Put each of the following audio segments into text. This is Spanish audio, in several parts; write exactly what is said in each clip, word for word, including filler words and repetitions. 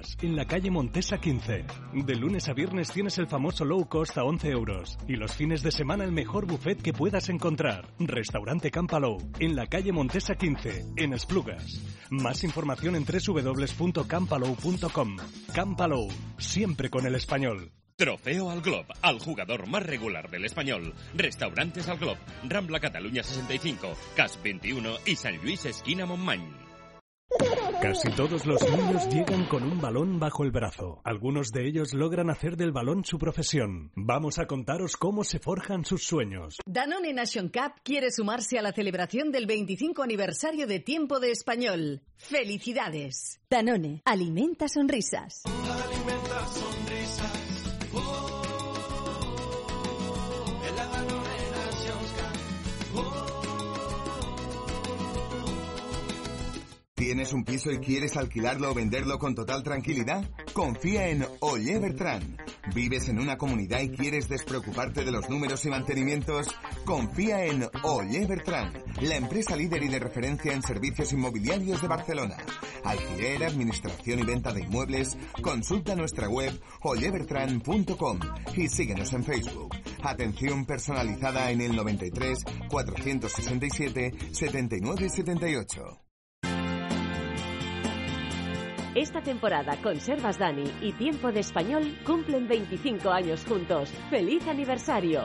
Esplugas, en la calle Montesa quince. De lunes a viernes tienes el famoso low cost a once euros. Y los fines de semana el mejor buffet que puedas encontrar. Restaurante Campalou, en la calle Montesa quince, en Esplugas. Más información en doble u doble u doble u punto campalou punto com. Campalou, siempre con el español. Trofeo al Glob, al jugador más regular del Español. Restaurantes al Glob, Rambla Cataluña sesenta y cinco, Cas veintiuno y San Luis esquina Montmany. Casi todos los niños llegan con un balón bajo el brazo. Algunos de ellos logran hacer del balón su profesión. Vamos a contaros cómo se forjan sus sueños. Danone Nation Cup quiere sumarse a la celebración del veinticinco aniversario de Tiempo de Español. ¡Felicidades! Danone, alimenta sonrisas. Alimenta sonrisas. ¿Tienes un piso y quieres alquilarlo o venderlo con total tranquilidad? Confía en Ollé Bertrán. ¿Vives en una comunidad y quieres despreocuparte de los números y mantenimientos? Confía en Ollé Bertrán, la empresa líder y de referencia en servicios inmobiliarios de Barcelona. Alquiler, administración y venta de inmuebles. Consulta nuestra web ollé bertrán punto com y síguenos en Facebook. Atención personalizada en el noventa y tres, cuatrocientos sesenta y siete, setenta y nueve setenta y ocho. Esta temporada Conservas Dani y Tiempo de Español cumplen veinticinco años juntos. ¡Feliz aniversario!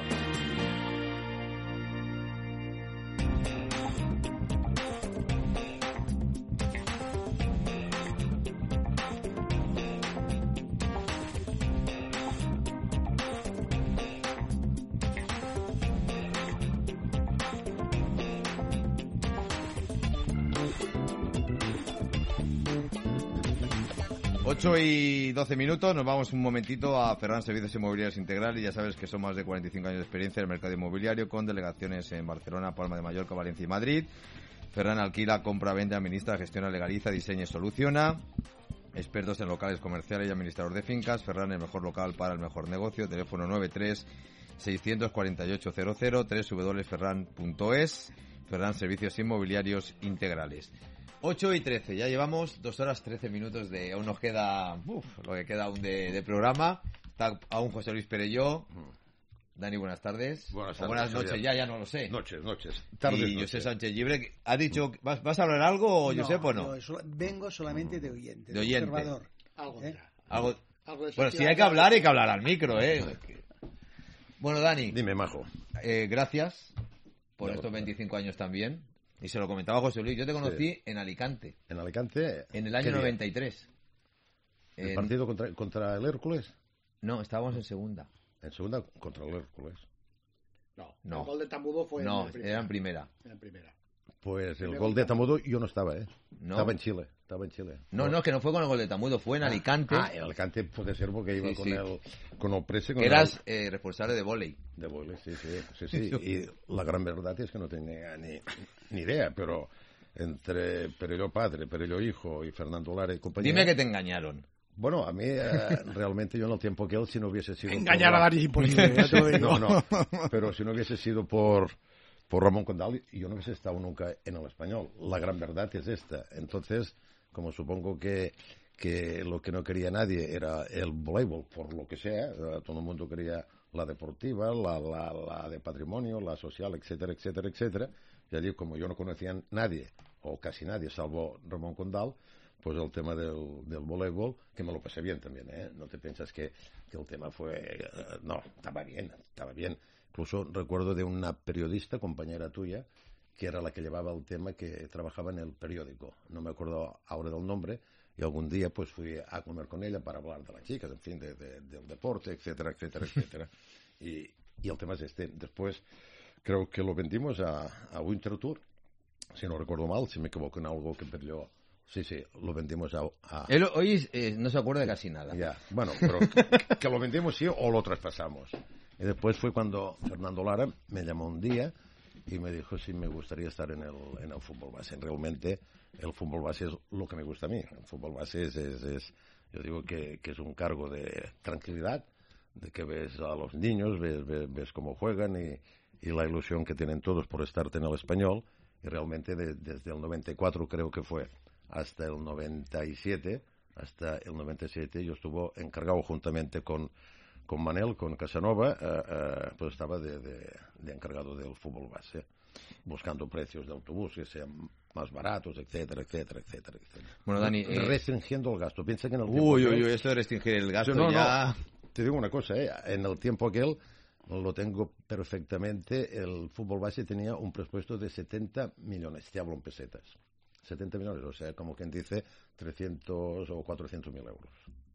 ocho y doce minutos, nos vamos un momentito a Ferran Servicios Inmobiliarios Integrales. Ya sabes que son más de cuarenta y cinco años de experiencia en el mercado inmobiliario, con delegaciones en Barcelona, Palma de Mallorca, Valencia y Madrid. Ferran alquila, compra, vende, administra, gestiona, legaliza, diseña y soluciona. Expertos en locales comerciales y administrador de fincas. Ferran, el mejor local para el mejor negocio. Teléfono nueve tres, seis cuatro ocho cero cero, doble u doble u doble u punto ferran punto es. Ferran Servicios Inmobiliarios Integrales. ocho y trece, ya llevamos dos horas trece minutos de... Aún nos queda... Uf, lo que queda aún de, de programa. Está aún José Luis Perelló. Dani, buenas tardes. Buenas tardes. O buenas noches, ya, ya no lo sé. Noches, noches. Tardes, y noches. José Sánchez Llibre. ¿Ha dicho... ¿Vas, vas a hablar algo, no, Josep, o no? Yo so- vengo solamente de oyente, De oyente. observador. Algo ¿Eh? dirá. Algo... Algo de Bueno, si sociedad. hay que hablar, hay que hablar al micro, ¿eh? Bueno, Dani. Dime, majo. Eh, gracias por No, estos no. veinticinco años también. Y se lo comentaba José Luis. Yo te conocí Sí. en Alicante. En Alicante. En el ¿qué año día? noventa y tres. ¿El En- partido contra, contra el Hércules? No, estábamos en segunda. En segunda contra el Hércules. No, No. el gol de Tambudo fue No, en primera. era en primera. Era en primera. Pues el Me gol gusta. de Tamudo yo no estaba, ¿eh? No. Estaba en Chile. Estaba en Chile. No, no, es que no fue con el gol de Tamudo, fue en Alicante. Ah, en Alicante puede ser porque iba Sí, con sí. el con el prese. Con Eras el, eh, responsable de vóley. de boile, sí, sí, sí, sí. Y la gran verdad es que no tenía ni, ni idea, pero entre Perello padre, Perello hijo y Fernando Lara y compañía... Dime que te engañaron. Bueno, a mí eh, realmente yo en el tiempo que él, si no hubiese sido... Engañar por a la- Dani es imposible, ya te lo digo. No, no, pero si no hubiese sido por, por Ramón Condal, yo no hubiese estado nunca en el español. La gran verdad es esta. Entonces, como supongo que, que lo que no quería nadie era el voleibol, por lo que sea, eh, todo el mundo quería la deportiva, la, la, la de patrimonio, la social, etcétera, etcétera, etcétera. Y allí, como yo no conocía a nadie, o casi nadie, salvo Ramón Condal, pues el tema del, del voleibol, que me lo pasé bien también, ¿eh? No te piensas que, que el tema fue... eh, no, estaba bien, estaba bien. Incluso recuerdo de una periodista, compañera tuya, que era la que llevaba el tema, que trabajaba en el periódico. No me acuerdo ahora del nombre, y algún día pues fui a comer con ella para hablar de las chicas, en fin, de, de, del deporte, etcétera, etcétera, etcétera. Y, y el tema es este. Después creo que lo vendimos a, a Winter Tour, si no recuerdo mal, si me equivoco en algo que perdió... Sí, sí, lo vendimos a... a... Él hoy eh, no se acuerda de casi nada. Ya, bueno, pero que, que lo vendimos sí o lo traspasamos. Y después fue cuando Fernando Lara me llamó un día y me dijo si me gustaría estar en el, en el fútbol base. Realmente el fútbol base es lo que me gusta a mí. El fútbol base es, es, es yo digo que, que es un cargo de tranquilidad, de que ves a los niños, ves, ves, ves cómo juegan y, y la ilusión que tienen todos por estar en el español. Y realmente de, desde el noventa y cuatro creo que fue hasta el noventa y siete, hasta el noventa y siete, yo estuve encargado juntamente con, con Manel, con Casanova, eh, eh, pues estaba de, de, de encargado del fútbol base, buscando precios de autobús que sean más baratos, etcétera, etcétera, etcétera, etcétera. Bueno, Dani, eh... restringiendo el gasto. Piensa que en el tiempo uy, aquel... uy, uy, esto de restringir el gasto no, ya... No, te digo una cosa, eh, en el tiempo aquel, lo tengo perfectamente, el fútbol base tenía un presupuesto de setenta millones, te hablo en pesetas. setenta millones, o sea, como quien dice, trescientos o cuatrocientos mil euros.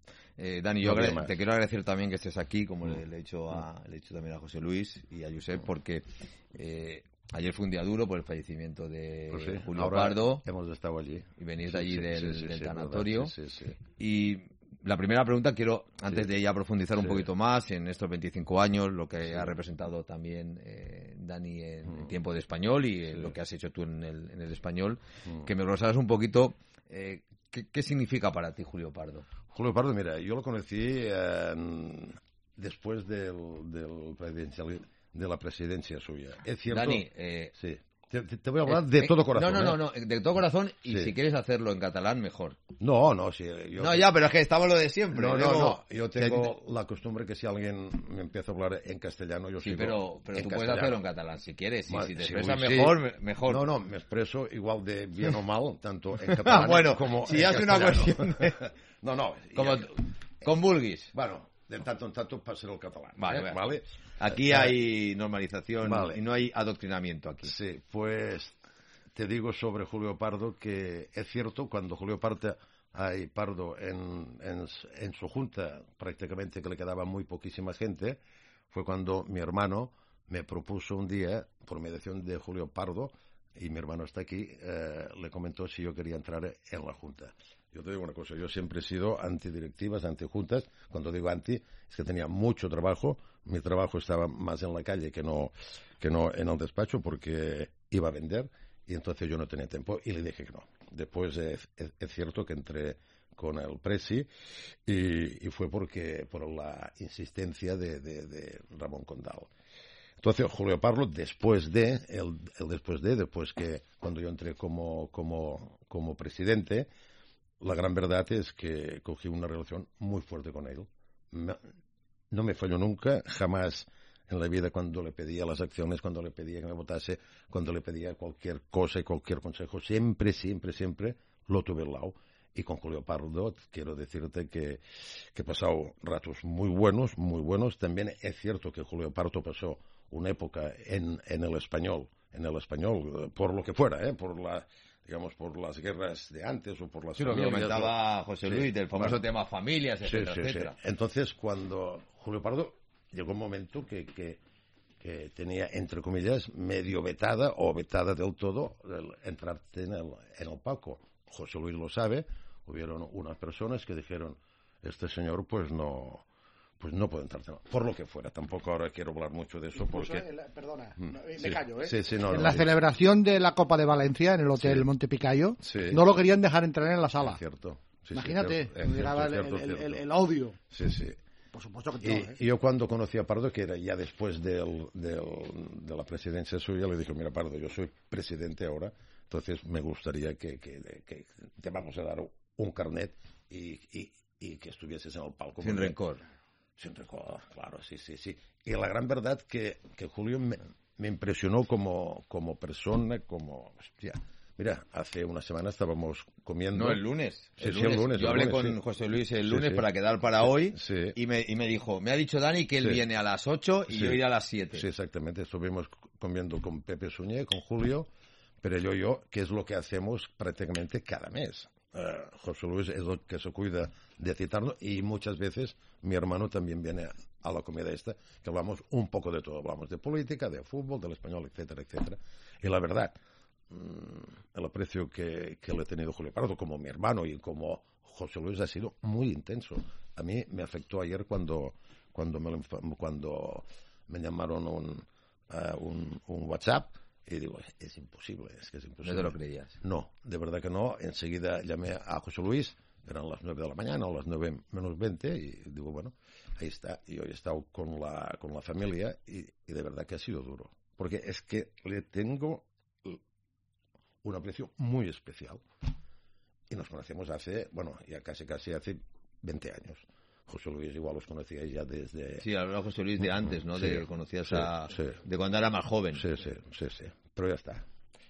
Eh, Dani, yo no te quiero agradecer también que estés aquí, como mm. le, le, he hecho a, le he hecho también a José Luis y a Josep, porque eh, ayer fue un día duro por el fallecimiento de pues sí, Julio Pardo. Hemos estado allí. Y venís sí, de allí sí, del, sí, sí, del sí, tanatorio. Sí, sí, sí. Y la primera pregunta, quiero, antes sí. de ya profundizar un sí. poquito más en estos veinticinco años, lo que sí. ha representado también eh, Dani en, mm. en tiempo de español y sí. lo que has hecho tú en el, en el español, mm. que me glosaras un poquito, eh, ¿qué, ¿qué significa para ti Julio Pardo? Julio Pardo, mira, yo lo conocí eh, después del, del presidencial, de la presidencia suya. Es cierto. Dani, eh, sí. Te, te voy a hablar de todo corazón. No, no, ¿eh? no, no, de todo corazón y sí. si quieres hacerlo en catalán, mejor. No, no, sí. Yo... No, ya, pero es que estamos lo de siempre. No, luego... no, no. Yo tengo la costumbre que si alguien me empieza a hablar en castellano, yo sí, sigo pero, pero en tú castellano. puedes hacerlo en catalán si quieres. Sí, Ma, si te sí, expresas sí. mejor, mejor. No, no, me expreso igual de bien o mal, tanto en catalán bueno, como si en hace castellano. una cuestión de... No, no. Como ya... con vulguis. Bueno, de tanto en tanto pasaré el catalán. Vale, ¿eh? vale. ¿Vale? Aquí hay normalización vale. y no hay adoctrinamiento aquí. Sí, pues te digo sobre Julio Pardo que es cierto, cuando Julio Pardo, ay, Pardo en, en, en su junta prácticamente que le quedaba muy poquísima gente, fue cuando mi hermano me propuso un día, por mediación de Julio Pardo, y mi hermano está aquí, eh, le comentó si yo quería entrar en la junta. Yo te digo una cosa, yo siempre he sido antidirectivas, antijuntas. Cuando digo anti, es que tenía mucho trabajo. Mi trabajo estaba más en la calle que no, que no en el despacho porque iba a vender y entonces yo no tenía tiempo y le dije que no. Después es, es, es cierto que entré con el Presi y, y fue porque por la insistencia de, de, de Ramón Condal. Entonces, Julio Pardo, después de, el, el después de, después que cuando yo entré como, como, como presidente, la gran verdad es que cogí una relación muy fuerte con él. Me, no me falló nunca, jamás en la vida cuando le pedía las acciones, cuando le pedía que me votase, cuando le pedía cualquier cosa y cualquier consejo, siempre, siempre, siempre lo tuve al lado. Y con Julio Pardo quiero decirte que, que he pasado ratos muy buenos, muy buenos. También es cierto que Julio Pardo pasó una época en, en el español, en el español, por lo que fuera, ¿eh? por la, digamos, por las guerras de antes o por las sí, lo que comentaba José Luis, sí, del famoso bueno, tema familias, etcétera, sí, sí, etcétera. Sí. Entonces, cuando Julio Pardo llegó un momento que, que, que tenía, entre comillas, medio vetada o vetada del todo el entrarte en el, en el palco. José Luis lo sabe, hubieron unas personas que dijeron, este señor pues no... pues no puede entrar, por lo que fuera. Tampoco ahora quiero hablar mucho de eso porque... El, perdona, mm, me sí, callo, ¿eh? Sí, sí, no, en no, la sí. celebración de la Copa de Valencia en el Hotel sí. Montepicayo, sí. no lo querían dejar entrar en la sala. Es cierto. Sí, Imagínate, sí, cierto, llegaba cierto, el, cierto, el, el, cierto. el odio. Sí, sí. Por supuesto que y, no, ¿eh? y yo cuando conocí a Pardo, que era ya después del, del, de la presidencia suya, le dije, mira Pardo, yo soy presidente ahora, entonces me gustaría que, que, que te vamos a dar un carnet y, y, y que estuvieses en el palco. Sin rencor. Sin rencor, claro, sí, sí, sí. Y la gran verdad que, que Julio me, me impresionó como, como persona, como... Hostia, mira, hace una semana estábamos comiendo... No, el lunes. Sí, el sí, lunes. el lunes. Yo el hablé lunes, con sí. José Luis el Sí, lunes sí. para quedar para hoy sí. y, me, y me dijo, me ha dicho Dani que él Sí. viene a las ocho y Sí. yo iré a las siete. Sí, exactamente. Estuvimos comiendo con Pepe Suñé, con Julio, pero yo, yo, que es lo que hacemos prácticamente cada mes. Uh, José Luis es el que se cuida de citarnos y muchas veces mi hermano también viene a, a la comida esta, que hablamos un poco de todo. Hablamos de política, de fútbol, del español, etcétera, etcétera. Y la verdad, mmm, el aprecio que, que le he tenido a Julio Pardo como mi hermano y como José Luis ha sido muy intenso. A mí me afectó ayer cuando, cuando, me, lo, cuando me llamaron un, uh, un, un WhatsApp. Y digo, es imposible, es que es imposible. ¿No te lo creías? No, de verdad que no. Enseguida llamé a José Luis, eran las nueve de la mañana o las nueve menos veinte, y digo, bueno, ahí está. Y hoy he estado con la, con la familia y, y de verdad que ha sido duro. Porque es que le tengo un aprecio muy especial. y nos conocemos hace, bueno, ya casi casi hace veinte años. José Luis igual los conocía ya desde... Sí, hablaba José Luis de antes, ¿no? Sí, de conocías sí, a... sí. de cuando era más joven. Sí, sí, sí, sí, pero ya está.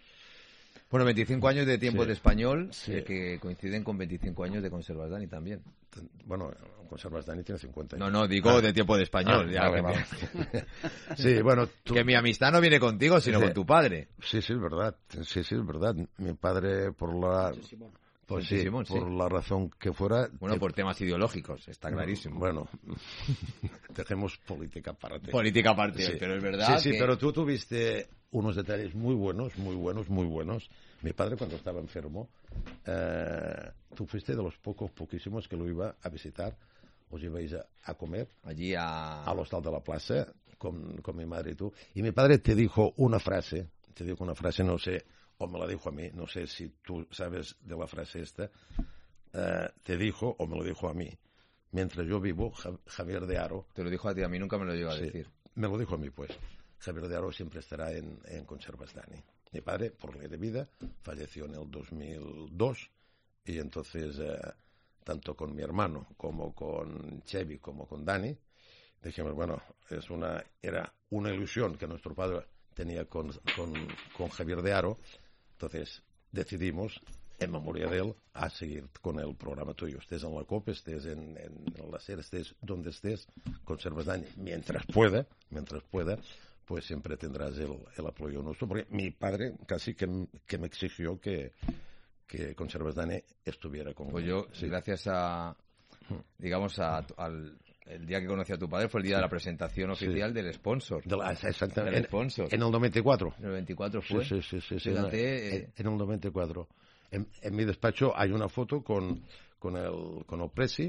Bueno, veinticinco años de tiempo Sí. de español, Sí. eh, que coinciden con veinticinco años de Conservas Dani también. Bueno, Conservas Dani tiene cincuenta No, años. no, digo Ah. de tiempo de español. Ah, ya, vale, que, vale. me- Sí, bueno, tú... que mi amistad no viene contigo, sino Sí. con tu padre. Sí, sí, es verdad. Sí, sí, es verdad. Mi padre, por la... Pues sí, Simón, sí. por la razón que fuera... Bueno, eh, por temas ideológicos, está clarísimo. Bueno, dejemos política aparte. Política aparte, Sí. pero es verdad Sí, sí, que- pero tú tuviste unos detalles muy buenos, muy buenos, muy buenos. Mi padre, cuando estaba enfermo, eh, tú fuiste de los pocos, poquísimos que lo iba a visitar. Os ibais a, a comer allí a... al hostal de la plaza con, con mi madre y tú. Y mi padre te dijo una frase, te dijo una frase, no sé, o me la dijo a mí, no sé si tú sabes de la frase esta, eh, te dijo, o me lo dijo a mí, mientras yo vivo, Ja- Javier de Haro... Te lo dijo a ti, a mí nunca me lo llegó a Sí, decir. me lo dijo a mí, pues. Javier de Haro siempre estará en, en Conservas Dani. Mi padre, por ley de vida, falleció en el dos mil dos y entonces, eh, tanto con mi hermano como con Chevy como con Dani, dijimos, bueno, es una, era una ilusión que nuestro padre tenía con, con, con Javier de Haro, entonces decidimos, en memoria de él, a seguir con el programa tuyo. Estés en la COPE, estés en, en la SER, estés donde estés, Conservas Dani, mientras pueda, mientras pueda, pues siempre tendrás el, el apoyo nuestro, porque mi padre casi que, que me exigió que, que Conservas Dani estuviera con... Pues yo, sí. gracias a, digamos, a, al el día que conocí a tu padre fue el día de la presentación oficial Sí. del sponsor. De la- exactamente. Del En, sponsor. en el noventa y cuatro. En el veinticuatro fue. Sí, sí, sí. sí, sí, Fíjate, en, eh, en el noventa y cuatro. En, en mi despacho hay una foto con, con, el, con el Presi,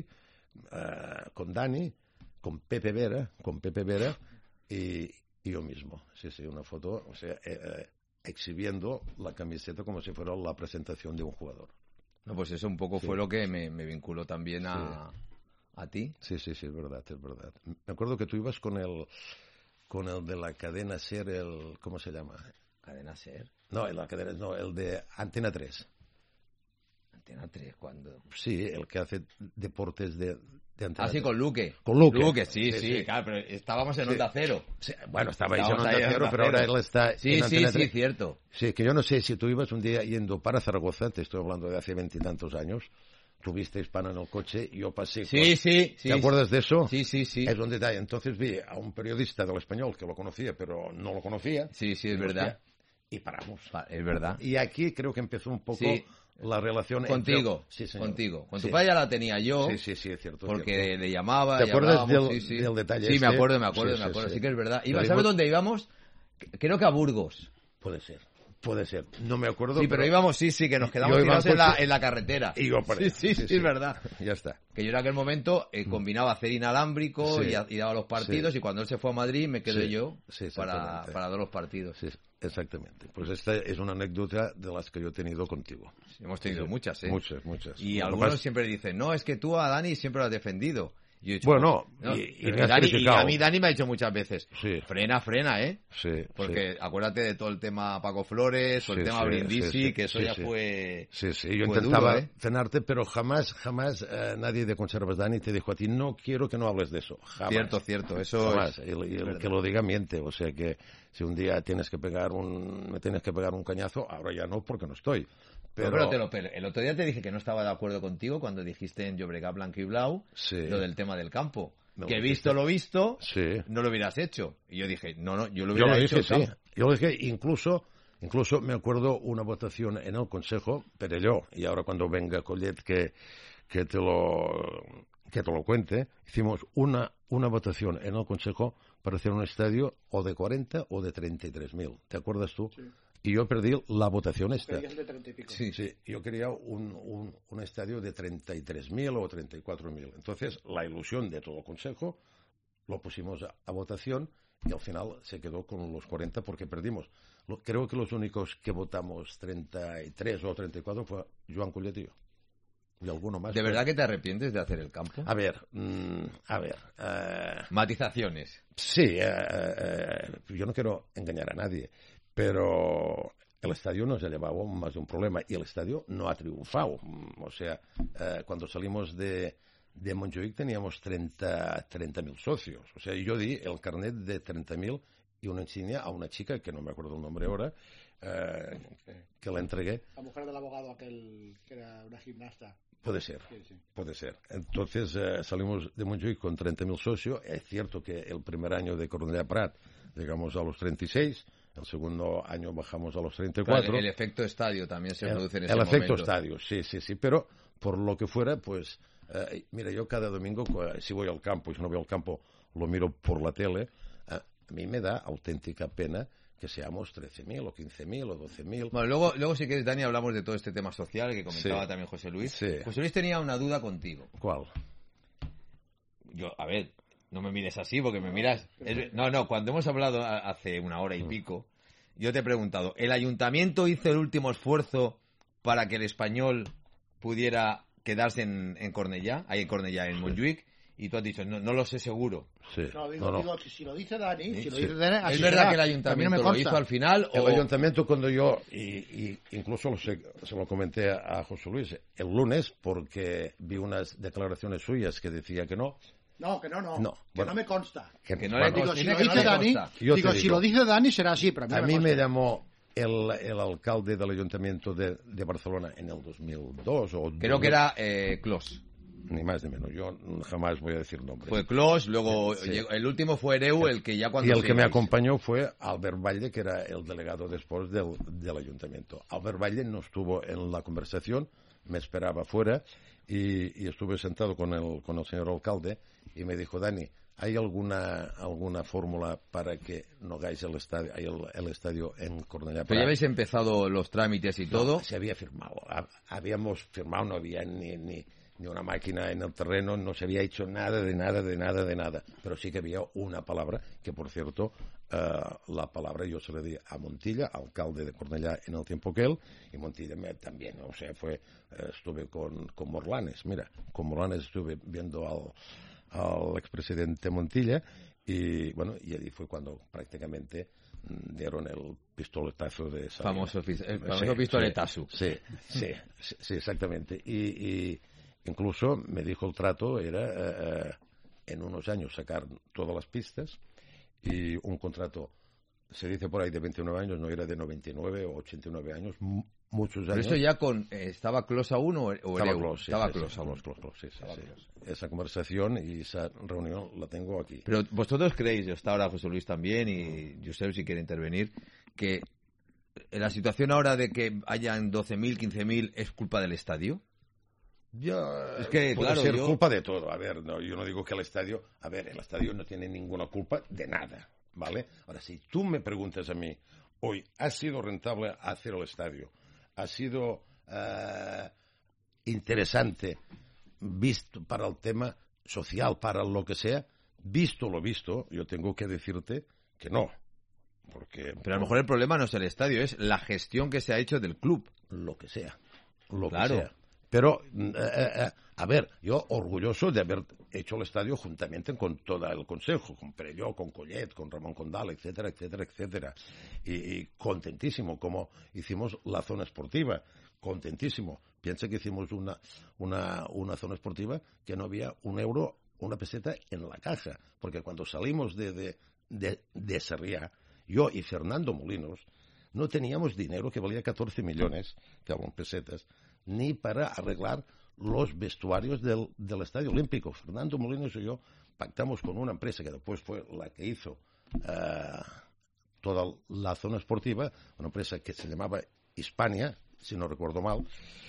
eh, con Dani, con Pepe Vera, con Pepe Vera y, y yo mismo. Sí, sí, una foto, o sea, eh, eh, exhibiendo la camiseta como si fuera la presentación de un jugador. No, pues eso un poco Sí. fue lo que me, me vinculó también a, a ti. Sí, sí, sí, es verdad, es verdad. Me acuerdo que tú ibas con el, con el de la cadena SER, el, ¿cómo se llama? Cadena SER. No, el, la cadena, no, el de Antena tres. Antena tres, ¿cuándo? Sí, el que hace deportes de, de Antena Ah, sí, tres. con Luque. Con Luque. Luque, sí, Sí, sí, sí. claro, pero estábamos en Sí. Onda Cero. Sí, bueno, estabais en Estábamos Onda ahí en Cero, Onda pero ahora Cero. él está Sí, en sí, Antena sí, tres. cierto. Sí, que yo no sé si tú ibas un día yendo para Zaragoza, te estoy hablando de hace veintitantos años, tuviste hispana en el coche y yo pasé. Sí, con- sí, sí. ¿Te acuerdas de eso? Sí, sí, sí. Es un detalle. Entonces vi a un periodista del Español que lo conocía, pero no lo conocía. Sí, sí, es Y, verdad. hostia, Y paramos. Pa- Es verdad. Y aquí creo que empezó un poco Sí. la relación Contigo, entre... Sí, señor. contigo. Con tu Sí. padre ya la tenía yo. Sí, sí, sí, es cierto. es Porque cierto. le llamaba. ¿Te y acuerdas hablábamos, del- sí, sí. del detalle Sí, me este? acuerdo, me acuerdo, Sí, me sí, acuerdo. Sí, sí. que es verdad. Pero Iba, íbamos- ¿sabes dónde íbamos? Creo que a Burgos. Puede ser, puede ser. No me acuerdo. Sí, pero íbamos, sí, sí, que nos quedamos yo iba tirados en en la, coche- en la carretera. Y yo por sí, ahí. sí, sí, es verdad. Ya está. Que yo en aquel momento eh, combinaba hacer inalámbrico Sí. y, a- y daba los partidos, Sí. y cuando él se fue a Madrid me quedé Sí. yo Sí, para, exactamente. para dar los partidos. Sí, exactamente. Pues esta es una anécdota de las que yo he tenido contigo. Sí, hemos tenido Sí, muchas, ¿eh? Muchas, muchas. Y Lo algunos más- siempre dicen, no, es que tú a Dani siempre lo has defendido. Y yo he dicho, Bueno, no, y- y pero me has Dani- y criticado. a mí Dani me ha dicho muchas veces, Sí. frena, frena, ¿eh? Sí, Porque acuérdate de todo el tema Paco Flores o el Sí, tema sí, Brindisi, sí, sí, que eso sí, ya sí. fue... Sí, sí, yo fue intentaba duro, ¿eh? frenarte, pero jamás, jamás eh, nadie de Conservas Dani te dijo a ti, no quiero que no hables de eso. Jamás. Cierto, cierto, eso Jamás. es- Y el- y el verdad. que lo diga miente. O sea que si un día tienes que pegar un, me tienes que pegar un cañazo, ahora ya no, porque no estoy. Pero, Pero, te lo per- el otro día te dije que no estaba de acuerdo contigo cuando dijiste en Llobregat Blanco y Blau Sí. lo del tema del campo. Me lo que dijiste. visto lo visto, Sí. no lo hubieras hecho. Y yo dije, no, no, yo lo Yo hubiera lo hecho. dije, sí. campo. Yo lo dije, incluso, incluso me acuerdo una votación en el Consejo, pero yo, y ahora cuando venga Collet que, que te lo que te lo cuente, hicimos una, una votación en el Consejo para hacer un estadio o de cuarenta o de treinta y tres mil. ¿Te acuerdas tú? Sí. Y yo perdí la votación esta. Querías de treinta y pico. Sí, sí, yo quería un, un, un estadio de treinta y tres mil o treinta y cuatro mil. Entonces, la ilusión de todo el Consejo lo pusimos a, a votación y al final se quedó con los cuarenta porque perdimos. Lo- creo que los únicos que votamos treinta y tres o treinta y cuatro fue Joan Collet y yo. Y alguno más. ¿De verdad que te arrepientes de hacer el campo? A ver, mm, a ver. eh, Matizaciones. Sí, eh, eh, yo no quiero engañar a nadie, pero el estadio nos ha llevado más de un problema y el estadio no ha triunfado. O sea, eh, cuando salimos de, de Montjuïc teníamos treinta mil socios. O sea, yo di el carnet de treinta mil y una insignia a una chica, que no me acuerdo el nombre ahora, eh, que la entregué. La mujer del abogado aquel que era una gimnasta. Puede ser, Sí, sí. puede ser. Entonces eh, salimos de Montjuïc con treinta mil socios. Es cierto que el primer año de Cornellà Prat llegamos a los treinta y seis, el segundo año bajamos a los treinta y cuatro. Claro, el efecto estadio también se el, produce en ese el momento. efecto estadio, sí, sí, sí. Pero por lo que fuera, pues, eh, mira, yo cada domingo, si voy al campo y si no voy al campo, lo miro por la tele, eh, a mí me da auténtica pena que seamos trece mil o quince mil o doce mil. Bueno, luego, luego si quieres, Dani, hablamos de todo este tema social que comentaba Sí. también José Luis. Sí. José Luis tenía una duda contigo. ¿Cuál? Yo, a ver, no me mires así porque me miras... es- no, no, cuando hemos hablado a- hace una hora y pico, yo te he preguntado, ¿el ayuntamiento hizo el último esfuerzo para que el Español pudiera quedarse en, en Cornellá, ahí en Cornellá, en Montjuïc? Y tú has dicho, no, no lo sé seguro. Sí. No, digo, No, no. digo, si, si lo dice Dani, si lo Sí. dice Dani, así ¿Es verdad será. que el A mí no ayuntamiento me lo consta. hizo al final? El o... ayuntamiento, cuando yo, y, y incluso lo sé- se lo comenté a, a José Luis el lunes, porque vi unas declaraciones suyas que decía que no. No, que no, no. No, que bueno. no me consta. Que no Bueno, le Digo, consta, si dice lo que no dice le Dani, consta. Yo digo, te si digo. lo dice Dani será así, pero a mí, A no mí me me consta. llamó el, el alcalde del ayuntamiento de, de Barcelona en el dos mil dos. O Creo que era eh, Clos. Ni más ni menos. Yo jamás voy a decir nombres. Fue Clos, luego Sí. llegó- el último fue Ereu, el que ya cuando... Y el que me se- acompañó fue Albert Valle, que era el delegado después del, del ayuntamiento. Albert Valle no estuvo en la conversación, me esperaba fuera y, y estuve sentado con el, con el señor alcalde y me dijo, Dani, ¿hay alguna alguna fórmula para que no hagáis el estadio, el, el estadio en Cornellà? Pero ya habéis empezado los trámites y todo. No, se había firmado. Ha- Habíamos firmado, no había ni, ni, ni una máquina en el terreno, no se había hecho nada, de nada, de nada, de nada. Pero sí que había una palabra, que por cierto, eh, la palabra yo se la di a Montilla, alcalde de Cornellà en el tiempo que él, y Montilla me, también, o sea, fue, eh, estuve con, con Morlanes, mira, con Morlanes estuve viendo al, al expresidente Montilla, y bueno, y allí fue cuando prácticamente mm, dieron el pistoletazo de salida. Famoso, pis- el famoso Sí, pistoletazo. Sí, sí, sí, sí, exactamente. Y, y incluso me dijo el trato, era eh, eh, en unos años sacar todas las pistas y un contrato, se dice por ahí de veintinueve años, no era de noventa y nueve o ochenta y nueve años, mu- muchos Pero años. eso ya con... eh, ¿Estaba Clos aún o, o Estaba Ereu? close, sí, Estaba sí, sí, Clos aún. close, close, close, sí, sí, sí. Esa conversación y esa reunión la tengo aquí. Pero vosotros creéis, está ahora José Luis también y Josep si quiere intervenir, que la situación ahora de que hayan doce mil, quince mil es culpa del estadio. Ya, Es que, puede claro, ser yo- culpa de todo. A ver, no, yo no digo que el estadio... A ver, el estadio no tiene ninguna culpa de nada, ¿vale? Ahora, si tú me preguntas a mí, hoy, ¿ha sido rentable hacer el estadio? ¿Ha sido eh, interesante visto para el tema social, para lo que sea? Visto lo visto, yo tengo que decirte que no. Porque... Pero a lo mejor el problema no es el estadio, es la gestión que se ha hecho del club. Lo que sea. Lo Claro. que sea. Pero, eh, eh, a ver, yo orgulloso de haber hecho el estadio juntamente con todo el consejo, con Perelló, con Collet, con Ramón Condal, etcétera, etcétera, etcétera. Y, y contentísimo como hicimos la zona esportiva, contentísimo. Piensa que hicimos una, una, una zona esportiva que no había un euro, una peseta en la caja, porque cuando salimos de, de, de, de Sarriá, yo y Fernando Molinos, no teníamos dinero que valía catorce millones, que eran pesetas, ni para arreglar los vestuarios del, del Estadio Olímpico. Fernando Molinos y yo pactamos con una empresa que después fue la que hizo uh, toda la zona esportiva, una empresa que se llamaba Hispania, si no recuerdo mal,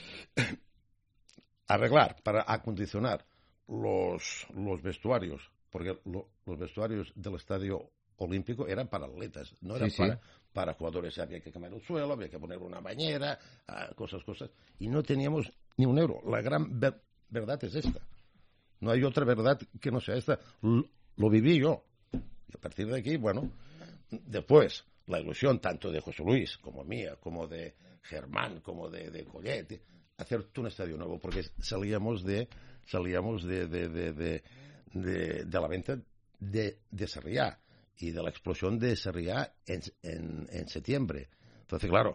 arreglar, para acondicionar los, los vestuarios, porque lo, los vestuarios del Estadio Olímpico eran para atletas, no eran Sí, sí. para, para jugadores. Había que cambiar el suelo, había que poner una bañera, uh, cosas, cosas, y no teníamos ni un euro. La gran ver- verdad es esta. No hay otra verdad que no sea esta. L- lo viví yo. Y a partir de aquí, bueno, después, la ilusión tanto de José Luis, como mía, como de Germán, como de, de Collet, hacer un estadio nuevo, porque salíamos de salíamos de, de, de, de, de, de la venta de, de Sarriá y de la explosión de Sarriá en, en, en septiembre. Entonces, claro,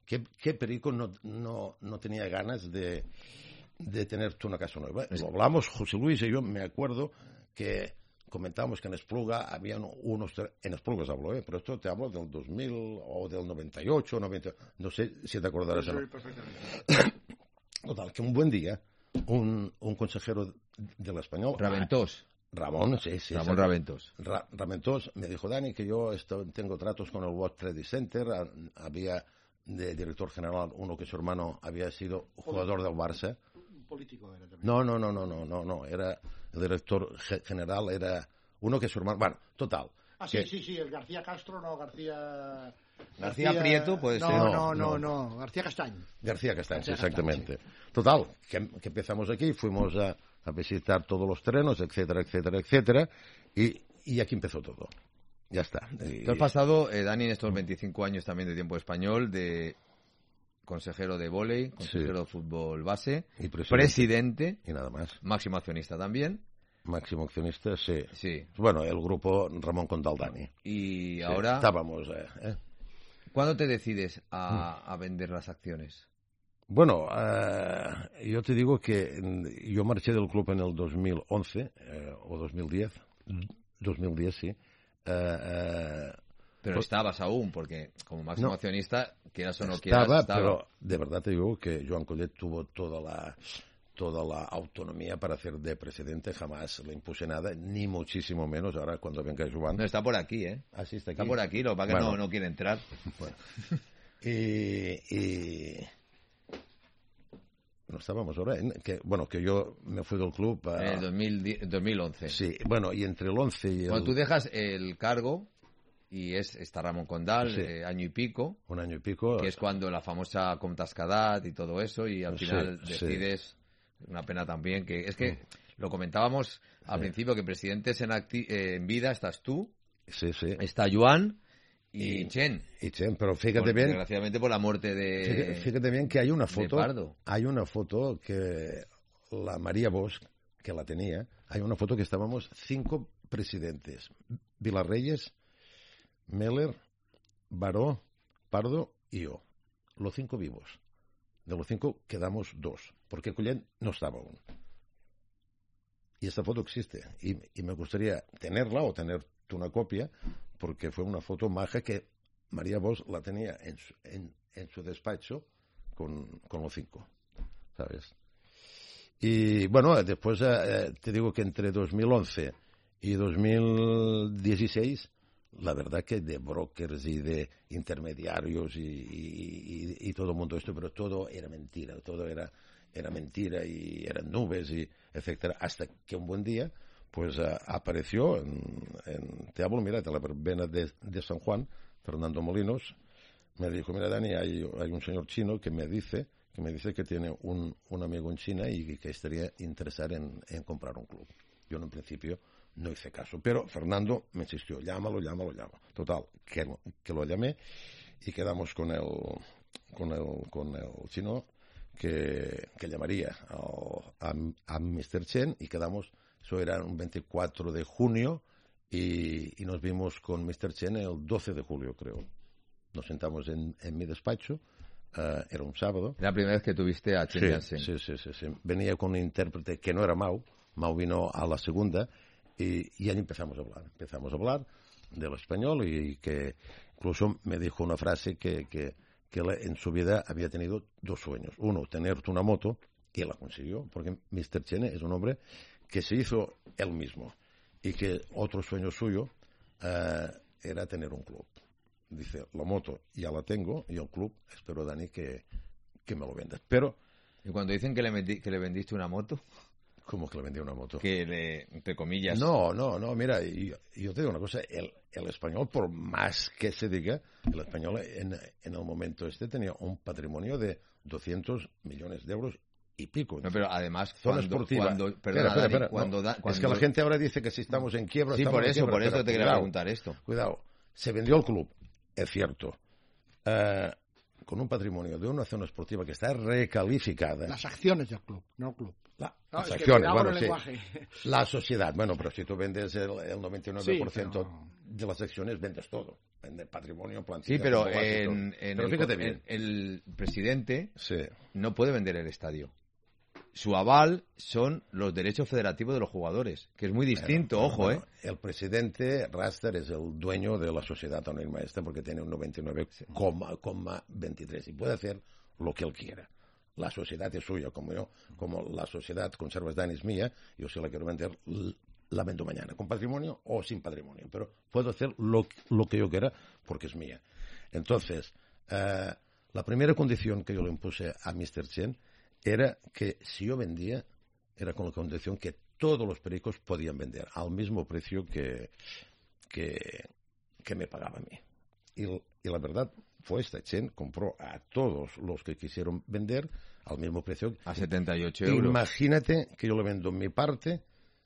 ¿Qué, qué perico no, no, no tenía ganas de, de tener una casa nueva? Lo hablamos, José Luis y yo, me acuerdo que comentábamos que en Espluga habían unos... En Espluga se habló, ¿eh? Pero esto te hablo del dos mil o del noventa y ocho, noventa, no sé si te acordarás o no. Total, que un buen día, un, un consejero del Español... Raventós. Ramón, sí, sí. Ramón sí. Raventós. Ra Raventós me dijo, Dani, que yo esto, tengo tratos con el World Trade Center, había de director general uno que su hermano había sido jugador del Barça. Un político era también. No, no, no, no, no, no, no, era el director general, era uno que su hermano... Bueno, total. Ah, que... sí, sí, sí, el García Castro, no, García... García, García Prieto puede no, ser. No, no, no, no, García Castañ. García Castañ, García exactamente. Castañ, sí. Total, que, que empezamos aquí, fuimos a, a visitar todos los terrenos, etcétera, etcétera, etcétera, y, y aquí empezó todo. Ya está. Y... Tú has pasado, eh, Dani, en estos veinticinco años también de tiempo español, de consejero de vóley, consejero sí. de fútbol base, y presidente, presidente, y nada más. Máximo accionista también. Máximo accionista, sí. Sí. Bueno, el grupo Ramón Condal Dani. Y sí, ahora... Estábamos... Eh, eh. ¿Cuándo te decides a, a vender las acciones? Bueno, uh, yo te digo que yo marché del club en el dos mil once, eh, o dos mil diez, dos mil diez, sí. Uh, uh, pero pues, estabas aún, porque como máximo no, accionista, quieras o no estaba, quieras, estaba. Pero de verdad te digo que Joan Collet tuvo toda la... toda la autonomía para hacer de presidente, jamás le impuse nada, ni muchísimo menos. Ahora cuando venga Joan... No, está por aquí, ¿eh? Ah, sí, está aquí. Está por aquí, lo que pasa que bueno, no, no quiere entrar. Bueno. y, y... No estábamos ahora, ¿eh? que, bueno, que yo me fui del club... A... En el dos mil, dos mil once. Sí, bueno, y entre el once y el... Cuando tú dejas el cargo... Y es está Ramón Condal, sí. eh, año y pico. Un año y pico. Que es cuando la famosa Comtascadat y todo eso, y al final sí, decides... Sí. Una pena también, que es que lo comentábamos al sí. principio, que presidentes en, acti eh, en vida estás tú, sí, sí. está Joan y, y Chen. Y Chen, pero fíjate por, bien... Desgraciadamente por la muerte de... Fíjate, fíjate bien que hay una foto... Pardo. Hay una foto que la María Bosch, que la tenía, hay una foto que estábamos cinco presidentes. Vilarreyes... Meller, Baró, Pardo y yo. Los cinco vivos. De los cinco quedamos dos, porque Collet no estaba aún. Y esta foto existe. Y, y me gustaría tenerla o tener una copia, porque fue una foto maja que María Bosch la tenía en su, en, en su despacho con, con los cinco. ¿Sabes? Y bueno, después eh, te digo que entre dos mil once y dos mil dieciséis... La verdad que de brokers y de intermediarios y, y, y, y todo el mundo esto, pero todo era mentira, todo era, era mentira y eran nubes y etcétera, hasta que un buen día pues uh, apareció en, en, te hablo, mira, de la verbena de, de San Juan, Fernando Molinos, me dijo, mira Dani, hay, hay un señor chino que me dice que me dice que tiene un, un amigo en China y que estaría interesado en, en comprar un club. Yo en un principio no hice caso, pero Fernando me insistió, llámalo, llámalo, llámalo. Total, que, que lo llamé y quedamos con el, con el, con el chino que, que llamaría a, a, a mister Chen y quedamos, eso era un veinticuatro de junio y, y nos vimos con mister Chen el doce de julio, creo. Nos sentamos en, en mi despacho, uh, era un sábado. La primera vez que tuviste a Chen Yat-sen. Sí, sí, sí, sí. Venía con un intérprete que no era Mau, Mau vino a la segunda. Y, y ahí empezamos a hablar, empezamos a hablar del español y que incluso me dijo una frase que, que, que él en su vida había tenido dos sueños. Uno, tener una moto, y él la consiguió, porque mister Chen es un hombre que se hizo él mismo y que otro sueño suyo uh, era tener un club. Dice, la moto ya la tengo y el club espero, Dani, que, que me lo vendas. Pero... ¿Y cuando dicen que le, vendí, que le vendiste una moto? ¿Cómo que le vendí una moto? Que le, entre comillas... No, no, no, mira, yo, yo te digo una cosa, el, el español, por más que se diga, el español en, en el momento este tenía un patrimonio de doscientos millones de euros y pico. No, pero además, zona cuando, esportiva. Cuando, perdona, espera, espera, espera, Dani, cuando, no, da, cuando... Es que la gente ahora dice que si estamos en quiebra... Sí, estamos por eso, en quiebra, por eso pero, te quería cuidado, preguntar esto. Cuidado, se vendió el club, es cierto. Uh, con un patrimonio de una zona esportiva que está recalificada... Las acciones del club, no el club. La, no, las es acciones, que bueno, el sí. lenguaje. La sociedad, bueno, pero si tú vendes el, el noventa y nueve por ciento sí, pero... de las acciones, vendes todo. Vendes patrimonio, plantilla... Sí, pero, en, en pero el, fíjate bien. El, el presidente sí. no puede vender el estadio. Su aval son los derechos federativos de los jugadores, que es muy distinto, bueno, ojo, bueno, ¿eh? El presidente Raster es el dueño de la sociedad anónima esta porque tiene un noventa y nueve coma veintitrés y puede hacer lo que él quiera. La sociedad es suya, como yo, como la sociedad Conservas Dani es mía, yo si la quiero vender, la vendo mañana, con patrimonio o sin patrimonio, pero puedo hacer lo, lo que yo quiera porque es mía. Entonces, eh, la primera condición que yo le impuse a mister Chen era que si yo vendía, era con la condición que todos los pericos podían vender al mismo precio que, que, que me pagaba a mí. Y, y la verdad fue esta. Chen compró a todos los que quisieron vender al mismo precio. A setenta y ocho euros. Imagínate que yo le vendo mi parte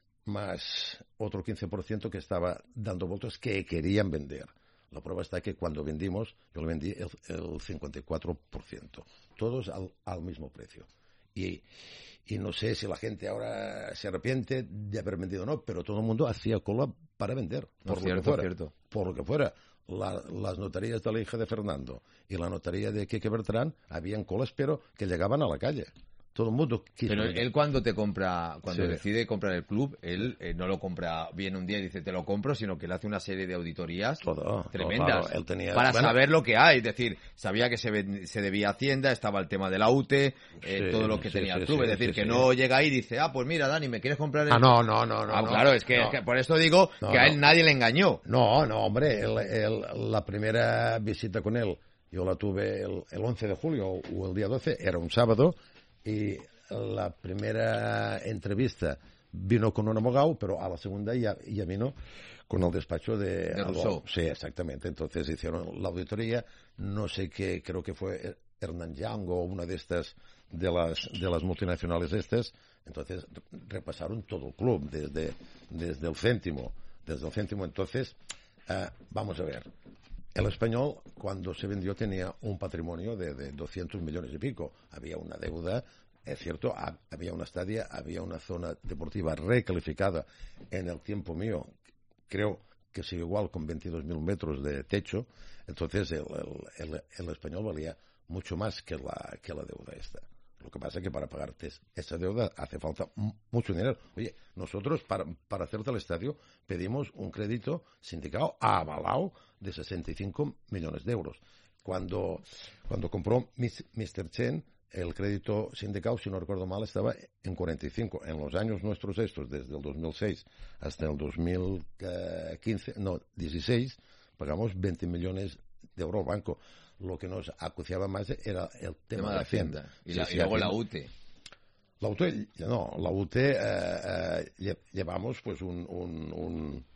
más otro quince por ciento que estaba dando vueltas que querían vender. La prueba está que cuando vendimos, yo le vendí el, el cincuenta y cuatro por ciento. Todos al, al mismo precio. Y, y no sé si la gente ahora se arrepiente de haber vendido o no, pero todo el mundo hacía cola para vender. Por no, lo cierto, que fuera. Cierto. Por lo que fuera. La, las notarías de la hija de Fernando y la notaría de Quique Bertrán habían colas, pero que llegaban a la calle. Todo el mundo quiso. Pero vender. él cuando te compra, cuando sí. decide comprar el club, él eh, no lo compra bien un día y dice te lo compro, sino que le hace una serie de auditorías Todo, tremendas todo, él tenía, para bueno, saber lo que hay. Es decir, sabía que se, ven, se debía a Hacienda, estaba el tema de la U T E, eh, sí, todo lo que sí, tenía sí, el club. sí, es decir, sí, que sí. no llega ahí y dice, ah, pues mira, Dani, ¿me quieres comprar el Ah, no, no, no, no. Ah, no, claro, es que, no. es que por esto digo no, que a él no. nadie le engañó. No, no, hombre, el, el, la primera visita con él, yo la tuve el, el once de julio o el día doce, era un sábado, y la primera entrevista vino con un abogado, pero a la segunda ya, ya vino con el despacho de... De Rousseau. Sí, exactamente. Entonces hicieron la auditoría, no sé qué, creo que fue Hernán Young o una de estas, de las, de las multinacionales estas. Entonces repasaron todo el club, desde, desde el céntimo. Desde el céntimo, entonces, uh, vamos a ver. El Español, cuando se vendió, tenía un patrimonio de, de doscientos millones y pico. Había una deuda... Es cierto, había una estadia, había una zona deportiva recalificada en el tiempo mío, creo que sigue igual con veintidós mil metros de techo, entonces el, el, el, el español valía mucho más que la, que la deuda esta. Lo que pasa es que para pagarte esa deuda hace falta mucho dinero. Oye, nosotros para, para hacerte el estadio pedimos un crédito sindicado avalado de sesenta y cinco millones de euros. Cuando, cuando compró mister Chen, el crédito sindicado, si no recuerdo mal, estaba en cuarenta y cinco. En los años nuestros estos, desde el dos mil seis hasta el dos mil quince, no, dieciséis, pagamos veinte millones de euros al banco. Lo que nos acuciaba más era el tema, tema de Hacienda. Hacienda. Y, sí, la, sí, y luego Hacienda. la U T E. La U T E, no, la U T E eh, eh, llevamos pues un, un, un,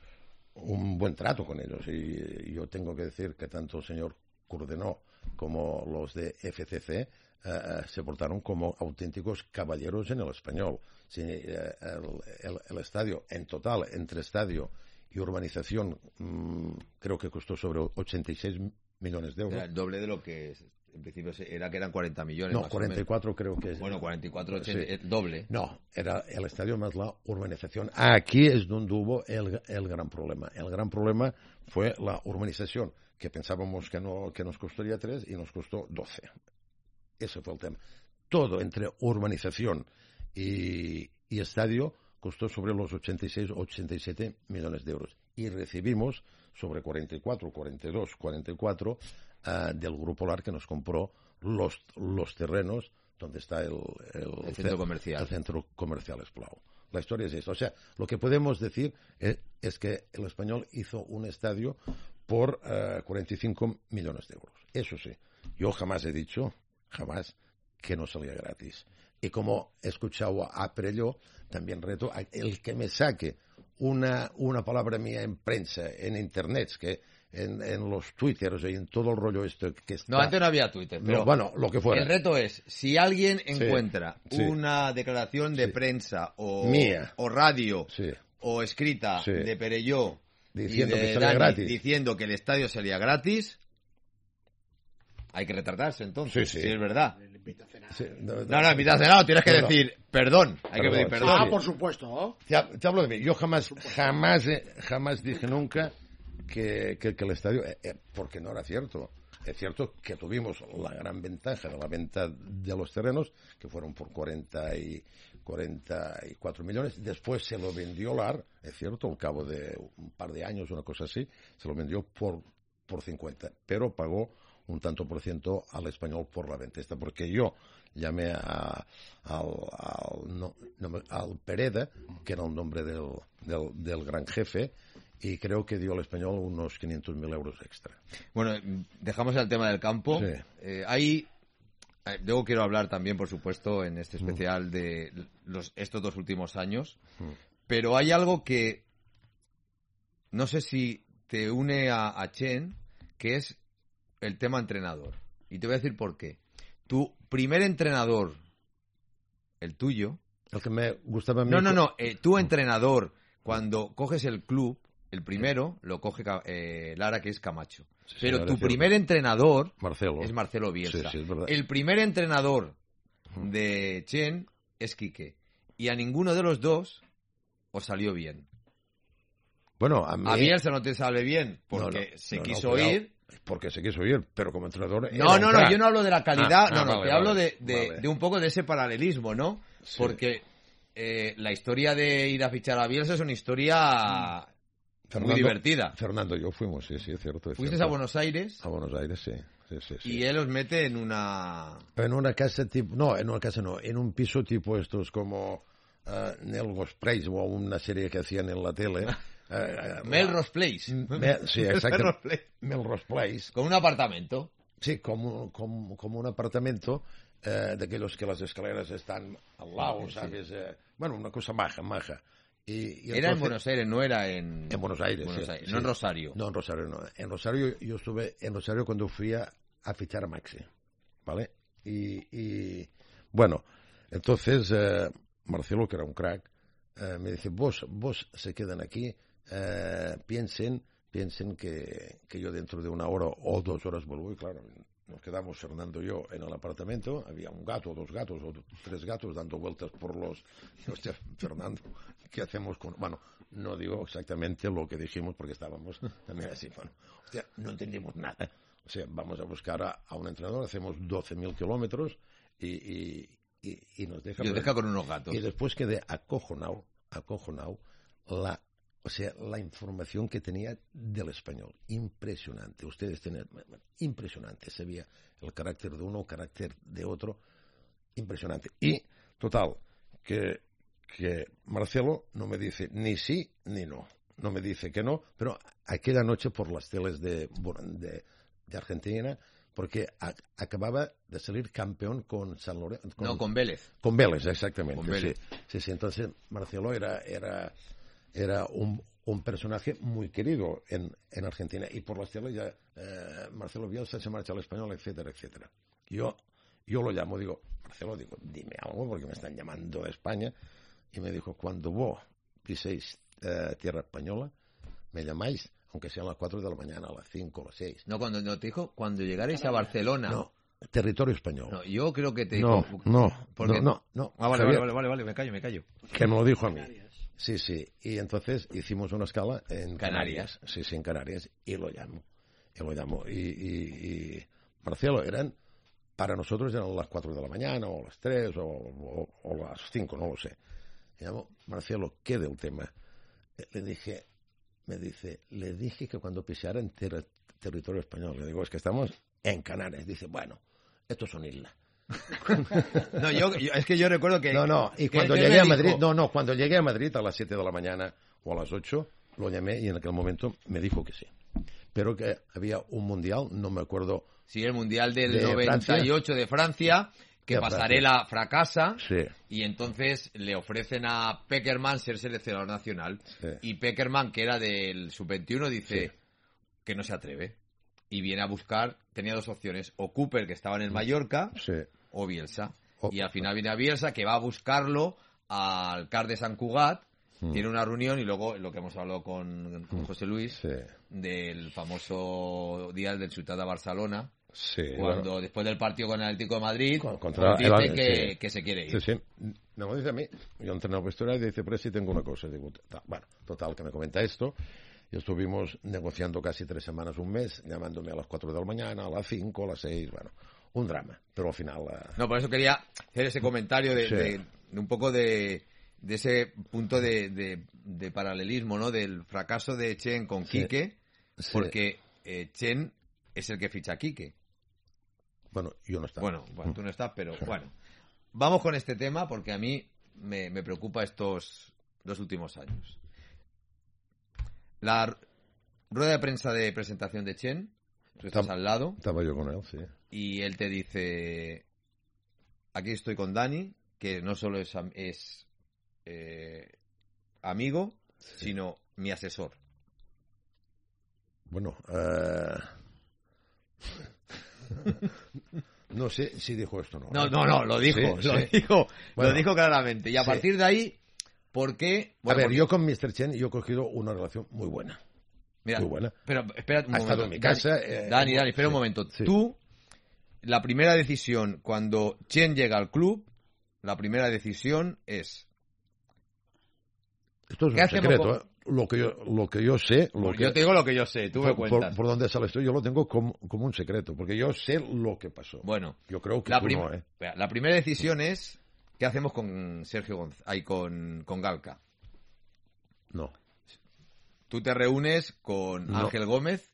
un buen trato con ellos. Y, y yo tengo que decir que tanto el señor Curdenó como los de F C C Uh, se portaron como auténticos caballeros en el español. Sí, uh, el, el, el estadio, en total, entre estadio y urbanización, um, creo que costó sobre ochenta y seis millones de euros. Era el doble de lo que en principio era que eran cuarenta millones. No, más cuarenta y cuatro o menos. creo que es. Bueno, cuarenta y cuatro, sí. el doble. No, era el estadio más la urbanización. Aquí es donde hubo el, el gran problema. El gran problema fue la urbanización, que pensábamos que, no, que nos costaría tres y nos costó doce. Ese fue el tema. Todo entre urbanización y, y estadio costó sobre los ochenta y seis, ochenta y siete millones de euros. Y recibimos sobre cuarenta y cuatro, cuarenta y dos, cuarenta y cuatro uh, del Grupo Lar que nos compró los, los terrenos donde está el, el, el centro comercial. El centro comercial Esplau. La historia es esta. O sea, lo que podemos decir es, es que el Español hizo un estadio por uh, cuarenta y cinco millones de euros. Eso sí, yo jamás he dicho... jamás que no salía gratis. Y como he escuchado a Perelló, también reto a el que me saque una, una palabra mía en prensa, en internet, que en, en los twitters y en todo el rollo esto que está... No, antes no había Twitter, pero no, bueno, lo que fuera. El reto es, si alguien sí, encuentra sí. una declaración de sí. prensa o, mía o radio sí. o escrita sí. de Perelló diciendo y de que salía Dani gratis, diciendo que el estadio salía gratis... hay que retratarse entonces, Sí, sí. si es verdad. Sí, no, No, no, invita a cenar, tienes que no, no. decir perdón, hay que Perdón, pedir sí, perdón. Ah, sí. por supuesto, ¿no? Te, te hablo de mí. Yo jamás, jamás, eh, jamás dije nunca que, que, que el estadio, eh, eh, porque no era cierto. Es cierto que tuvimos la gran ventaja de la venta de los terrenos, que fueron por cuarenta y cuarenta y cuatro millones. Después se lo vendió Lar, es cierto, al cabo de un par de años, una cosa así, se lo vendió por, por cincuenta, pero pagó un tanto por ciento al Español por la venta esta, porque yo llamé a, al, al, no, no, al Pereda, que era el nombre del, del, del gran jefe, y creo que dio al Español unos quinientos mil euros extra. Bueno, dejamos el tema del campo. Sí. Eh, ahí, eh, luego quiero hablar también, por supuesto, en este Mm. especial de los, estos dos últimos años. Mm. Pero hay algo que no sé si te une a, a Chen, que es el tema entrenador. Y te voy a decir por qué. Tu primer entrenador, el tuyo... El que me gustaba a mí... No, no, no. Eh, tu entrenador, cuando coges el club, el primero lo coge eh, Lara, que es Camacho. Sí, Pero sí, tu era primer cierto. entrenador Marcelo. es Marcelo Bielsa. Sí, sí, es verdad. El primer entrenador de Chen es Quique. Y a ninguno de los dos os salió bien. Bueno, a mí... A Bielsa no te sale bien porque No, no, se no, no, quiso cuidado. ir. Porque se quiso ir, pero como entrenador... era No, un no, no, crack. yo no hablo de la calidad, Ah, no, ah, no, vale, te hablo vale, de, de, vale. de un poco de ese paralelismo, ¿no? Sí. Porque eh, la historia de ir a fichar a Bielsa es una historia Fernando, muy divertida. Fernando y yo fuimos, sí, sí, es cierto. Es Fuiste cierto. a Buenos Aires A Buenos Aires, sí. sí, sí, sí. y él os mete en una... En una casa tipo... No, en una casa no, en un piso tipo estos como uh, Melrose Place o una serie que hacían en la tele. Uh, Melrose Place. Me, sí, exacto. Melrose Place. Melrose Place. Con un apartamento. Sí, como, como, como un apartamento eh, de aquellos que las escaleras están al lado, Sí, sí. ¿sabes? Eh, bueno, una cosa maja, maja. Y, y Era en entonces- Buenos Aires, no era en... En Buenos Aires, Buenos sí, Aires, sí. no en Rosario. No, en Rosario no. En Rosario yo estuve en Rosario cuando fui a, a fichar a Maxi, ¿vale? Y, y bueno, entonces eh, Marcelo, que era un crack, eh, me dice, vos, vos se quedan aquí, eh, piensen, piensen que, que yo dentro de una hora o dos horas vuelvo. Y claro, nos quedamos Fernando y yo en el apartamento, había un gato, dos gatos o tres gatos dando vueltas por los... Hostia, Fernando, ¿qué hacemos con...? Bueno, no digo exactamente lo que dijimos porque estábamos también así, bueno, hostia, no entendimos nada. O sea, vamos a buscar a, a un entrenador, hacemos doce mil kilómetros y, y, y, y nos deja... Y os deja con unos gatos. Y después quedé acojonado, acojonado, la, o sea, la información que tenía del español. Impresionante. Ustedes tienen... Impresionante. Se veía el carácter de uno, el carácter de otro. Impresionante. Y, total, que, que Marcelo no me dice ni sí ni no. No me dice que no, pero aquella noche por las teles de, de, de Argentina, porque a, acababa de salir campeón con San Lorenzo. No, con Vélez. Con Vélez, exactamente. Con Vélez. Sí, sí, sí. Entonces Marcelo era, era, era un, un personaje muy querido en, en Argentina. Y por las teles ya eh, Marcelo Bielsa se marcha al Español, etcétera, etcétera. Yo, yo lo llamo, digo, Marcelo, digo, dime algo porque me están llamando de España. Y me dijo, cuando vos piséis eh, tierra española, me llamáis, aunque sean las cuatro de la mañana, a las cinco, a las seis. No, cuando no te dijo, cuando llegarais a Barcelona. No, territorio español. No, yo creo que te dijo... No, no, porque... no, no, no. Ah, vale, Javier, vale, vale, vale, me callo, me callo. que me lo dijo a mí. Sí, sí. Y entonces hicimos una escala en Canarias. Canarias. Sí, sí, en Canarias. Y lo llamo. Y lo llamo. Y, y, y Marcelo, eran, para nosotros eran las cuatro de la mañana, o las tres, o, o, o las cinco, no lo sé. Y llamo, Marcelo, ¿qué del tema? Le dije, me dice, le dije que cuando pisara en ter territorio español, le digo, es que estamos en Canarias. Dice, bueno, esto son islas. No, yo, yo, es que yo recuerdo que... No, no, y que- cuando que llegué me a Madrid, dijo- no, no, cuando llegué a Madrid a las siete de la mañana o a las ocho, lo llamé y en aquel momento me dijo que sí. Pero que había un mundial, no me acuerdo. Sí, el Mundial del de noventa y ocho de Francia, que De Pasarela fracasa, Sí. y entonces le ofrecen a Peckerman ser seleccionador nacional. Sí. Y Peckerman, que era del sub veintiuno, dice Sí. que no se atreve. Y viene a buscar, tenía dos opciones, o Cooper, que estaba en el Mallorca, Sí. o Bielsa. O- Y al final viene a Bielsa, que va a buscarlo al CAR de Sant Cugat, Mm. tiene una reunión, y luego lo que hemos hablado con, con José Luis, Sí. del famoso día del Ciutat de Barcelona, Sí, cuando bueno. después del partido con el Atlético de Madrid Contra pues dice el, que, sí. que se quiere ir. Sí, sí. No, me dice a mí. Yo entré en el vestuario y dice, pero si tengo una cosa. Digo, bueno, total, que me comenta esto. Y estuvimos negociando casi tres semanas, un mes, llamándome a las cuatro de la mañana, a las cinco, a las seis, bueno, un drama. Pero al final... Uh... No, por eso quería hacer ese comentario de, sí. de, de un poco de, de ese punto de, de, de paralelismo, ¿no? Del fracaso de Chen con sí. Quique, sí. porque eh, Chen es el que ficha a Quique. Bueno, yo no estaba. Bueno, bueno, tú no estás, pero sí. Bueno. Vamos con este tema porque a mí me, me preocupa estos dos últimos años. La rueda de prensa de presentación de Chen, tú estás estaba, al lado. Estaba yo con él, sí. Y él te dice, aquí estoy con Dani, que no solo es, es eh, amigo, sí. sino mi asesor. Bueno, uh... no sé si dijo esto o no. No, no, no, lo dijo, sí, lo, sí. Dijo, bueno, lo dijo claramente. Y a sí. partir de ahí, ¿por qué? Bueno, a ver, porque... yo con mister Chen yo he cogido una relación muy buena. Mira, muy buena. Pero espera un ha momento. estado en mi casa. Dani, eh, Dani, Dani, espera sí, un momento. Sí. Tú, la primera decisión, cuando Chen llega al club, la primera decisión es... Esto es un secreto, con... ¿eh? Lo que yo, lo que yo sé... Lo que, yo te digo lo que yo sé, tú por, me cuentas. Por, por dónde sale esto, yo lo tengo como, como un secreto, porque yo sé lo que pasó. Bueno, yo creo que la, tú prim no, ¿eh? la primera decisión es... ¿Qué hacemos con Sergio Gonz ahí con, con Galca? No. ¿Tú te reúnes con no. Ángel Gómez?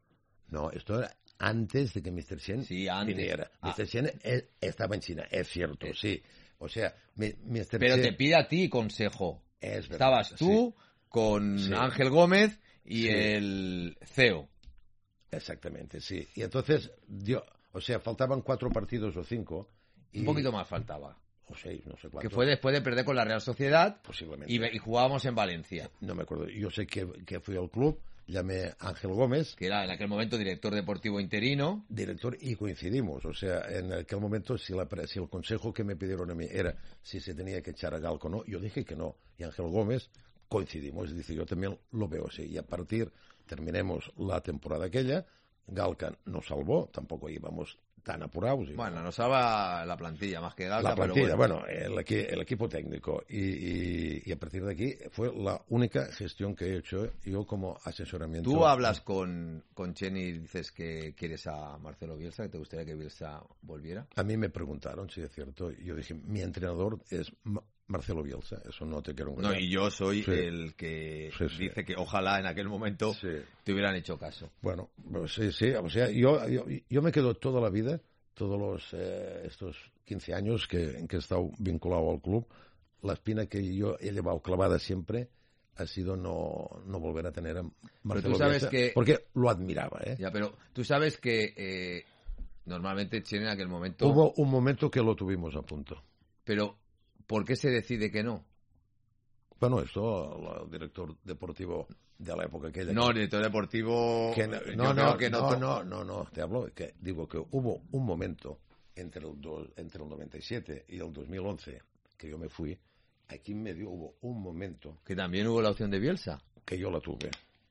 No, esto era antes de que mister Chen sí, antes. viniera. Ah. mister Chen él, estaba en China, es cierto, eh. sí. O sea, mister Pero Chen... te pide a ti consejo. Es verdad, Estabas tú sí. con sí. Ángel Gómez y sí. el C E O. Exactamente, sí. Y entonces, dio, o sea, faltaban cuatro partidos o cinco. Y... Un poquito más faltaba. O seis, no sé cuánto. Que fue después de perder con la Real Sociedad. Posiblemente. Y, y jugábamos en Valencia. No me acuerdo. Yo sé que, que fui al club, llamé a Ángel Gómez. Que era en aquel momento director deportivo interino. Director, y coincidimos. O sea, en aquel momento, si, la, si el consejo que me pidieron a mí era si se tenía que echar a Galco o no, yo dije que no. Y Ángel Gómez coincidimos. Dice, yo también lo veo así. Y a partir, terminemos la temporada aquella, Galca nos salvó, tampoco íbamos tan apurados. Y bueno, nos salva la plantilla más que Galca. La plantilla, pero bueno, bueno el, el equipo técnico. Y, y, y a partir de aquí fue la única gestión que he hecho yo como asesoramiento. ¿Tú hablas con, con Chen y dices que quieres a Marcelo Bielsa, que te gustaría que Bielsa volviera? A mí me preguntaron, si es cierto. Yo dije, mi entrenador es Marcelo Bielsa, eso no te quiero engañar. No, y yo soy sí. el que sí, sí. dice que ojalá en aquel momento sí. te hubieran hecho caso. Bueno, sí, sí, o sea, yo, yo, yo me quedo toda la vida, todos los eh, estos quince años que, en que he estado vinculado al club, la espina que yo he llevado clavada siempre ha sido no, no volver a tener a Marcelo tú sabes Bielsa, que... porque lo admiraba, ¿eh? Ya, pero tú sabes que eh, normalmente Chen en aquel momento... Hubo un momento que lo tuvimos a punto. Pero... ¿Por qué se decide que no? Bueno, esto, el director deportivo de la época aquella... No, el director deportivo... Que no, no, no, que no, no, no, no, te hablo, que digo que hubo un momento entre el, do, entre el noventa y siete y el dos mil once, que yo me fui, aquí en medio hubo un momento... Que también hubo la opción de Bielsa. Que yo la tuve,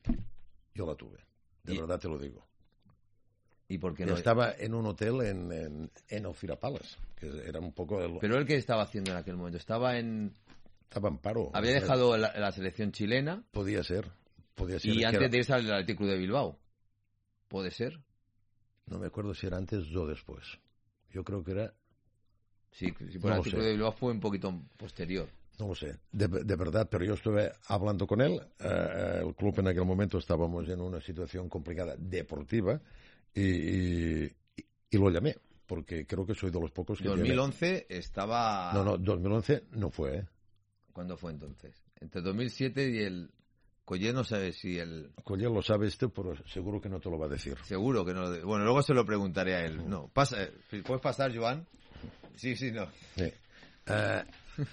yo la tuve, de ¿Y? verdad te lo digo. ¿Y por qué no? Estaba en un hotel en, en, en Alfira Palace, que era un poco... El... ¿Pero él qué estaba haciendo en aquel momento? Estaba en... Estaba en paro. Había dejado la, la selección chilena. Podía ser, podía ser. Y antes era... de irse al Athletic Club de Bilbao. ¿Puede ser? No me acuerdo si era antes o después. Yo creo que era... Sí, si por el Athletic Club de Bilbao fue un poquito posterior. No lo sé, de, de verdad, pero yo estuve hablando con él. Eh, el club en aquel momento estábamos en una situación complicada deportiva. Y, y, y lo llamé, porque creo que soy de los pocos que dos mil once tiene... estaba... No, no, dos mil once no fue, ¿eh? ¿Cuándo fue entonces? Entre dos mil siete y el... Collet no sabe si el... Collet lo sabe este, pero seguro que no te lo va a decir. Seguro que no lo... Bueno, luego se lo preguntaré a él. No, pasa... ¿Puedes pasar, Joan? Sí, sí, no. Sí. Uh...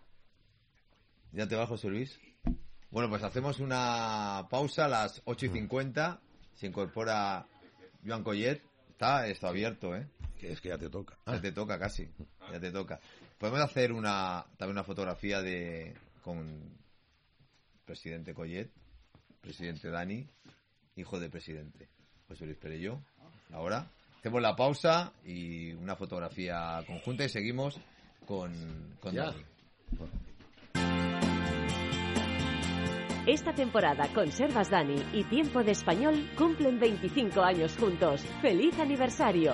¿Ya te va, José Luis? Bueno, pues hacemos una pausa a las ocho y cincuenta. Se incorpora... Joan Collet, está esto abierto, ¿eh? Que es que ya te toca. Ah. Ya te toca casi, ya te toca. Podemos hacer una también una fotografía de con presidente Collet, presidente Dani, hijo de presidente José Luis Perelló. Ahora, Hacemos la pausa y una fotografía conjunta y seguimos con, con Ya. Dani. Esta temporada Conservas Dani y Tiempo de Español cumplen veinticinco años juntos. ¡Feliz aniversario!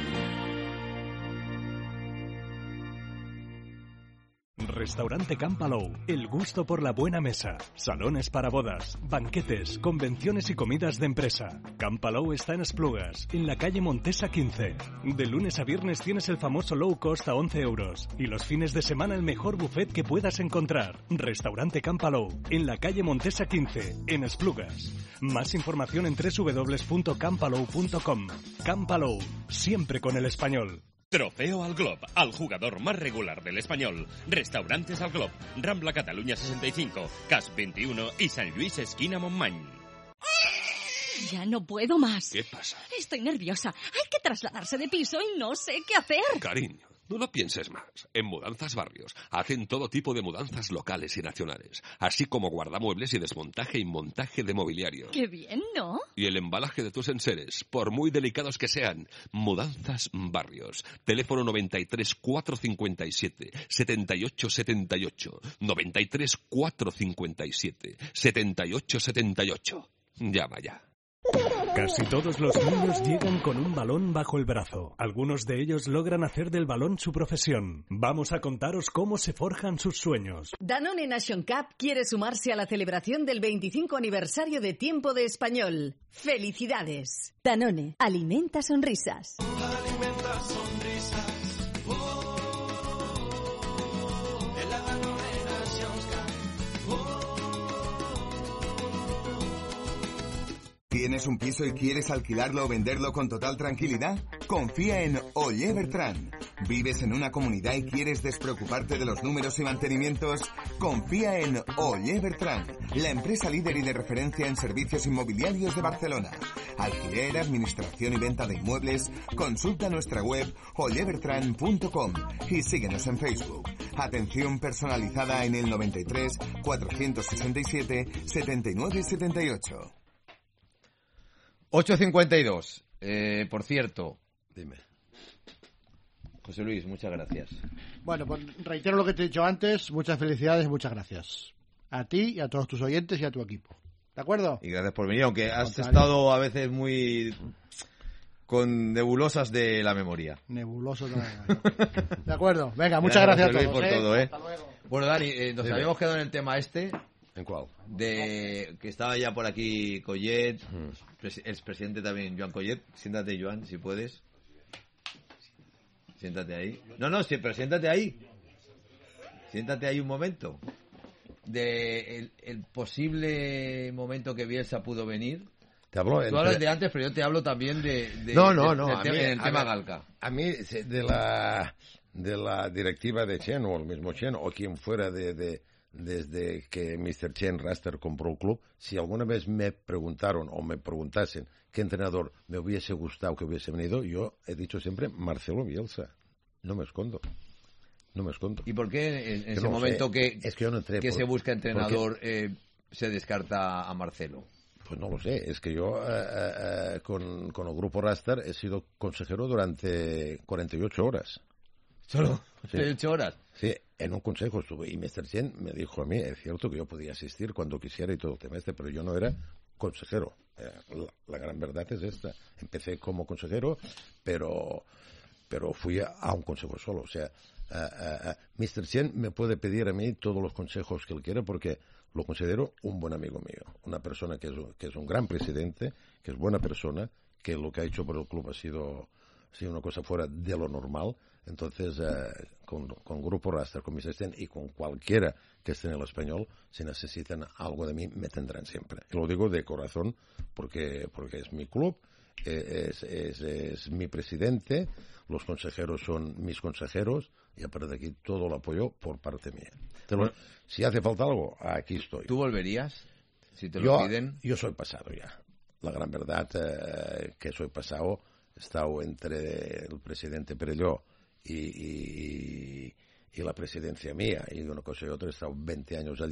Restaurante Campalou, el gusto por la buena mesa. Salones para bodas, banquetes, convenciones y comidas de empresa. Campalou está en Esplugas, en la calle Montesa quince. De lunes a viernes tienes el famoso low cost a once euros. Y los fines de semana el mejor buffet que puedas encontrar. Restaurante Campalou, en la calle Montesa quince, en Esplugas. Más información en doble u doble u doble u punto campalou punto com. Campalou, siempre con el español. Trofeo al Glob, al jugador más regular del español. Restaurantes al Glob, Rambla Cataluña sesenta y cinco, Cas veintiuno y San Luis esquina Montmany. Ya no puedo más. ¿Qué pasa? Estoy nerviosa. Hay que trasladarse de piso y no sé qué hacer. Cariño, no lo pienses más. En Mudanzas Barrios hacen todo tipo de mudanzas locales y nacionales, así como guardamuebles y desmontaje y montaje de mobiliario. Qué bien, ¿no? Y el embalaje de tus enseres, por muy delicados que sean. Mudanzas Barrios. Teléfono noventa y tres, cuatrocientos cincuenta y siete, setenta y ocho setenta y ocho. noventa y tres, cuatrocientos cincuenta y siete, setenta y ocho setenta y ocho. Llama ya. Casi todos los niños llegan con un balón bajo el brazo. Algunos de ellos logran hacer del balón su profesión. Vamos a contaros cómo se forjan sus sueños. Danone Nation Cup quiere sumarse a la celebración del veinticinco aniversario de Tiempo de Español. ¡Felicidades! Danone, alimenta sonrisas. Alimenta sonrisas. Oh, en la Danone Nations Cup. ¿Tienes un piso y quieres alquilarlo o venderlo con total tranquilidad? Confía en Oller Bertran. ¿Vives en una comunidad y quieres despreocuparte de los números y mantenimientos? Confía en Oller Bertran, la empresa líder y de referencia en servicios inmobiliarios de Barcelona. Alquiler, administración y venta de inmuebles. Consulta nuestra web oller bertran punto com y síguenos en Facebook. Atención personalizada en el noventa y tres, cuatrocientos sesenta y siete, setenta y nueve setenta y ocho. ocho cincuenta y dos. Eh, por cierto. Dime. José Luis, muchas gracias. Bueno, pues reitero lo que te he dicho antes. Muchas felicidades y muchas gracias. A ti y a todos tus oyentes y a tu equipo. ¿De acuerdo? Y gracias por venir, aunque has Contrario. estado a veces muy con nebulosas de la memoria. Nebuloso también. De acuerdo. Venga, muchas Gracias, gracias, José a Luis, todos. por todo, ¿eh? Hasta luego. Bueno, Dani, eh, nos Dime. habíamos quedado en el tema este. ¿En cuál? De que estaba ya por aquí Collet, pres- el presidente también, Joan Collet. Siéntate, Joan, si puedes. Siéntate ahí. No, no, sí, pero siéntate ahí. Siéntate ahí un momento. De el, el posible momento que Bielsa pudo venir. Te hablo Tú entre- hablas de antes, pero yo te hablo también de, de- No, no, de- no. del a tema- mí- en el a tema ver, Galca. A mí, se- de la, de la directiva de Chen, o el mismo Chen, o quien fuera de, de, desde que mister Chen Raster compró el club, si alguna vez me preguntaron o me preguntasen qué entrenador me hubiese gustado que hubiese venido, yo he dicho siempre Marcelo Bielsa. No me escondo. No me escondo. ¿Y por qué en, en Que ese no momento sé. que, Es que yo no entré que por- se busca porque- entrenador eh, se descarta a Marcelo? Pues no lo sé, es que yo eh, eh, con, con el grupo Raster he sido consejero durante cuarenta y ocho horas. ¿Solo Sí. cuarenta y ocho horas? Sí, en un consejo estuve y mister Chen me dijo a mí, es cierto que yo podía asistir cuando quisiera y todo el tema este, pero yo no era consejero. Eh, la, la gran verdad es esta. Empecé como consejero, pero pero fui a, a un consejo solo. O sea, uh, uh, uh, mister Chen me puede pedir a mí todos los consejos que él quiera porque lo considero un buen amigo mío, una persona que es, que es un gran presidente, que es buena persona, que lo que ha hecho por el club ha sido, ha sido una cosa fuera de lo normal. Entonces, uh, con, con Grupo Raster, con mister Chen y con cualquiera que esté en el español, si necesitan algo de mí, me tendrán siempre. Y lo digo de corazón porque, porque es mi club, es, es, es mi presidente, los consejeros son mis consejeros y a partir de aquí todo el apoyo por parte mía. Te lo- Bueno. si hace falta algo, aquí estoy. ¿Tú volverías? Si te yo, lo piden. yo soy pasado ya. La gran verdad eh, que soy pasado. He estado entre el presidente Perelló y, y, y la presidencia mía. Y de una cosa y otra he estado veinte años allí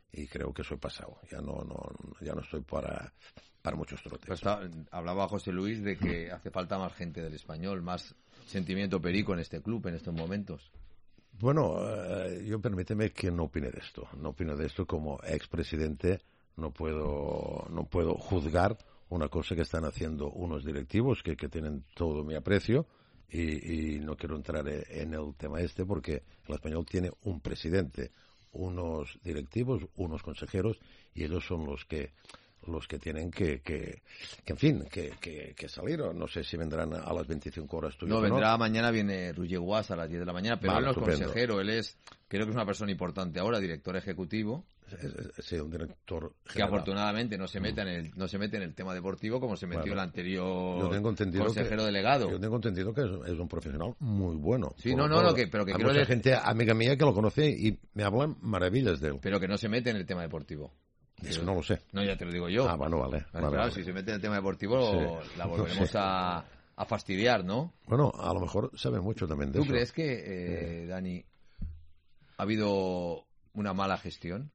y creo que soy pasado. Ya no, no, ya no estoy para, para muchos trotes. Pues está, hablaba José Luis de que hace falta más gente del Español, más sentimiento perico en este club en estos momentos. Bueno, eh, yo permíteme que no opine de esto. No opino de esto como expresidente. No puedo, no puedo juzgar una cosa que están haciendo unos directivos que, que tienen todo mi aprecio y, y no quiero entrar en el tema este porque el Español tiene un presidente, unos directivos, unos consejeros y ellos son los que los que tienen que, que, que en fin, que, que, que salir. No sé si vendrán a las veinticinco horas tuyas. No, vendrá no. Mañana, viene Roger Guas a las diez de la mañana, pero vale, él no es estupendo. Consejero, él es, creo que es una persona importante ahora, director ejecutivo. Sí, un director general. Que afortunadamente no se mete en el no se mete en el tema deportivo como se metió bueno, el anterior yo tengo entendido consejero que, delegado. Yo tengo entendido que es, es un profesional muy bueno. Sí, no, no, no, que, pero que hay creo mucha de... gente amiga mía que lo conoce y me hablan maravillas de él. Pero que no se mete en el tema deportivo. Eso no lo sé. No, ya te lo digo yo. Ah, bueno, vale. Claro, vale, claro vale. Si se mete en el tema deportivo sí. la volveremos sí. a, a fastidiar, ¿no? Bueno, a lo mejor sabe mucho también de ¿Tú eso. ¿Tú crees que, eh, sí. Dani, ha habido una mala gestión?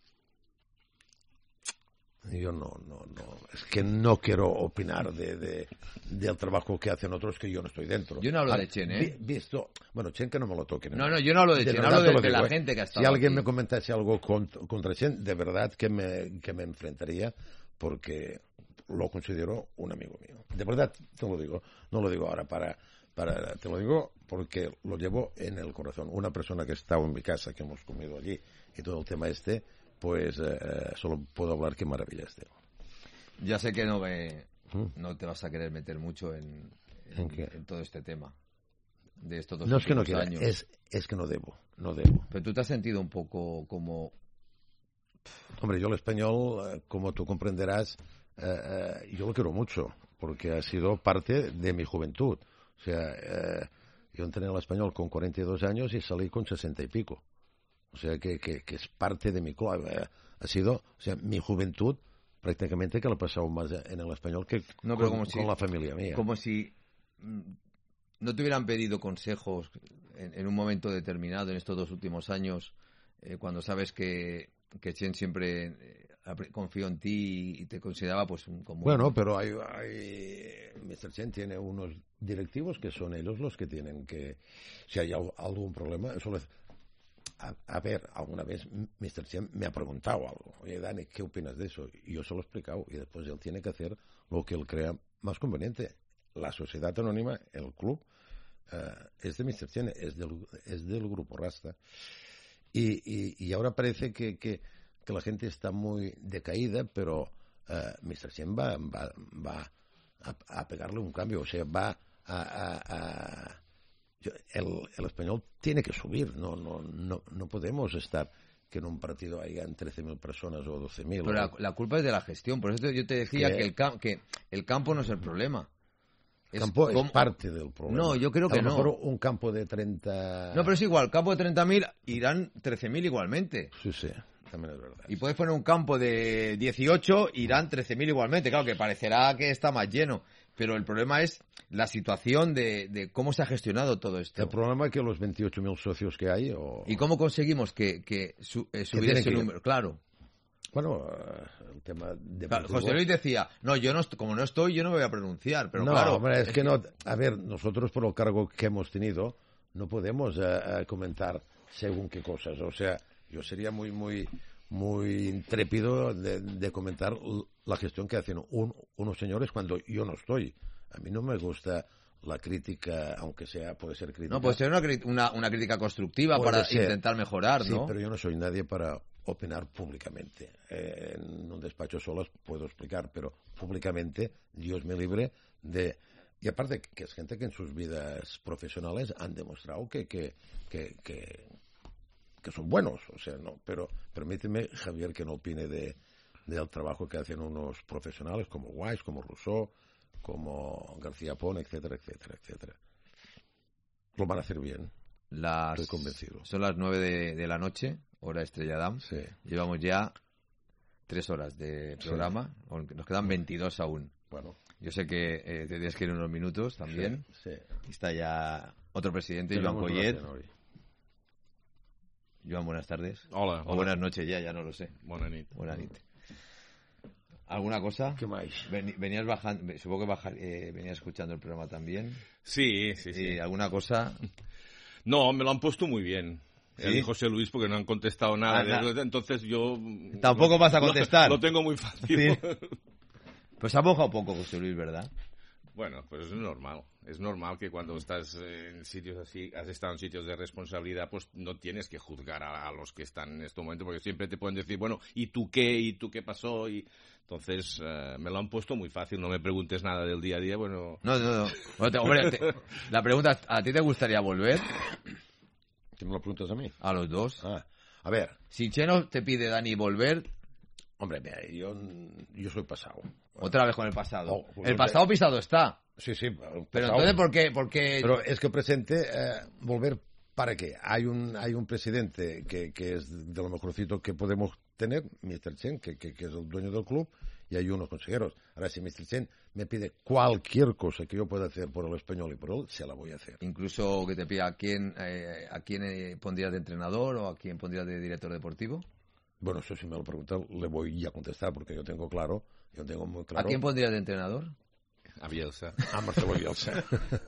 Yo no, no, no. Es que no quiero opinar de, de, del trabajo que hacen otros que yo no estoy dentro. Yo no hablo de Chen, ¿eh? Visto, bueno, Chen que no me lo toquen. No, no, yo no hablo de, de Chen, hablo de, de la digo, gente que ha estado Si alguien aquí. me comentase algo contra, contra Chen, de verdad que me, que me enfrentaría porque lo considero un amigo mío. De verdad, te lo digo. No lo digo ahora para... para te lo digo porque lo llevo en el corazón. Una persona que ha estado en mi casa, que hemos comido allí y todo el tema este... pues eh, solo puedo hablar qué maravilla es de él. Ya sé que no me, no te vas a querer meter mucho en, en, ¿En, en todo este tema de estos dos no es que no quiera, años. Es, es que no debo, no debo. Pero tú te has sentido un poco como... Hombre, yo el español, como tú comprenderás, eh, eh, yo lo quiero mucho, porque ha sido parte de mi juventud. O sea, eh, yo entré en el español con cuarenta y dos años y salí con sesenta y pico. O sea, que, que, que es parte de mi club. Eh, ha sido, o sea, mi juventud prácticamente que lo he pasado más en el español que no, con, como con si, la familia mía. Como si no te hubieran pedido consejos en, en un momento determinado en estos dos últimos años, eh, cuando sabes que, que Chen siempre eh, confió en ti y te consideraba pues un como bueno, pero hay, hay mister Chen tiene unos directivos que son ellos los que tienen que, si hay algún problema, eso les... A, a ver, alguna vez mister Chen me ha preguntado algo. Oye, Dani, ¿qué opinas de eso? Y yo se lo he explicado. Y después él tiene que hacer lo que él crea más conveniente. La sociedad anónima, el club, uh, es de mister Chen, es del, es del grupo Rasta. Y, y, y ahora parece que, que, que la gente está muy decaída, pero uh, mister Chen va, va, va a, a pegarle un cambio. O sea, va a... a, a El, el español tiene que subir, no no no no podemos estar que en un partido hayan trece mil personas o doce mil. Pero la, la culpa es de la gestión, por eso yo te decía que el, cam, que el campo no es el problema. El campo es, es parte del problema. No, yo creo que a lo no. mejor un campo de treinta... No, pero es igual, campo de treinta mil irán trece mil igualmente. Sí, sí, también es verdad. Y puedes poner un campo de dieciocho, irán trece mil igualmente. Claro, que parecerá que está más lleno. Pero el problema es la situación de, de cómo se ha gestionado todo esto. El problema es que los veintiocho mil socios que hay... O... ¿Y cómo conseguimos que, que su, eh, subir ese número? Claro. Bueno, uh, el tema de... Claro, José Luis decía, no, yo no, como no estoy, yo no me voy a pronunciar. Pero no, claro, hombre, es, es que, que no... A ver, nosotros por el cargo que hemos tenido no podemos uh, uh, comentar según qué cosas. O sea, yo sería muy, muy... muy intrépido de, de comentar la gestión que hacen un, unos señores cuando yo no estoy. A mí no me gusta la crítica, aunque sea puede ser crítica. No, puede ser una, una, una crítica constructiva puede para ser. Intentar mejorar, ¿no? Sí, pero yo no soy nadie para opinar públicamente. Eh, en un despacho solos puedo explicar, pero públicamente Dios me libre de... Y aparte que es gente que en sus vidas profesionales han demostrado que... que, que, que que son buenos, o sea, no, pero permíteme, Javier, que no opine de del trabajo que hacen unos profesionales como Weiss, como Rousseau, como García Pon, etcétera, etcétera, etcétera. Lo van a hacer bien, las... estoy convencido. Son las nueve de, de la noche, hora Estrella Damm. Sí. Llevamos ya tres horas de programa, sí. Nos quedan veintidós aún. Bueno. Yo sé que eh, te tienes que ir unos minutos también. Sí, sí. Está ya otro presidente, Joan Collet. Joan, buenas tardes. Hola. O buenas noches ya, ya no lo sé. Buenas noches. Buenas noches. ¿Alguna cosa? ¿Qué más? Ven, venías bajando, supongo que bajar, eh, venías escuchando el programa también. Sí, sí, sí. ¿Alguna cosa? No, me lo han puesto muy bien. ¿Sí? El José Luis, porque no han contestado nada. Ah, na... Entonces yo... Tampoco vas a contestar. Lo, lo tengo muy fácil. Sí. Pues ha mojado poco José Luis, ¿verdad? Bueno, pues es normal. Es normal que cuando estás en sitios así, has estado en sitios de responsabilidad, pues no tienes que juzgar a, a los que están en este momento, porque siempre te pueden decir, bueno, ¿y tú qué? ¿Y tú qué pasó? Y entonces uh, me lo han puesto muy fácil. No me preguntes nada del día a día, bueno... No, no, no. Bueno, te, hombre, te, la pregunta, ¿a ti te gustaría volver? ¿Te me lo preguntas a mí? A los dos. Ah, a ver. Si Cheno te pide, Dani, volver... Hombre, mira, yo, yo soy pasado. Otra vez con el pasado. Oh, pues el pasado pisado está. Sí, sí. Pero pasado. Entonces, ¿por qué? Porque... Pero es que presente, eh, volver, ¿para qué? Hay un hay un presidente que, que es de lo mejorcito que podemos tener, mister Chen, que, que, que es el dueño del club, y hay unos consejeros. Ahora, si mister Chen me pide cualquier cosa que yo pueda hacer por el Español y por él, se la voy a hacer. Incluso que te pida a quién, eh, a quién eh, pondrías de entrenador o a quién pondrías de director deportivo. Bueno, eso si me lo preguntan, le voy a contestar, porque yo tengo claro, yo tengo muy claro... ¿A quién pondrías de entrenador? A Bielsa. A Marcelo Bielsa.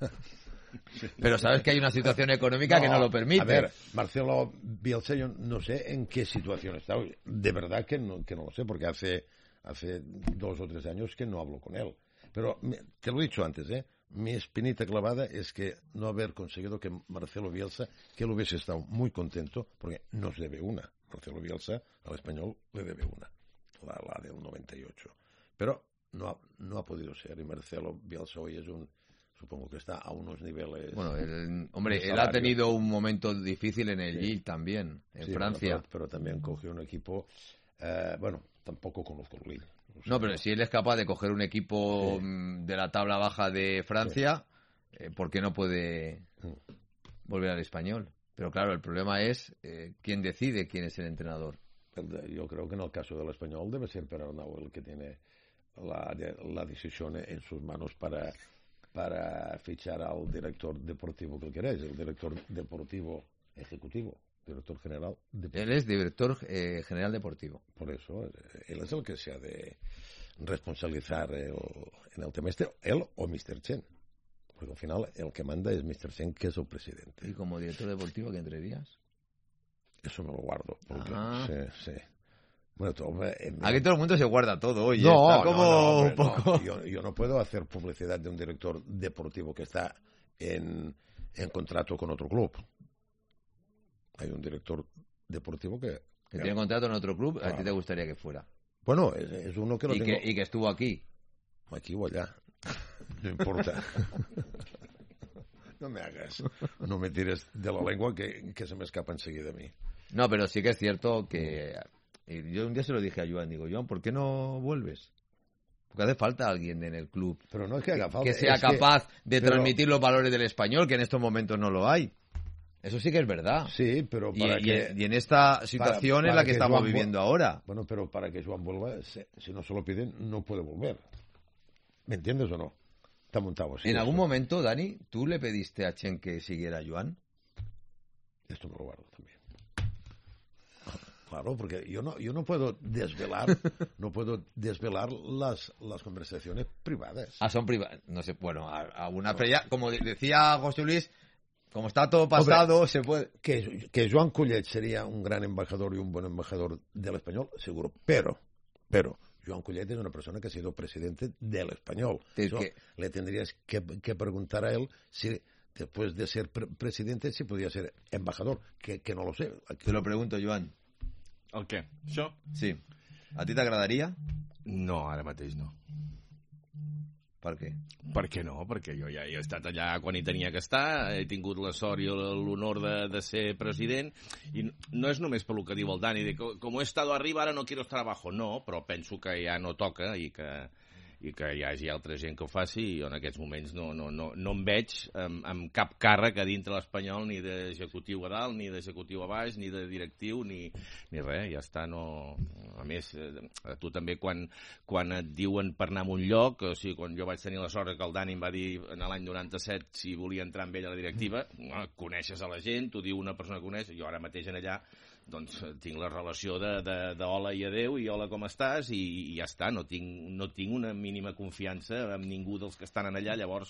Pero sabes que hay una situación económica no, que no lo permite. A ver, Marcelo Bielsa, yo no sé en qué situación está hoy. De verdad que no, que no lo sé, porque hace, hace dos o tres años que no hablo con él. Pero te lo he dicho antes, ¿eh? Mi espinita clavada es que no haber conseguido que Marcelo Bielsa, que él hubiese estado muy contento, porque nos debe una. Marcelo Bielsa al Español le debe una, la, la del noventa y ocho. Pero no ha, no ha podido ser, y Marcelo Bielsa hoy es un, supongo que está a unos niveles... Bueno, el, hombre, él ha tenido un momento difícil en el sí. Lille también, en sí, Francia. Pero, pero también cogió un equipo, eh, bueno, tampoco conozco el Lille. O sea, no, pero si él es capaz de coger un equipo sí. de la tabla baja de Francia, sí. eh, ¿por qué no puede volver al Español? Pero claro, el problema es eh, quién decide quién es el entrenador. Yo creo que en el caso del Español debe ser Perarnau el que tiene la, la decisión en sus manos para, para fichar al director deportivo que queréis, el director deportivo ejecutivo, director general deportivo. Él es director eh, general deportivo. Por eso, él es el que se ha de responsabilizar el, en el tema este, él o mister Chen. Porque al final el que manda es mister Chen, que es el presidente. ¿Y como director deportivo qué entrarías? Eso me lo guardo. Porque, ah. sí, sí. Bueno, todo, eh, aquí todo el mundo se guarda todo, oye. No, está como no, no, hombre, un poco... no. Yo, yo no puedo hacer publicidad de un director deportivo que está en, en contrato con otro club. Hay un director deportivo que... Que tiene contrato en otro club, ¿a ah. ti te gustaría que fuera? Bueno, es, es uno que lo y tengo... Que, y que estuvo aquí. Aquí o allá. No importa. No me hagas. No me tires de la lengua que, que se me escapa enseguida a mí. No, pero sí que es cierto que... Yo un día se lo dije a Joan, digo, Joan, ¿por qué no vuelves? Porque hace falta alguien en el club. Pero no es que haga falta. Que sea es capaz que... de pero... transmitir los valores del Español, que en estos momentos no lo hay. Eso sí que es verdad. Sí, pero para y, que... y en esta situación para, para en la que, que estamos Joan viviendo vu... ahora. Bueno, pero para que Joan vuelva, si no se lo piden, no puede volver. ¿Me entiendes o no? Está montado así. En eso. algún momento, Dani, ¿tú le pediste a Chen que siguiera a Joan? Esto me lo guardo también. Claro, porque yo no, yo no puedo desvelar, no puedo desvelar las, las conversaciones privadas. Ah, son privadas. No sé, bueno, a, a una no. Previa, como decía José Luis, como está todo pasado, hombre, se puede... Que, que Joan Collet sería un gran embajador y un buen embajador del Español, seguro. Pero, pero, Joan Collet es una persona que ha sido presidente del Español. Eso, que... Le tendrías que, que preguntar a él si después de ser pre presidente si podía ser embajador, que, que no lo sé. Te lo pregunto, Joan. El què? Això? Sí. A ti t'agradaria? No, ara mateix no. Per què? Per què no? Perquè jo ja he estat allà quan hi tenia que estar, he tingut la sort i l'honor de, de ser president, i no és només pel que diu el Dani, de com he estado arriba, ara no quiero estar abajo. No, però penso que ja no toca i que, i que hi hagi altra gent que ho faci, i jo en aquests moments no, no, no, no em veig amb, amb cap càrrec a dintre l'Espanyol, ni d'executiu a dalt, ni d'executiu a baix, ni de directiu, ni, ni res, ja està, no... A més, eh, tu també quan, quan et diuen per anar a un lloc, o sigui, quan jo vaig tenir la sort que el Dani em va dir en l'any noranta-set si volia entrar amb ell a la directiva, no, coneixes a la gent, t'ho diu una persona que coneix, jo ara mateix en allà doncs tinc la relació de, de, de hola i adeu i hola com estàs i, i ja està, no tinc, no tinc una mínima confiança amb ningú dels que estan en allà, llavors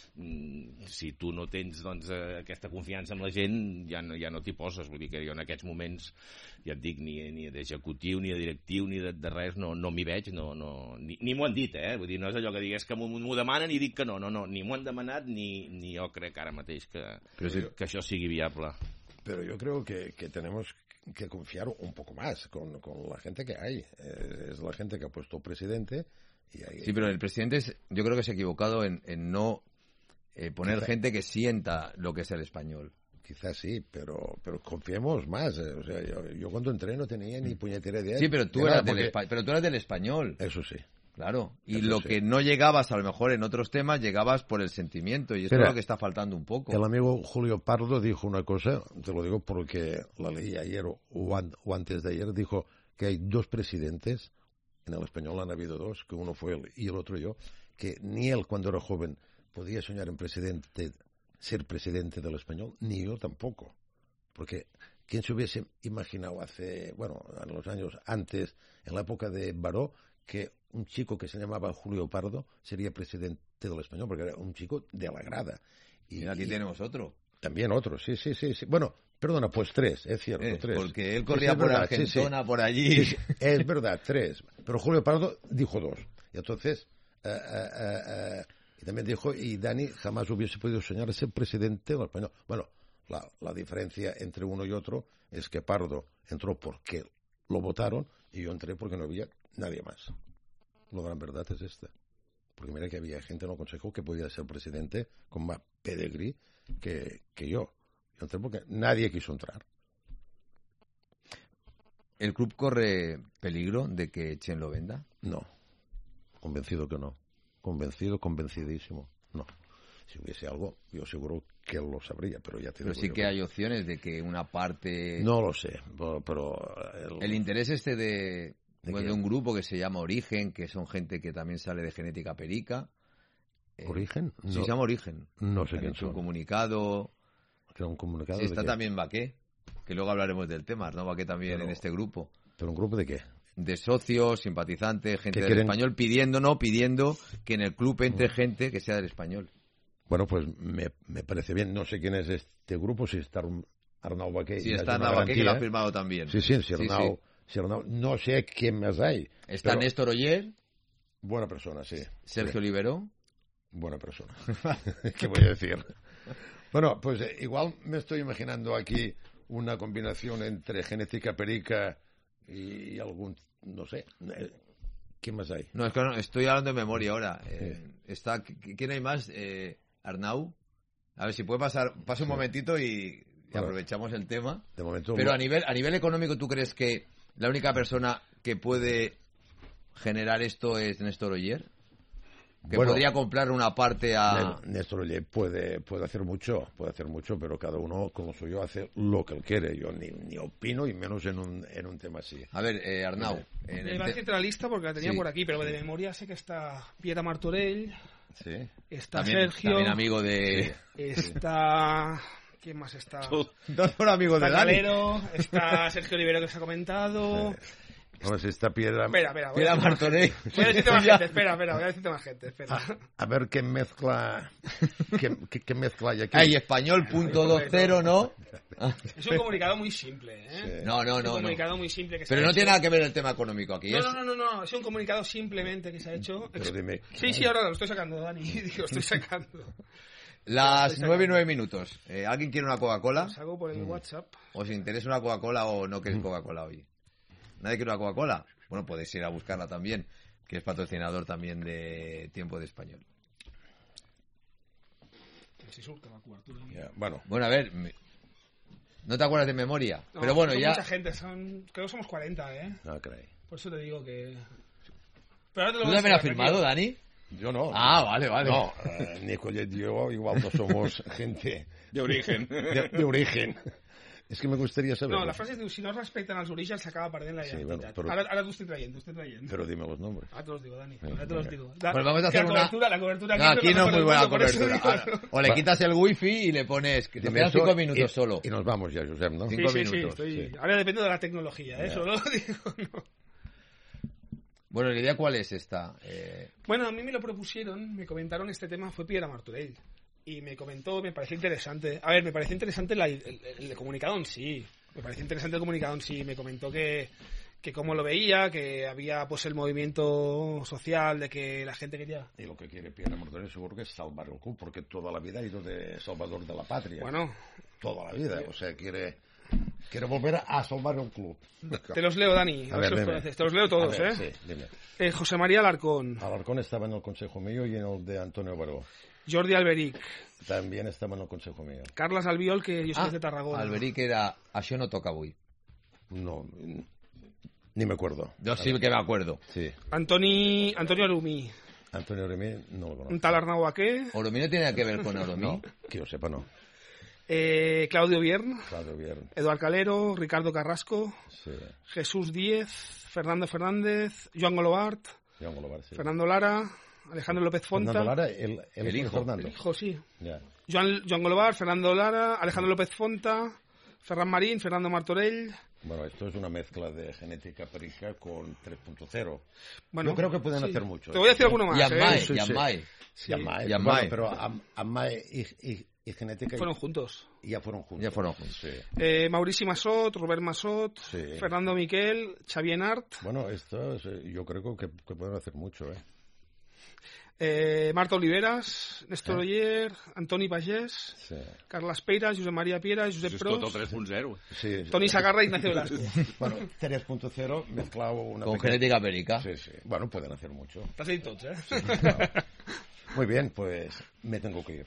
mm, si tu no tens doncs, aquesta confiança amb la gent ja no, ja no t'hi poses, vull dir que jo en aquests moments ja et dic, ni, ni d'executiu ni de directiu, ni de, de res no, no m'hi veig, no, no, ni, ni m'ho han dit, eh? Vull dir, no és allò que digués que m'ho demanen i dic que no, no, no, ni m'ho han demanat ni, ni jo crec ara mateix que, si... que això sigui viable. Pero yo creo que, que tenemos que confiar un poco más con, con la gente que hay. Eh, es la gente que ha puesto presidente. Y hay... Sí, pero el presidente es, yo creo que se ha equivocado en, en no eh, poner Quizá... gente que sienta lo que es el español. Quizás sí, pero, pero confiemos más. Eh. O sea, yo, yo cuando entré no tenía ni puñetera idea. Sí, pero tú, de eras nada, del porque... pero tú eras del español. Eso sí. Claro, y Eso lo sí. que no llegabas a lo mejor en otros temas, llegabas por el sentimiento, y esto Mira, es lo que está faltando un poco. El amigo Julio Pardo dijo una cosa, te lo digo porque la leí ayer o, an, o antes de ayer, dijo que hay dos presidentes, en el español han habido dos, que uno fue él y el otro yo, que ni él cuando era joven podía soñar en presidente, ser presidente del español, ni yo tampoco. Porque ¿quién se hubiese imaginado hace, bueno, en los años antes, en la época de Baró, que un chico que se llamaba Julio Pardo sería presidente del español, porque era un chico de la grada. Y, y aquí y tenemos otro. También otro, sí, sí, sí. sí. Bueno, perdona, pues tres, es cierto, eh, tres. Porque él corría sí, por verdad, Argentona, sí, sí. por allí. Sí, sí, es verdad, tres. Pero Julio Pardo dijo dos. Y entonces, uh, uh, uh, uh, y también dijo, y Dani jamás hubiese podido soñar ser presidente del español. Bueno, la, la diferencia entre uno y otro es que Pardo entró porque lo votaron y yo entré porque no había nadie más. La gran verdad es esta. Porque mira que había gente en el Consejo que podía ser presidente con más pedigrí que, que yo. Yo entré porque nadie quiso entrar. ¿El club corre peligro de que Chen lo venda? No. Convencido que no. Convencido, convencidísimo. No. Si hubiese algo, yo seguro que él lo sabría, pero ya te Pero digo sí yo que hay opciones de que una parte... No lo sé, pero... pero el... el interés este de... ¿De, bueno, de un grupo que se llama Origen, que son gente que también sale de genética perica. ¿Origen? Eh, sí, no, se llama Origen. No sé Han quién hecho son. un comunicado. ¿Un comunicado sí, está de qué? también Baqué, que luego hablaremos del tema, ¿no? Baqué también pero, en este grupo. ¿Pero un grupo de qué? De socios, simpatizantes, gente del quieren... español, pidiendo, no, pidiendo que en el club entre mm. gente que sea del español. Bueno, pues me, me parece bien. No sé quién es este grupo, si está Arnau Baqué. Sí, está Arnau Baqué, que lo ha firmado también. Sí, sí, si Arnau... Sí, sí. No sé quién más hay. Está pero... Néstor Oller. Buena persona, sí. Sergio sí. Liberó. Buena persona. ¿Qué voy a decir? Bueno, pues eh, igual me estoy imaginando aquí una combinación entre genética perica y algún, no sé, ¿qué más hay? No, es que no, estoy hablando de memoria ahora. Eh, sí. Está, ¿quién hay más? Eh, Arnau. A ver si puede pasar, pasa un sí. momentito y, y bueno, aprovechamos el tema. De momento. Pero a nivel, a nivel económico, ¿tú crees que la única persona que puede generar esto es Néstor Oller? Que bueno, podría comprar una parte a... Néstor Oller puede, puede hacer mucho, puede hacer mucho, pero cada uno, como soy yo, hace lo que él quiere. Yo ni, ni opino, y menos en un, en un tema así. A ver, eh, Arnau... Eh, me va a decirte la lista porque la tenía sí. por aquí, pero de memoria sé que está Piera Martorell, sí. está también, Sergio... También amigo de... Está... ¿Quién más está? Dos por amigos de Dani. Calero, está Sergio Rivero que se ha comentado... Sí. Vamos, si está Piedra... Espera, espera. Piedra Martorell. Voy a decirte más gente, espera, espera, voy a decirte más gente, espera. A, a ver qué mezcla... qué, qué, qué mezcla hay aquí. Hay español punto dos cero, ¿no? Es un comunicado muy simple, ¿eh? Sí. No, no, no. Es un comunicado no. muy simple que se Pero ha no hecho. tiene nada que ver el tema económico aquí. No, es... no, no, no, no, es un comunicado simplemente que se ha hecho. Pero dime... Sí, sí, ahora lo estoy sacando, Dani, digo, lo estoy sacando. Las nueve y nueve minutos. Eh, ¿Alguien quiere una Coca-Cola? Os hago por el mm. WhatsApp. ¿Os interesa una Coca-Cola o no queréis Coca-Cola hoy? ¿Nadie quiere una Coca-Cola? Bueno, podéis ir a buscarla también, que es patrocinador también de Tiempo de Español. Yeah, bueno. bueno, a ver, me... no te acuerdas de memoria, no, pero bueno, son ya... mucha gente, son... creo que somos cuarenta, ¿eh? No, creí. Por eso te digo que... Pero ahora te lo ¿Tú también has firmado, Dani? Yo no. Ah, vale, vale. No, eh, Nicollet y yo igual no somos gente... De origen. De, de origen. És que me gustaría saber. No, la frase diu, si no es respecten els orígens s'acaba perdent la Sí, identitat. bueno, pero- Ara, ara t'ho estic traient, t'ho estic traient. Pero dime los nombres. Ahora te los digo, Dani. Sí, Ahora te los venga. digo. Da- Pues vamos a que hacer la una... cobertura, la cobertura No, aquí, aquí no es muy del buena mundo, por eso cobertura. digo- Ah, O le quitas el wifi y le pones... Que te Dime quedan eso cinco y- minutos solo. Y nos vamos ya, Josep, ¿no? Sí, Cinco sí, sí, minutos, estoy- sí. Ahora depende de la tecnología, ¿eh? Ya. Eso lo digo, no. Bueno, la idea cuál es esta. Eh... Bueno, a mí me lo propusieron, me comentaron este tema, fue Piera Martorell. Y me comentó, me pareció interesante. A ver, me pareció interesante la- el, el- el comunicado en sí. Me pareció interesante el comunicado en sí. Me comentó que, que cómo lo veía, que había pues el movimiento social, de que la gente quería... Y lo que quiere Pierre Mordones seguro que es salvar el club, porque toda la vida ha ido de salvador de la patria. Bueno. Toda la vida, o sea, quiere, quiere volver a salvar el club. Te los leo, Dani. A a ver ver, si os dime. conoces. Te los leo todos, A ver, ¿eh? sí, dime. Eh, José María Alarcón, Alarcón estaba en el consejo mío y en el de Antonio Baró. Jordi Alberic, También estaba en el consejo mío. Carles Albiol, que yo soy Ah, de Tarragona. Alberic era... Això no toca avui. No, ni me acuerdo. Yo sí que me acuerdo. Sí. Antoni, Antonio Arumi, Antonio Remí no lo conozco. un tal Arnau Baqué, Oromí no tiene nada que ver con Oromí. No, que yo sepa, no. eh, Claudio Biern, Claro, bien. Eduard Calero, Ricardo Carrasco, Sí. Jesús Díez, Fernando Fernández, Joan Golobart, Joan Golobart, sí. Fernando Lara, Alejandro López Fonta. Fernando Lara, el, el, El hijo de hijo. Fernando. El hijo, sí. Ya. Joan, Joan Golobart, Fernando Lara, Alejandro López Fonta, Ferran Marín, Fernando Martorell. Bueno, esto es una mezcla de genética perica con tres punto cero. Bueno, Yo creo que pueden sí. hacer mucho. Te voy a decir alguno más. Y ¿eh? Amai, Sí, y sí. Amai. Sí. Yamai. Yamai. Bueno, pero Am- Amai y, y, y genética Fueron juntos. ya fueron juntos. Ya fueron juntos. Sí. Eh, Maurici Massot, Robert Massot, Sí. Fernando Miquel, Xavier Nart, Bueno, esto es, eh, yo creo que, que pueden hacer mucho, ¿eh? eh, Marta Oliveras, Néstor Eh. Oller, Antoni Pagès, Sí. Carles Peira, Josep Maria Piera, Josep Això és tot Pros, el tres punt zero. Sí. Toni Sagarra y Ignacio Velasco. Bueno, tres punto cero mezclado una Con pequeña- genética perica. Sí, sí. Bueno, pueden hacer mucho. T'has dit tots, eh? Muy bien, pues me tengo que ir.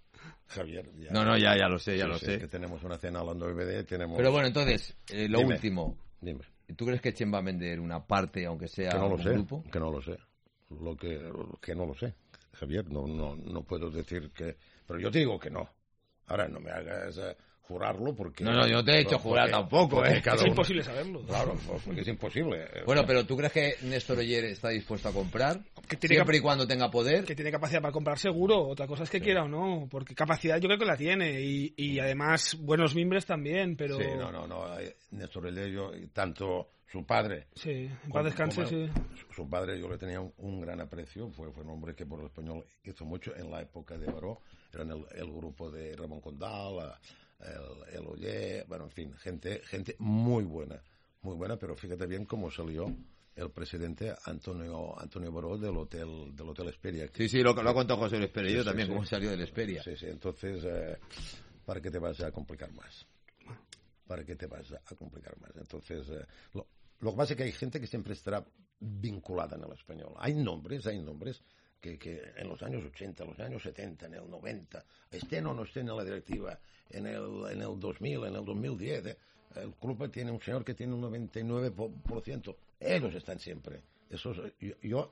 Javier. Ya. No, no, ya, ya lo sé, ya Sí, lo sí, sé. que tenemos una cena a la nueve D, tenemos... Pero bueno, entonces, eh, lo Dime. último. Dime. ¿Tú crees que Chen va a vender una parte, aunque sea Que no lo un sé, grupo? que no lo sé. Lo que, que no lo sé, Javier, no, no, no puedo decir que... Pero yo te digo que no. Ahora no me hagas eh, jurarlo porque... No, no, yo no te he hecho porque- jurar tampoco, porque ¿eh? cada Es uno- imposible saberlo. Claro, porque es imposible. O Bueno, sea, pero ¿tú crees que Néstor Oller está dispuesto a comprar? Que tiene Siempre que- y cuando tenga poder. Que tiene capacidad para comprar seguro, otra cosa es que quiera o no, porque capacidad yo creo que la tiene y, y además buenos mimbres también, pero... Sí, no, no, no. eh, Néstor Elello, tanto su padre... Sí, en como- paz descanse, como sí. Su, su padre yo le tenía un, un gran aprecio, fue, fue un hombre que por el español hizo mucho en la época de Baró, era en el, el grupo de Ramón Condal, el, el Oller, bueno, en fin, gente, gente muy buena, muy buena, pero fíjate bien cómo salió el presidente Antonio Antonio Baró del hotel del hotel Esperia. Sí, sí, lo, lo ha contado José Luis Pérez, Sí, yo sí, también, sí. cómo salió del Esperia. Sí, sí, entonces, eh, ¿para qué te vas a complicar más? ¿Para qué te vas a complicar más? Entonces, eh, lo, lo que pasa es que hay gente que siempre estará vinculada en el español. Hay nombres, hay nombres que, que en los años ochenta, en los años setenta, en el noventa, estén o no estén en la directiva, en el, en el dos mil, en el dos mil diez, eh, el club tiene un señor que tiene un noventa y nueve por ciento. Ellos están siempre. Eso es- yo, yo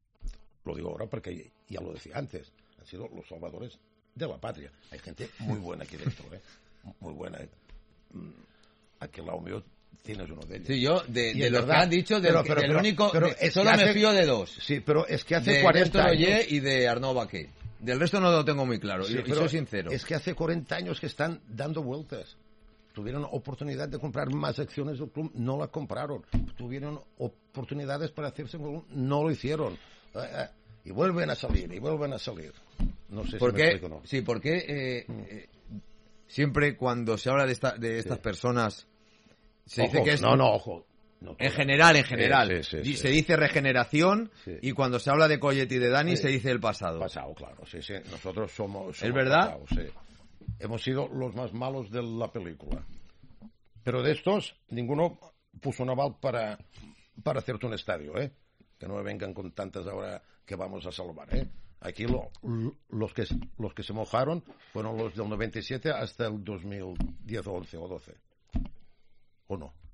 lo digo ahora porque ya lo decía antes, han sido los salvadores de la patria. Hay gente muy buena aquí dentro, ¿eh? Muy buena. Mm, Aquí al lado mío tienes uno de ellos. Sí, yo, de, Y de es los que verdad, han dicho, del, pero- que- pero- del pero- único, pero de- es que solo hace- me fío de dos. Sí, pero es que hace de cuarenta Néstor años... Oller y de Arnaud Baqué. Del resto no lo tengo muy claro, Sí, y, y pero soy sincero. Es que hace cuarenta años que están dando vueltas. Tuvieron oportunidad de comprar más acciones del club, no la compraron. Tuvieron oportunidades para hacerse con el club, no lo hicieron. Eh, eh, y vuelven a salir, y vuelven a salir. No sé ¿Por si qué? me explico o no. Sí, porque eh, eh, siempre cuando se habla de, esta, de estas Sí. personas se Ojo, dice que es... no, no, ojo. No, En general, en Sí, general. sí, sí, Di- sí. Se dice regeneración Sí. y cuando se habla de Collet y de Dani Sí. se dice el pasado. Pasado, claro, sí, sí. Nosotros somos, somos ¿Es verdad? pasados, sí. Hemos sido los más malos de la película. Pero de estos, ninguno puso un aval para, para hacerte un estadio, ¿eh? Que no me vengan con tantas ahora que vamos a salvar, ¿eh? Aquí lo- los, que, los que se mojaron fueron los del noventa y siete hasta el dos mil diez o once o doce. ¿O no?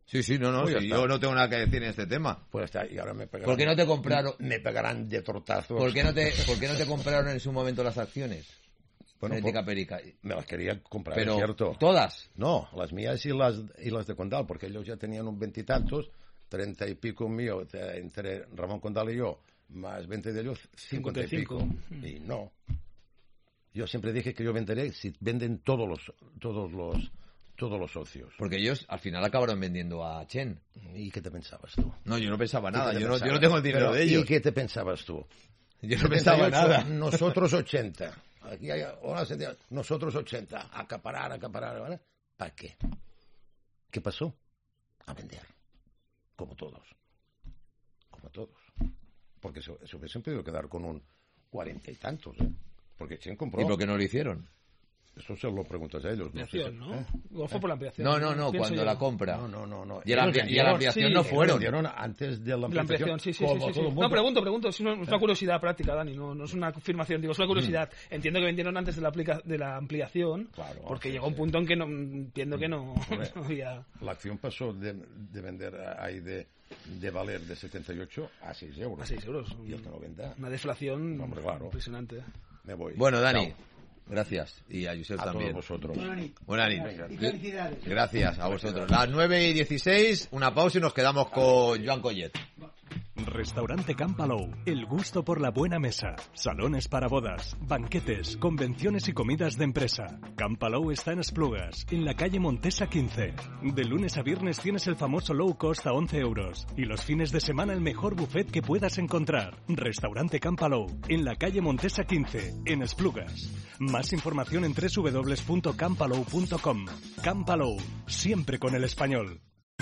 Sí, sí, no, no, Pues ya sí, está. yo no tengo nada que decir en este tema. Pues está, y ahora me pegarán. ¿Por qué no te compraron? Me pegarán de tortazos. ¿Por qué no te, por qué no te compraron en su momento las acciones? Bueno, Genética por- Perica. Me las quería comprar, Pero, es cierto. ¿todas? No, las mías y las, y las de Condal, porque ellos ya tenían un veintitantos, treinta y pico mío, eh, entre Ramón Condal y yo, más veinte de ellos, cincuenta y pico. cincuenta y cinco. Y no. Yo siempre dije que yo venderé si venden todos los, todos los, todos los socios. Porque ellos al final acabaron vendiendo a Chen. ¿Y qué te pensabas tú? No, yo no pensaba ¿Y qué nada. te Yo no, yo pensabas? no tengo el dinero Pero, de ellos. ¿y qué te pensabas tú? Yo no pensaba setenta y ocho, nada. Nosotros ochenta. Aquí hay una setenta, nosotros ochenta. Acaparar, acaparar, ¿vale? ¿Para qué? ¿Qué pasó? A vender. Como todos. Como todos. Porque se, se hubiesen podido quedar con un cuarenta y tantos, ¿eh? Porque Chen compró. ¿Y por qué no lo hicieron? Eso se lo preguntas a ellos. No sé Ampliación, si- ¿no? ¿eh? Igual fue por la ampliación. No, no, no, Pienso cuando yo. la compra. No, no, no. no. Y a la, Ellos amplia- y a la vendieron, ampliación sí, no ellos fueron. vendieron antes de la La ampliación. ampliación, sí, sí, como sí, sí, sí. todo el No, mundo. pregunto, pregunto. Es una, es una curiosidad práctica, Dani. No, no es una afirmación, digo, es una curiosidad. Entiendo que vendieron antes de la, aplica- de la ampliación, Claro, porque sí, llegó un sí. punto en que no, entiendo que no, Hombre, no había... La acción pasó de, de vender ahí de, de valer de setenta y ocho a seis euros. A seis euros. Y hasta noventa. Una deflación Hombre, claro. impresionante. Me voy. Bueno, Dani, Chao. gracias. Y a Josep A también. todos vosotros. Buena nit. Y felicidades. Gracias a vosotros. Las nueve y dieciséis, una pausa y nos quedamos con Joan Collet. Restaurante Campalou, el gusto por la buena mesa, salones para bodas, banquetes, convenciones y comidas de empresa. Campalou está en Esplugas, en la calle Montesa quince. De lunes a viernes tienes el famoso low cost a once euros y los fines de semana el mejor buffet que puedas encontrar. Restaurante Campalou, en la calle Montesa quince, en Esplugas. Más información en doble u doble u doble u punto campalou punto com. Campalou, siempre con el español.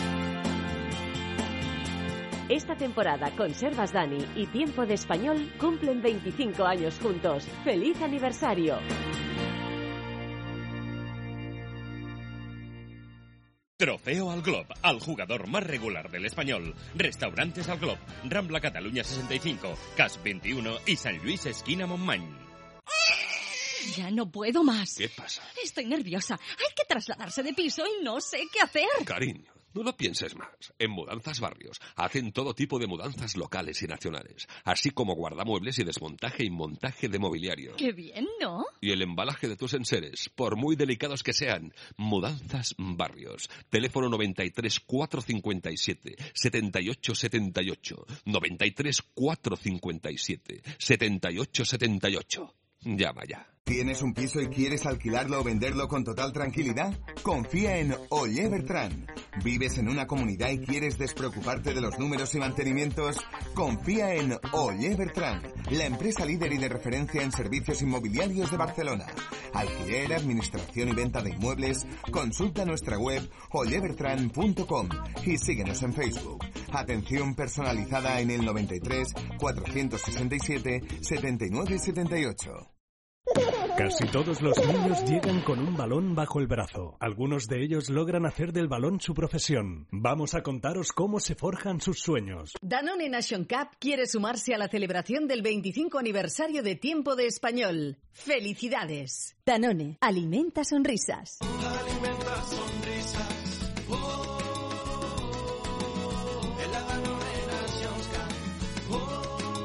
Esta temporada Conservas Dani y Tiempo de Español cumplen veinticinco años juntos. ¡Feliz aniversario! Trofeo al Glob, al jugador más regular del español. Restaurantes al Glob, Rambla Cataluña sesenta y cinco, Cas veintiuno y San Luis esquina Montmany. Ya no puedo más. ¿Qué pasa? Estoy nerviosa. Hay que trasladarse de piso y no sé qué hacer. Cariño, no lo pienses más. En Mudanzas Barrios hacen todo tipo de mudanzas locales y nacionales, así como guardamuebles y desmontaje y montaje de mobiliario. Qué bien, ¿no? Y el embalaje de tus enseres, por muy delicados que sean. Mudanzas Barrios. Teléfono noventa y tres, cuatrocientos cincuenta y siete, setenta y ocho setenta y ocho. noventa y tres, cuatrocientos cincuenta y siete, setenta y ocho setenta y ocho. Llama ya. ¿Tienes un piso y quieres alquilarlo o venderlo con total tranquilidad? Confía en Ollé Bertrán. ¿Vives en una comunidad y quieres despreocuparte de los números y mantenimientos? Confía en Ollé Bertrán, la empresa líder y de referencia en servicios inmobiliarios de Barcelona. Alquiler, administración y venta de inmuebles. Consulta nuestra web ollé bertrán punto com y síguenos en Facebook. Atención personalizada en el noventa y tres, cuatrocientos sesenta y siete, setenta y nueve setenta y ocho. Casi todos los niños llegan con un balón bajo el brazo. Algunos de ellos logran hacer del balón su profesión. Vamos a contaros cómo se forjan sus sueños. Danone Nation Cup quiere sumarse a la celebración del veinticinco aniversario de Tiempo de Español. ¡Felicidades! Danone, alimenta sonrisas. Alimenta sonrisas. Oh, en la Danone Nations Cup. Oh.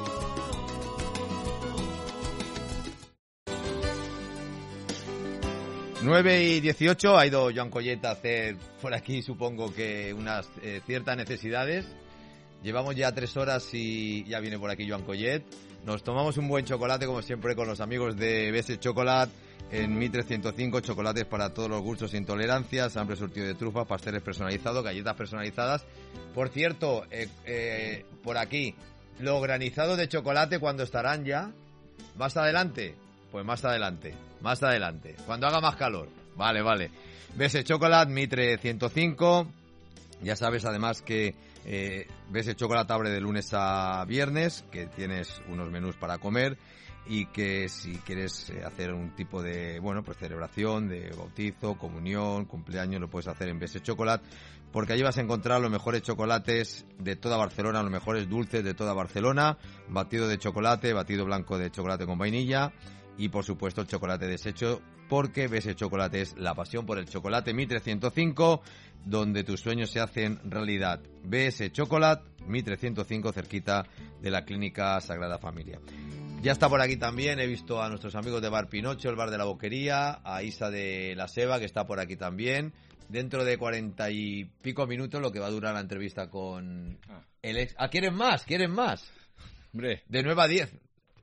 nueve y dieciocho, ha ido Joan Collet a hacer por aquí, supongo que unas eh, ciertas necesidades. Llevamos ya tres horas y ya viene por aquí Joan Collet. Nos tomamos un buen chocolate, como siempre, con los amigos de B S Chocolate en Mitre ciento cinco, chocolates para todos los gustos e intolerancias, amplio surtido de trufas, pasteles personalizados, galletas personalizadas. Por cierto, eh, eh, por aquí, los granizados de chocolate, ¿cuándo estarán ya? ¿Más adelante? Pues más adelante, más adelante, cuando haga más calor. Vale, vale. B S Chocolate, Mitre ciento cinco. Ya sabes además que eh, B S Chocolate abre de lunes a viernes, que tienes unos menús para comer y que si quieres eh, hacer un tipo de, bueno, pues celebración de bautizo, comunión, cumpleaños, lo puedes hacer en B S Chocolate, porque allí vas a encontrar los mejores chocolates de toda Barcelona, los mejores dulces de toda Barcelona, batido de chocolate, batido blanco de chocolate con vainilla, y por supuesto el chocolate deshecho, porque B S Chocolate es la pasión por el chocolate. Mitre ciento cinco, donde tus sueños se hacen realidad. B S Chocolate, Mitre ciento cinco, cerquita de la Clínica Sagrada Familia. Ya está por aquí también, he visto a nuestros amigos de Bar Pinocho, el bar de la Boquería, a Isa de la Seba, que está por aquí también. Dentro de cuarenta y pico minutos lo que va a durar la entrevista con el ex... Ah, ¿quieren más? ¿Quieren más? Hombre. De nueve a diez.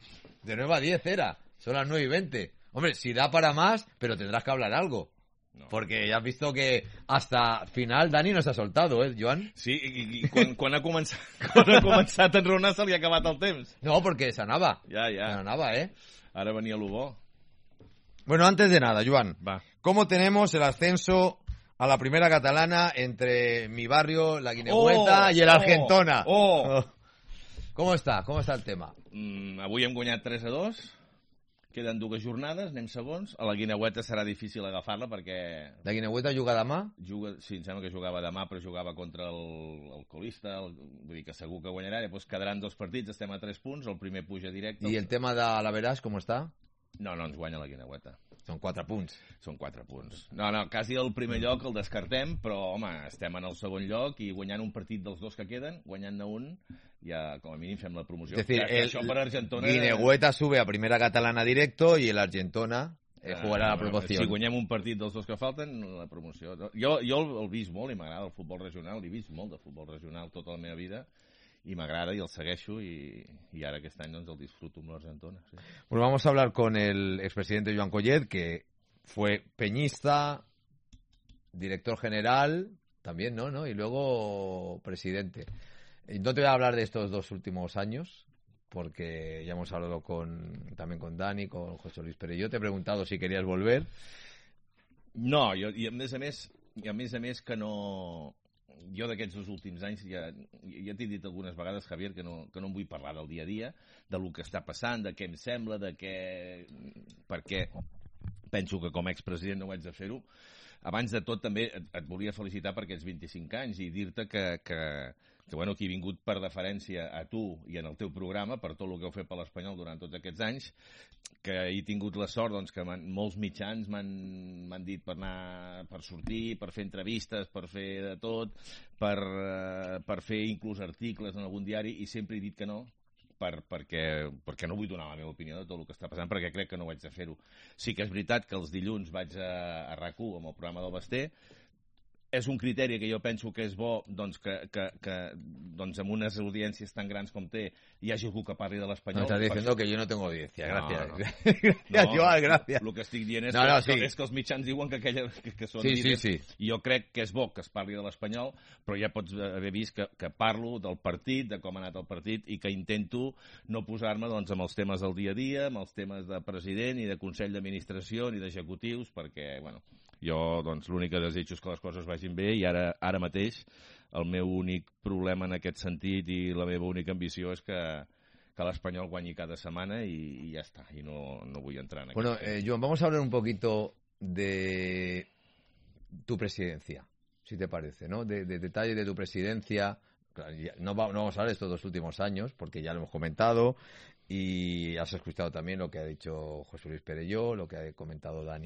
De nueve a diez era. Son las nueve y veinte. Hombre, si da para más, pero tendrás que hablar algo. No. Porque ya has visto que hasta final Dani no s'ha soltado, eh, Joan? Sí, i, i quan, quan, ha començat, quan ha començat a enronar se li ha acabat el temps. No, perquè s'anava. Ja, ja. S'anava, eh? Ara venia lo bo. Bueno, antes de nada, Joan. Va. ¿Cómo tenemos el ascenso a la primera catalana entre mi barrio, la Guineueta, oh, y el Argentona? Oh, oh. ¿Cómo está? ¿Cómo está el tema? Mm, avui hem guanyat tres a dos. Queden dues jornades, anem segons. A la Guineueta serà difícil agafar-la perquè... La Guineueta juga demà? Juga, sí, em sembla que jugava demà, però jugava contra el, el colista, el, vull dir que segur que guanyarà. Llavors quedaran dos partits, estem a tres punts, el primer puja directe. I el tema de l'Average, com està? No, no ens guanya la Guineueta. Són quatre punts. Són quatre punts. No, no, quasi el primer lloc el descartem, però, home, estem en el segon lloc i guanyant un partit dels dos que queden, guanyant-ne un, ja com a mínim fem la promoció. Es decir, que, el això per Argentona... Guineueta sube a primera catalana directo y el Argentona eh, jugarà ah, la promoció. Si guanyem un partit dels dos que falten, la promoció. Jo, jo el, el vist molt i m'agrada el futbol regional, l'he vist molt de futbol regional tota la meva vida, y me agrada y el segueixo y, y ahora que este año el disfruto con la Argentona. Sí. Bueno, vamos a hablar con el expresidente Joan Collet, que fue peñista, director general, también, ¿no? ¿no? Y luego presidente. No te voy a hablar de estos dos últimos años, porque ya hemos hablado con también con Dani, con José Luis Pérez. Yo te he preguntado si querías volver. No, jo, i a més a més, i a més a més que no... Jo d'aquests dos últims anys ja, ja t'he dit algunes vegades, Javier, que no, que no em vull parlar del dia a dia, de lo que està passant, de què em sembla, de què... perquè penso que com a expresident no ho haig de fer-ho. Abans de tot també et, et volia felicitar per aquests vint-i-cinc anys i dir-te que, que, que, bueno, que he vingut per deferència a tu i en el teu programa, per tot el que heu fet per l'Espanyol durant tots aquests anys, que he tingut la sort doncs, que molts mitjans m'han dit per anar per sortir, per fer entrevistes, per fer de tot, per, per fer inclús articles en algun diari, i sempre he dit que no, per, perquè, perquè no vull donar la meva opinió de tot el que està passant, perquè crec que no ho haig de fer-ho. Sí que és veritat que els dilluns vaig a, a RAC u amb el programa del Basté. És un criteri que jo penso que és bo doncs, que, que, que doncs, amb unes audiències tan grans com té hi hagi algú que parli de l'Espanyol. No, estàs diciendo que yo no tengo audiencia, gracias. No, no. Gracias, no, Joan, gracias. El que estic dient és, no, no, que, sí. és que els mitjans diuen que, aquella, que, que són sí, líders, sí, sí. i jo crec que és bo que es parli de l'Espanyol, però ja pots haver vist que, que parlo del partit, de com ha anat el partit, i que intento no posar-me doncs, amb els temes del dia a dia, amb els temes de president, ni de Consell d'Administració, ni d'executius, perquè, bueno, jo doncs, l'únic que desitjo és que les coses vagin bé, i ara, ara mateix el meu únic problema en aquest sentit i la meva única ambició és que, que l'Espanyol guanyi cada setmana i, i ja està, i no, no vull entrar en aquest Bueno, eh, Joan, vamos a hablar un poquito de tu presidencia, si te parece, ¿no? De, de detalles de tu presidencia. No, va, no vamos a hablar de estos dos últimos años, porque ya lo hemos comentado, y has escuchado también lo que ha dicho José Luis Perelló, lo que ha comentado Dani.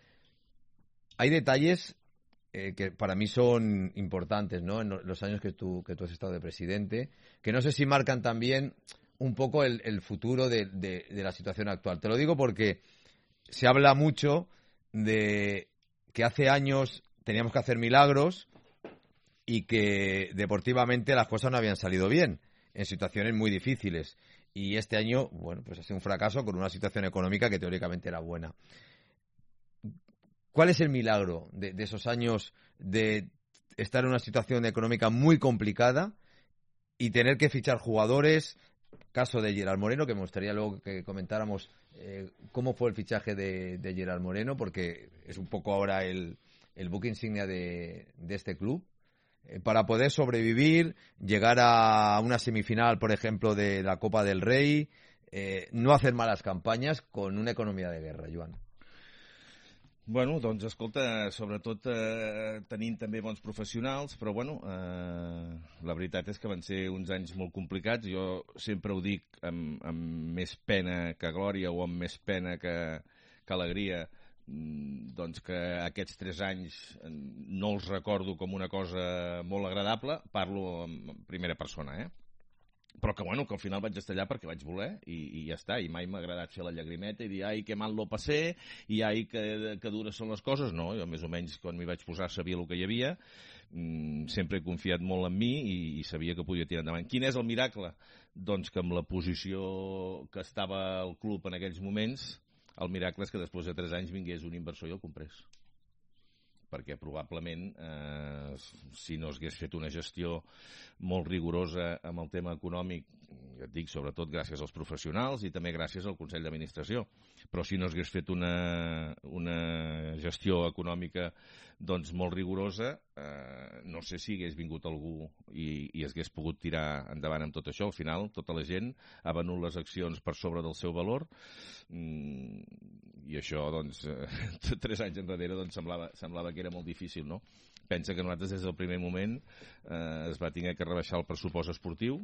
Hay detalles eh, que para mí son importantes, ¿no? En los años que tú, que tú has estado de presidente, que no sé si marcan también un poco el, el futuro de, de, de la situación actual. Te lo digo porque se habla mucho de que hace años teníamos que hacer milagros y que deportivamente las cosas no habían salido bien, en situaciones muy difíciles. Y este año, bueno, pues ha sido un fracaso con una situación económica que teóricamente era buena. ¿Cuál es el milagro de, de esos años de estar en una situación económica muy complicada y tener que fichar jugadores? Caso de Gerard Moreno, que me gustaría luego que comentáramos eh, cómo fue el fichaje de, de Gerard Moreno, porque es un poco ahora el, el buque insignia de, de este club, eh, para poder sobrevivir, llegar a una semifinal, por ejemplo, de la Copa del Rey, eh, no hacer malas campañas con una economía de guerra, Joan. Bueno, doncs, escolta, sobretot eh, tenint també bons professionals, però, bueno, eh, la veritat és que van ser uns anys molt complicats. Jo sempre ho dic amb, amb més pena que glòria o amb més pena que, que alegria, doncs que aquests tres anys no els recordo com una cosa molt agradable, parlo en primera persona, eh? Però que, bueno, que al final vaig estar allà perquè vaig voler i, i ja està, i mai m'ha agradat fer la llagrimeta i dir, ai, que mal lo passé, i ai, que, que dures són les coses. No, jo més o menys quan m'hi vaig posar sabia el que hi havia, mm, sempre he confiat molt en mi i, i sabia que podia tirar endavant. Quin és el miracle? Doncs que amb la posició que estava el club en aquells moments, el miracle és que després de tres anys vingués un inversor i el comprés. Perquè probablement, eh, si no s'hagués fet una gestió molt rigorosa amb el tema econòmic, ja et dic, sobretot gràcies als professionals i també gràcies al Consell d'Administració, però si no s'hagués fet una, una gestió econòmica doncs molt rigorosa, eh, no sé si hagués vingut algú i, i hagués pogut tirar endavant amb tot això. Al final, tota la gent ha venut les accions per sobre del seu valor, mm, i això, doncs, eh, tres anys enrere doncs, semblava, semblava que era molt difícil, no? Pensa que nosaltres des del primer moment eh, es va haver que rebaixar el pressupost esportiu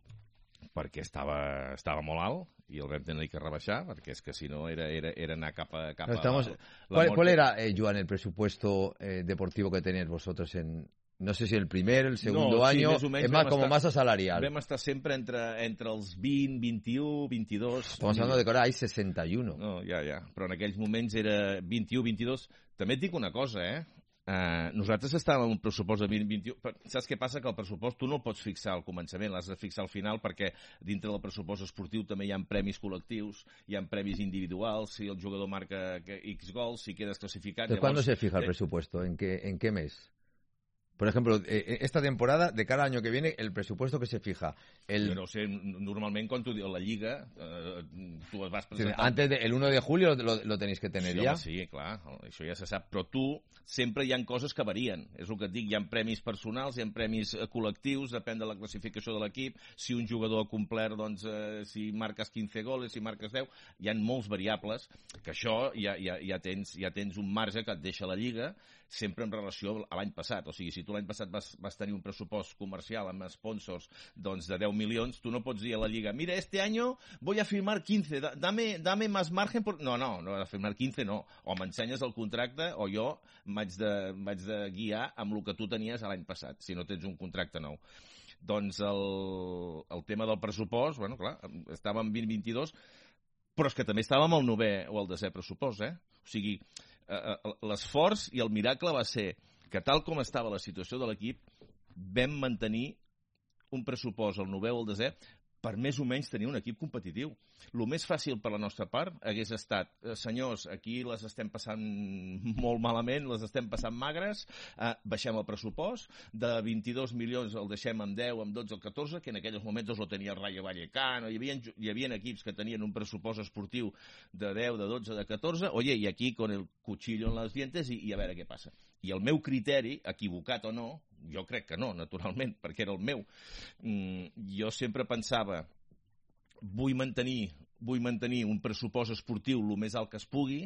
perquè estava, estava molt alt i el vam tenir que rebaixar, perquè és que si no era, era, era anar cap a... Cap a Estamos... la, la ¿Cuál, mort... ¿Cuál era, eh, Joan, el presupuesto eh, deportivo que tenéis vosotros en... No sé si el primer, el segundo no, año, sí, es más como masa salarial. Vam estar sempre entre, entre els vint, vint-i-u, vint-i-dos... Estamos hablando de que ahora hay sesenta y uno. No, ja, ja. Però en aquells moments era vint-i-u, vint-i-dos. També et dic una cosa, eh? Uh, nosaltres estàvem en un pressupost de vint, vint-i-u. Saps què passa? Que el pressupost tu no el pots fixar al començament, l'has de fixar al final, perquè dintre del pressupost esportiu també hi ha premis col·lectius, hi ha premis individuals, si el jugador marca X gols, si quedes classificat... Llavors... ¿Cuándo se fija el presupuesto? ¿En qué, en qué mes? Por ejemplo, eh, esta temporada, de cara al año que viene, el presupuesto que se fija. El... Jo no sé, normalment quan tu dius la Lliga, eh, tu es vas presentar... Antes del de, uno de julio lo, lo tenéis que tener sí, ja. Home, sí, clar, això ja se sap. Però tu, sempre hi ha coses que varien. És el que et dic, hi ha premis personals, hi ha premis col·lectius, depèn de la classificació de l'equip. Si un jugador ha complert, doncs, eh, si marques quinze goles, si marques deu, hi ha molts variables, que això ja, ja, ja, tens, ja tens un marge que et deixa la Lliga, sempre en relació a l'any passat. O sigui, si tu l'any passat vas, vas tenir un pressupost comercial amb sponsors doncs, de deu milions, tu no pots dir a la Lliga, mira, este año voy a firmar quinze, dame, dame más margen. Por... No, no, no, a firmar quinze no. O m'ensenyes el contracte o jo m'haig de, m'haig de guiar amb el que tu tenies l'any passat, si no tens un contracte nou. Doncs el, el tema del pressupost, bueno, clar, estàvem vint vint-i-dos, però és que també estàvem al novè o al desè pressupost, eh? O sigui, l'esforç i el miracle va ser que tal com estava la situació de l'equip vam mantenir un pressupost al novè o al desè per més o menys tenir un equip competitiu. El més fàcil per la nostra part hagués estat, eh, senyors, aquí les estem passant molt malament, les estem passant magres, eh, baixem el pressupost, de vint-i-dos milions el deixem amb deu, amb dotze, el catorze, que en aquells moments els lo tenia el Rayo Vallecano, hi havia, hi havia equips que tenien un pressupost esportiu de deu, de dotze, de catorze, oye, i aquí con el cuchillo en les dientes i, i a veure què passa. I el meu criteri, equivocat o no, jo crec que no, naturalment, perquè era el meu, mm, jo sempre pensava, vull mantenir, vull mantenir un pressupost esportiu el més alt que es pugui,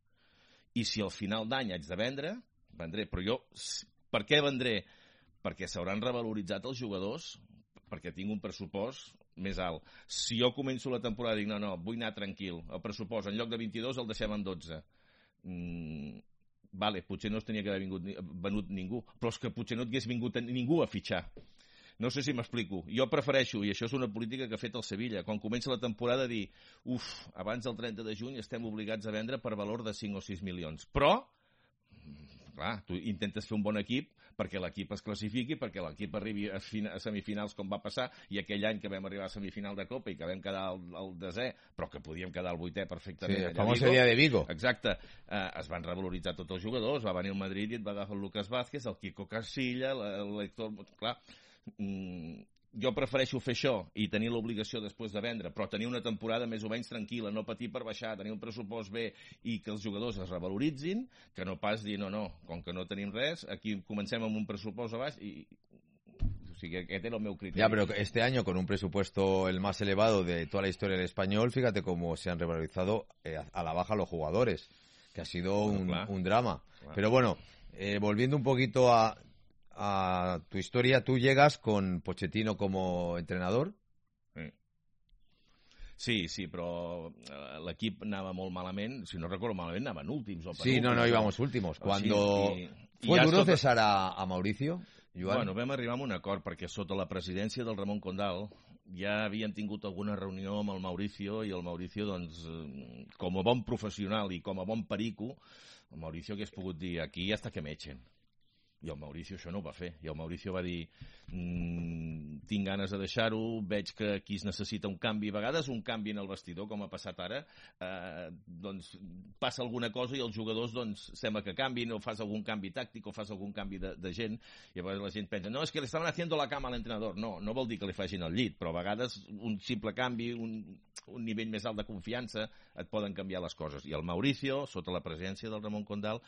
i si al final d'any haig de vendre, vendré. Però jo, per què vendré? Perquè s'hauran revaloritzat els jugadors, perquè tinc un pressupost més alt. Si jo començo la temporada i dic, no, no, vull anar tranquil, el pressupost en lloc de vint-i-dos el deixem en dotze. Mm, vale, potser no es tenia que haver vingut, venut ningú, però és que potser no et hagués vingut ningú a fitxar. No sé si m'explico. Jo prefereixo, i això és una política que ha fet el Sevilla, quan comença la temporada dir, uf, abans del trenta de juny estem obligats a vendre per valor de cinc o sis milions. Però, clar, tu intentes fer un bon equip perquè l'equip es classifiqui, perquè l'equip arribi a, a semifinals com va passar, i aquell any que vam arribar a semifinal de Copa i que vam quedar al, al desè, però que podíem quedar al vuitè perfectament. Sí, el famós dia de Vigo. Exacte. Eh, es van revaloritzar tots els jugadors, va venir el Madrid i et va agafar el Lucas Vázquez, el Kiko Casilla, l'Héctor... Clar, mm, jo prefereixo fer això i tenir l'obligació després de vendre, però tenir una temporada més o menys tranquil·la, no patir per baixar, tenir un pressupost bé i que els jugadors es revaloritzin, que no pas dir, no, no, com que no tenim res, aquí comencem amb un pressupost a baix i... O sigui, aquest era el meu criteri. Ya, pero este año con un presupuesto el más elevado de toda la historia del español, fíjate cómo se han revalorizado eh, a la baja los jugadores. que ha sido un, Bueno, un drama. Claro. Pero bueno, eh, volviendo un poquito a, a tu historia, tú llegas con Pochettino como entrenador. Sí. Sí, sí, però eh, l'equip anava molt malament, si no recordo malament, anaven últims o Sí, no, no, íbamos últimos. Cuando sí, i, fue i duro sota... cesar a, a Mauricio, Joan. Bueno, vam arribar a un acord, perquè sota la presidència del Ramon Condal ja havien tingut alguna reunió amb el Mauricio, i el Mauricio, doncs, eh, com a bon professional i com a bon perico, el Mauricio hagués pogut dir, aquí hasta que m'echen. I el Mauricio això no ho va fer. I el Mauricio va dir, mmm, tinc ganes de deixar-ho, veig que aquí es necessita un canvi. A vegades un canvi en el vestidor, com ha passat ara, eh, doncs passa alguna cosa i els jugadors doncs sembla que canvin, o fas algun canvi tàctic, o fas algun canvi de, de gent, i a vegades la gent pensa, no, és que li estaven haciendo la cama a l'entrenador. No, no vol dir que li facin el llit, però a vegades un simple canvi, un, un nivell més alt de confiança, et poden canviar les coses. I el Mauricio, sota la presència del Ramon Condal,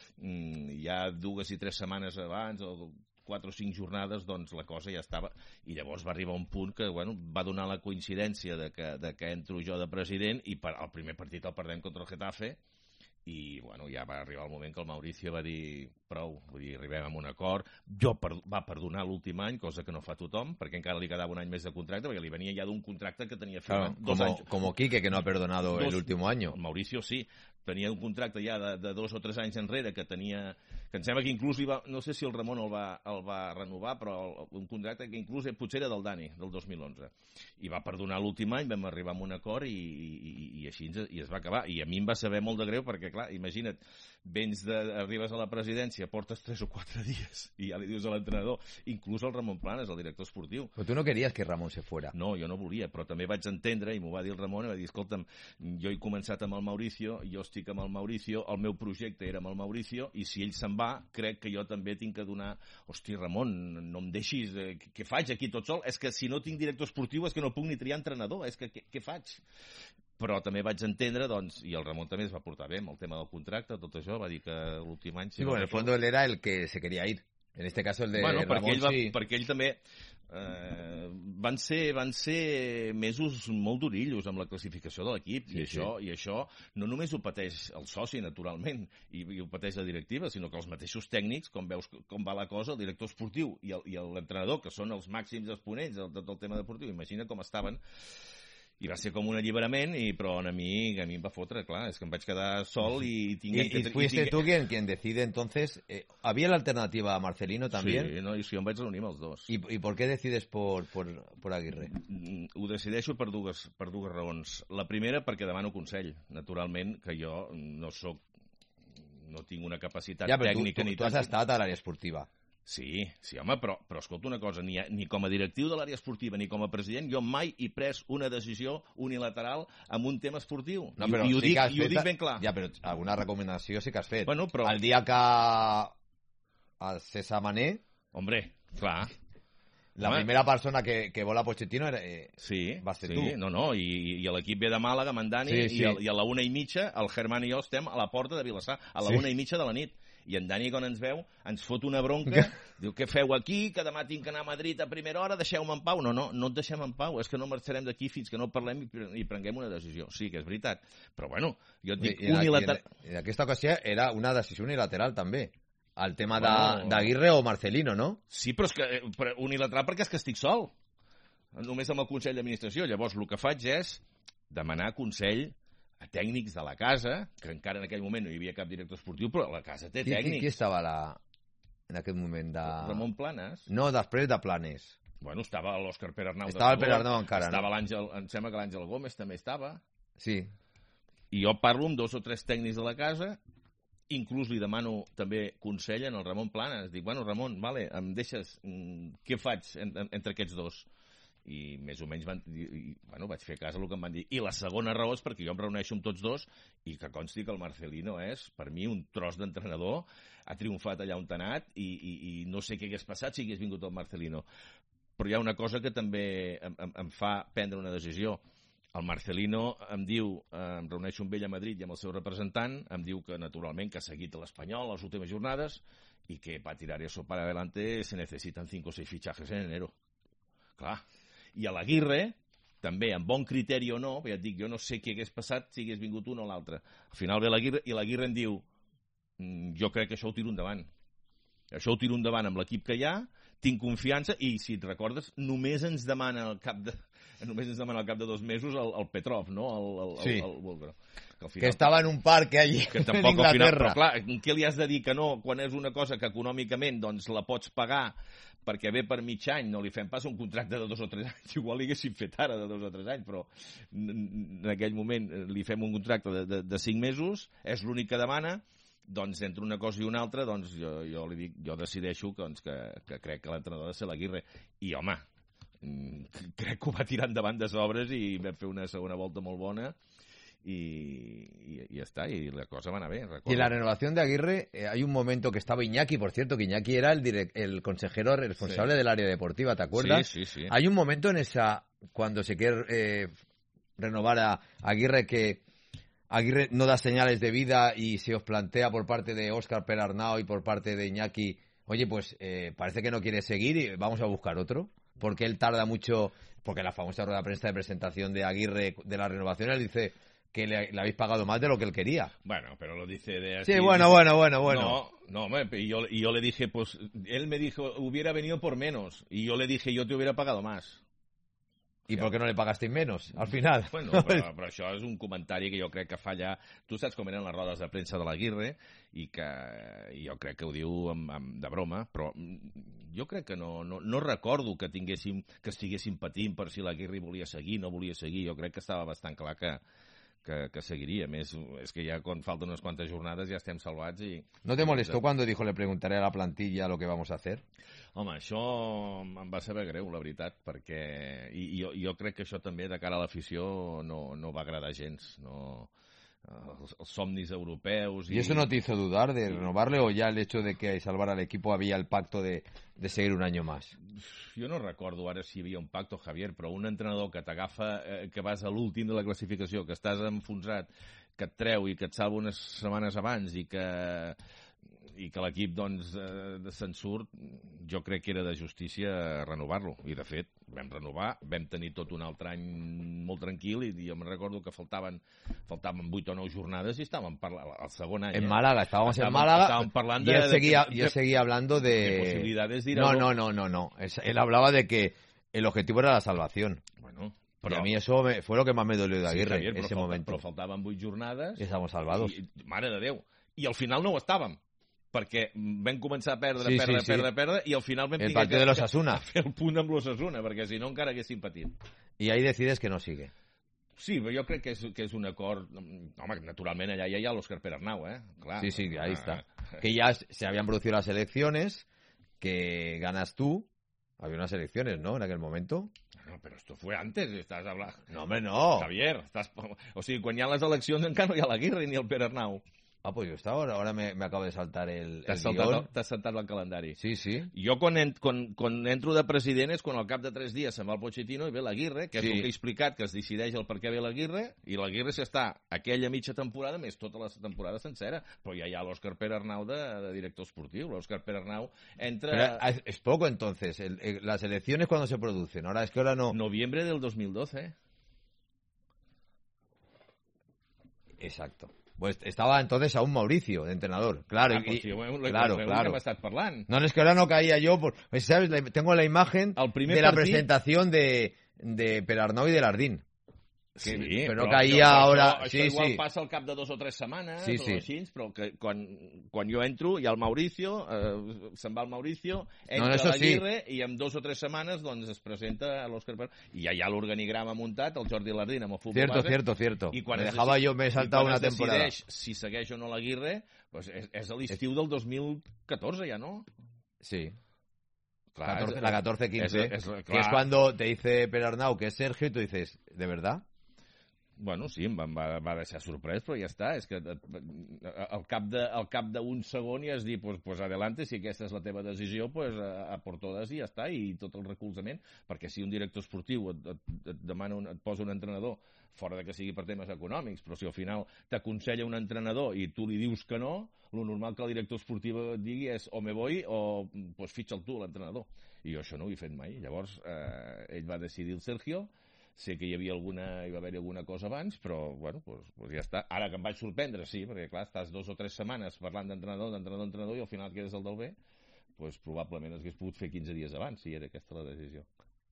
ja dues i tres setmanes abans, o quatre o cinc jornades, doncs la cosa ja estava, i llavors va arribar un punt que, bueno, va donar la coincidència de que, de que entro jo de president, i per, el primer partit el perdem contra el Getafe, i, bueno, ja va arribar el moment que el Mauricio va dir prou, vull dir, arribem a un acord. Jo per, va perdonar l'últim any, cosa que no fa tothom, perquè encara li quedava un any més de contracte, perquè li venia ja d'un contracte que tenia firmat claro, dos como, anys. Como Quique, que no ha perdonado dos, el último año. El Mauricio sí, tenia un contracte ja de, de dos o tres anys enrere que tenia, que em sembla que inclús li va, no sé si el Ramon el va, el va renovar, però el, un contracte que inclús potser era del Dani, del dos mil onze. I va perdonar l'últim any, vam arribar a un acord i, i, i així ens, i es va acabar. I a mi em va saber molt de greu perquè, clar, imagina't, vens de, arribes a la presidència, portes tres o quatre dies i ja li dius a l'entrenador, inclús el Ramon Planes, el director esportiu. Però tu no querías que Ramon se fuera. No, jo no volia, però també vaig entendre, i m'ho va dir el Ramon, i va dir, escolta'm, jo he començat amb el Mauricio, jo estic amb el Mauricio, el meu projecte era amb el Mauricio, i si ell se'n va, crec que jo també tinc que donar... Hosti, Ramon, no em deixis... Eh, què faig aquí tot sol? És que si no tinc director esportiu és que no puc ni triar entrenador, és que què, què faig? Però també vaig entendre, doncs, i el Ramon també es va portar bé amb el tema del contracte, tot això, va dir que l'últim any... Sí, bueno, en el fondo él era el que se quería ir. En este caso el de bueno, Ramon, perquè ell, va, sí. perquè ell també... Eh, van ser, van ser mesos molt durillos amb la classificació de l'equip, sí, i, això, sí. i això no només ho pateix el soci, naturalment, i, i ho pateix la directiva, sinó que els mateixos tècnics, com veus com va la cosa, el director esportiu i l'entrenador, que són els màxims exponents de tot el tema deportiu, imagina com estaven. I va ser com un alliberament, i, però a mi, a mi em va fotre, clar, és que em vaig quedar sol i... Tinc, y, y fuiste y tinc... tú quien, quien decide, entonces, eh, ¿había la alternativa a Marcelino también? Sí, no, i sí, em vaig reunir amb els dos. ¿Y, y por qué decides por, por, por Aguirre? Ho decideixo per dues, per dues raons. La primera, perquè demano consell, naturalment, que jo no soc, no tinc una capacitat ja, tècnica... Tu, tu, ni tu has estat a l'àrea esportiva. Sí, sí, home, però, però escolta una cosa, ni, ni com a directiu de l'àrea esportiva ni com a president jo mai he pres una decisió unilateral en un tema esportiu. No, I, però i, ho, sí dic, fet, i ho dic ben clar. Ja, però alguna recomanació sí que has fet. Bueno, però... El dia que a César Mané... Hombre, clar. La home, primera persona que, que vola Pochettino era, eh, sí, va ser sí, tu. No, no, i, i l'equip ve de Màlaga amb en Dani, sí, sí. I, a, i a la una i mitja el Germán i jo estem a la porta de Vilassar, a la sí. una i mitja de la nit. I en Dani, quan ens veu, ens fot una bronca, diu, què feu aquí, que demà tinc que anar a Madrid a primera hora, deixeu-me en pau. No, no, no et deixem en pau, és que no marxarem d'aquí fins que no parlem i, i prenguem una decisió. Sí, que és veritat, però bueno, jo et dic unilateral... I en aquesta ocasió era una decisió unilateral, també. El tema d'Aguirre bueno, o Marcelino, no? Sí, però és que però unilateral perquè és que estic sol. Només amb el Consell d'Administració. Llavors, el que faig és demanar consell a tècnics de la casa, que encara en aquell moment no hi havia cap director esportiu, però la casa té tècnics. Qui, qui estava la... en aquell moment? De... Ramon Planes. No, després de Planes. Bueno, estava l'Òscar Pere Arnau. Estava el Pere Arnau encara, estava no? l'Àngel, em sembla que l'Àngel Gómez també estava. Sí. I jo parlo amb dos o tres tècnics de la casa, inclús li demano també consell en el Ramon Planes. Dic, bueno, Ramon, vale, em deixes... Què faig entre aquests dos? I més o menys van, i, bueno, vaig fer cas a el que em van dir. I la segona raó és perquè jo em reuneixo amb tots dos i que consti que el Marcelino és, per mi, un tros d'entrenador, ha triomfat allà on ha anat i, i, i no sé què hagués passat si hagués vingut el Marcelino. Però hi ha una cosa que també em, em, em fa prendre una decisió. El Marcelino em diu, eh, em reuneixo amb ell a Madrid i amb el seu representant, em diu que naturalment que ha seguit l'Espanyol les últimes jornades i que para tirar eso para adelante se necesitan cinco o seis fichajes en enero. Clar. I a l'Aguirre també, amb bon criteri o no, ja et dic, jo no sé què hagués passat si hagués vingut un o l'altre. Al final ve l'Aguirre i l'Aguirre em diu jo crec que això ho tiro endavant. Això ho tiro endavant amb l'equip que hi ha, tinc confiança i, si et recordes, només ens demana al cap de, només ens demana al cap de dos mesos el, el Petrov, no? El, el, sí. el, el, el, que, al final, que estava en un parc allí que tampoc, en Inglaterra. Final, però clar, què li has de dir que no quan és una cosa que econòmicament doncs, la pots pagar perquè ve per mig any, no li fem pas un contracte de dos o tres anys, igual li haguéssim fet ara de dos o tres anys, però en aquell moment li fem un contracte de, de, de cinc mesos, és l'únic que demana, doncs entre una cosa i una altra, doncs jo, jo li dic, jo decideixo doncs, que, que crec que l'entrenador ha de ser l'Aguirre. I home, crec que ho va tirar endavant de sobres i vam fer una segona volta molt bona. Y, y, y ya está, y la cosa va a ver. Y en la renovación de Aguirre eh, hay un momento que estaba Iñaki, por cierto, que Iñaki era el, direct, el consejero responsable sí. del área deportiva, ¿te acuerdas? Sí, sí, sí. Hay un momento en esa, cuando se quiere eh, renovar a Aguirre, que Aguirre no da señales de vida y se os plantea por parte de Óscar Perarnau y por parte de Iñaki, oye, pues eh, parece que no quiere seguir y vamos a buscar otro, porque él tarda mucho, porque la famosa rueda de prensa de presentación de Aguirre de la renovación, él dice que le, le habéis pagado más de lo que él quería. Bueno, pero lo dice de así. Sí, bueno, dice, bueno, bueno, bueno. No, no, hombre, y yo, y yo le dije, pues, él me dijo, hubiera venido por menos, y yo le dije, yo te hubiera pagado más. ¿Y por qué no le pagasteis menos, al final? Bueno, però, però això és un comentari que jo crec que fa ja... Tu saps com eren les rodes de premsa de l'Aguirre i que i jo crec que ho diu amb, amb, de broma, però jo crec que no, no, no recordo que tinguéssim que estiguéssim patint per si l'Aguirre volia seguir, no volia seguir. Jo crec que estava bastant clar que, que, que seguiria. A més, és que ja quan falten unes quantes jornades ja estem salvats i... ¿No te molestó cuando dijo le preguntaré a la plantilla lo que vamos a hacer? Home, això em va saber greu, la veritat, perquè i, i jo, jo crec que això també de cara a l'afició no, no va agradar gens, no... Els, els somnis europeus... ¿Y eso no te hizo dudar de renovarle o ya el hecho de que salvar al equipo había el pacto de, de seguir un año más? Jo no recordo ara si hi havia un pacto, Javier, però un entrenador que t'agafa, eh, que vas a l'últim de la classificació, que estàs enfonsat, que et treu i que et salva unes setmanes abans i que... i que l'equip doncs, eh, se'n surt, jo crec que era de justícia renovar-lo. I, de fet, vam renovar, vam tenir tot un altre any molt tranquil i jo me recordo que faltaven faltaven vuit o nou jornades i estàvem parlant al segon any. En Málaga, estábamos en Málaga y él seguía, y él seguía hablando de... de posibilidades de ir no, a... no, no, no, no. Él hablaba de que el objetivo era la salvación. Bueno... Però... Y a mí eso me, fue lo que más me dolió de Aguirre, sí, Javier, ese però momento. Però faltaven vuit jornades... I estàvem salvados. I, mare de Déu. I al final no ho estàvem. Perquè vam començar a perdre, sí, perdre, sí, perdre, sí. perdre, i al final vam el tinguer partido de los Asuna. fer el punt amb l'Osasuna, perquè si no encara haguéssim patit. I ahí decides que no sigue. Sí, però jo crec que és, que és un acord... Home, naturalment allà ja hi ha l'Òscar Perarnau, eh? Clar. Sí, sí, ahí está. Que ya se habían producido las elecciones, que ganas tú. Había unas elecciones, ¿no? En aquel momento. No, pero esto fue antes, estás hablando... No, hombre, no. Javier, estás... O sigui, quan hi ha les eleccions encara no hi ha l'Aguirre ni el Perarnau. Ah, pues yo estaba ahora, ahora me, me acabo de saltar el, T'has el saltat, guión. T'has saltat el calendari. Sí, sí. Jo quan, en, quan, quan entro de president és quan al cap de tres dies se'n va el Pochettino i ve l'Aguirre, que és Sí. el que he explicat, que es decideix el per què ve l'Aguirre, i l'Aguirre s'està aquella mitja temporada més tota la temporada sencera. Però ja hi ha l'Òscar Perarnau de, de director esportiu. L'Òscar Perarnau entra... Pero es, es poco entonces. El, el, las elecciones cuando se producen. Ahora es que ahora no. Noviembre del dos mil doce. Exacto. Pues estaba entonces aún Mauricio, de entrenador. Claro, Ah, pues y, sí, bueno, claro, que claro. hem estat parlant. No, no, es que ahora no caía yo. Por, pues, ¿sabes? La- Tengo la imagen El primer de la partit- presentación de, de Perarnau y de Lardín. Sí, pero no però caía això, ahora. Això, Sí, això igual sí. passa al cap de dos o tres setmanes Sí, o sí. així, però que quan, quan jo entro hi ha el Mauricio, eh, se'n va el Mauricio, No, entra eso sí. l'Aguirre i en dos o tres setmanes doncs, es presenta a l'Òscar Per... I ja hi ha l'organigrama muntat, el Jordi Lardín amb el futbol Cierto, base. cierto, cierto. I quan Me es dejaba deci- yo, me he i saltado quan una es temporada. decideix si segueix o no l'Aguirre, doncs és, és a l'estiu del dos mil catorze ja, no? Sí. Clar, catorce, és- la catorce quince, és- és- que clar. es cuando te dice Perarnau que es Sergio y tú dices, ¿de verdad? Bueno, sí, em va, va, va deixar sorprès, però ja està. És que eh, al cap de, al cap d'un segon ja es dir, pues, pues adelante, si aquesta és la teva decisió, pues a, a por todas i ja està, i tot el recolzament, perquè si un director esportiu et, et, et demana, un, et posa un entrenador, fora de que sigui per temes econòmics, però si al final t'aconsella un entrenador i tu li dius que no, lo normal que el director esportiu et digui és o me voy o pues fitxa'l tu, l'entrenador. I jo això no ho he fet mai. Llavors, eh, ell va decidir el Sergio, sé que hi havia alguna, hi va haver alguna cosa abans, però, bueno, doncs, doncs ja està. Ara que em vaig sorprendre, sí, perquè, clar, estàs dos o tres setmanes parlant d'entrenador, d'entrenador, d'entrenador, i al final quedes el del B, doncs probablement es hagués pogut fer quinze dies abans, si era aquesta la decisió.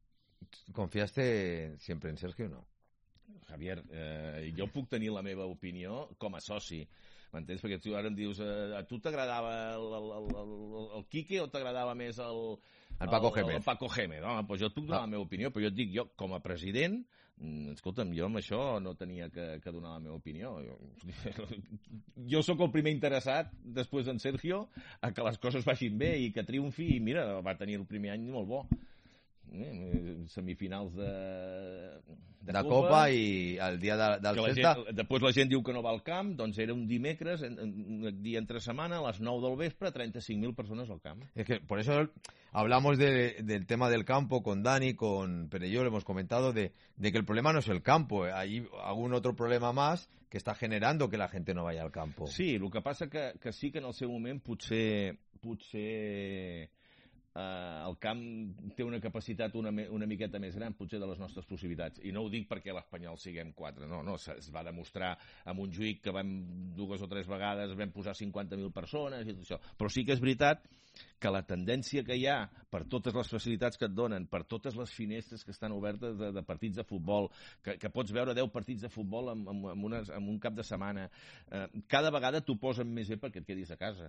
¿Confiaste siempre en Sergio o no? Javier, eh, jo puc tenir la meva opinió com a soci, m'entens? Perquè tu ara em dius, eh, a tu t'agradava el, el, el, el, el Quique o t'agradava més el, el Paco Gémez? El, el Paco Gémez, no? Doncs jo et puc donar ah. la meva opinió, però jo et dic, jo com a president, escolta'm, jo amb això no tenia que, que donar la meva opinió. Jo, jo sóc el primer interessat, després d'en Sergio, a que les coses vagin bé i que triomfi, i mira, va tenir el primer any molt bo. Eh, semifinals de, de, de Copa, Copa i el dia de, del Celta. Després la gent diu que no va al camp, doncs era un dimecres, en, en, un dia entre setmana, a les nou del vespre, treinta-cinc mil persones al camp. Es que por eso hablamos de, del tema del campo con Dani, con Perelló, lo hemos comentado, de, de que el problema no es el campo, hay algún otro problema más que está generando que la gente no vaya al campo. Sí, el que passa que, que sí que en el seu moment potser... potser Uh, el camp té una capacitat una, una miqueta més gran, potser, de les nostres possibilitats. I no ho dic perquè l'Espanyol siguem quatre, no, no, es va demostrar a Montjuïc que vam dues o tres vegades vam posar cinquanta mil persones i tot això. Però sí que és veritat que la tendència que hi ha per totes les facilitats que et donen, per totes les finestres que estan obertes de, de partits de futbol, que, que pots veure deu partits de futbol en, en, en, unes, en un cap de setmana, uh, cada vegada t'ho posen més bé perquè et quedis a casa.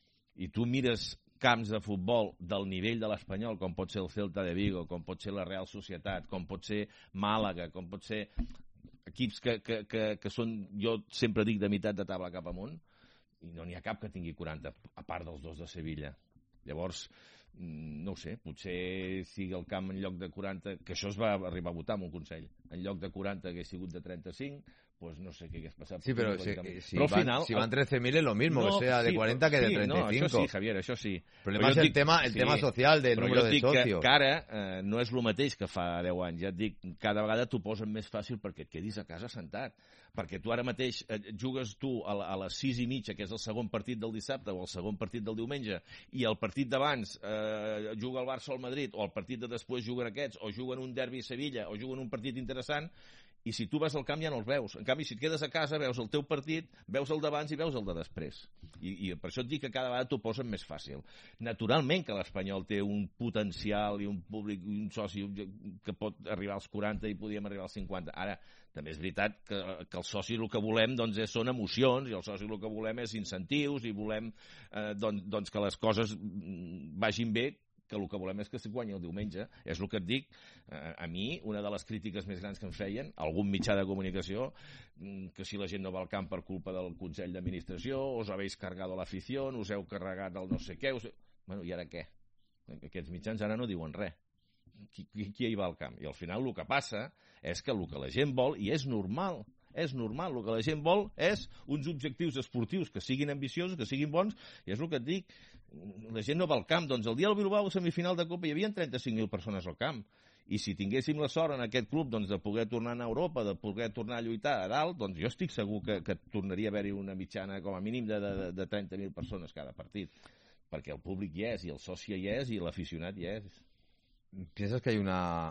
I tu mires camps de futbol del nivell de l'Espanyol, com pot ser el Celta de Vigo, com pot ser la Real Societat, com pot ser Màlaga, com pot ser equips que, que, que, que són, jo sempre dic, de meitat de taula cap amunt, i no n'hi ha cap que tingui quaranta, a part dels dos de Sevilla. Llavors, no ho sé, potser si el camp en lloc de quaranta, que això es va arribar a votar amb un consell, en lloc de quaranta hagués sigut de trenta-cinc, pues no sé qué hagués pasado. Sí, pero si, si, pero van, final, si van trece mil es lo mismo, no, que sea de sí, cuarenta que sí, de treinta y cinco. No, això sí, Javier, això sí. El problema és el, dic, tema, el sí, tema social del número de socios. Però jo dic que ara eh, no és el mateix que fa deu anys. Ja et dic, cada vegada t'ho posen més fàcil perquè et quedis a casa sentat. Perquè tu ara mateix eh, jugues tu a, a les sis i mitja, que és el segon partit del dissabte, o el segon partit del diumenge, i el partit d'abans eh, juga el Barça o el Madrid, o el partit de després juguen aquests, o juguen un derbi a Sevilla, o juguen un partit interessant, i si tu vas al camp ja no els veus. En canvi, si et quedes a casa, veus el teu partit, veus el d'abans i veus el de després. I, i per això et dic que cada vegada t'ho posen més fàcil. Naturalment que l'Espanyol té un potencial i un públic, un soci que pot arribar als quaranta i podíem arribar als cinquanta. Ara, també és veritat que, que els socis el que volem doncs, és, són emocions, i els socis el que volem és incentius, i volem eh, doncs, doncs que les coses vagin bé, que el que volem és que es guanyi el diumenge. És el que et dic, eh, a mi, una de les crítiques més grans que em feien, algun mitjà de comunicació, que si la gent no va al camp per culpa del Consell d'Administració, us habéis cargado l'afició, us heu carregat el no sé què... Us... Bueno, i ara què? Aquests mitjans ara no diuen res. Qui, qui, qui hi va al camp? I al final el que passa és que el que la gent vol, i és normal, és normal, el que la gent vol és uns objectius esportius que siguin ambiciosos, que siguin bons, i és el que et dic, la gent no va al camp. Doncs el dia del Bilbao, semifinal de Copa, hi havia trenta-cinc mil persones al camp, i si tinguéssim la sort en aquest club doncs, de poder tornar a Europa, de poder tornar a lluitar a dalt, doncs jo estic segur que, que tornaria a haver-hi una mitjana com a mínim de, de, de trenta mil persones cada partit, perquè el públic hi és, i el soci hi és, i l'aficionat hi és. ¿Piensas que hay una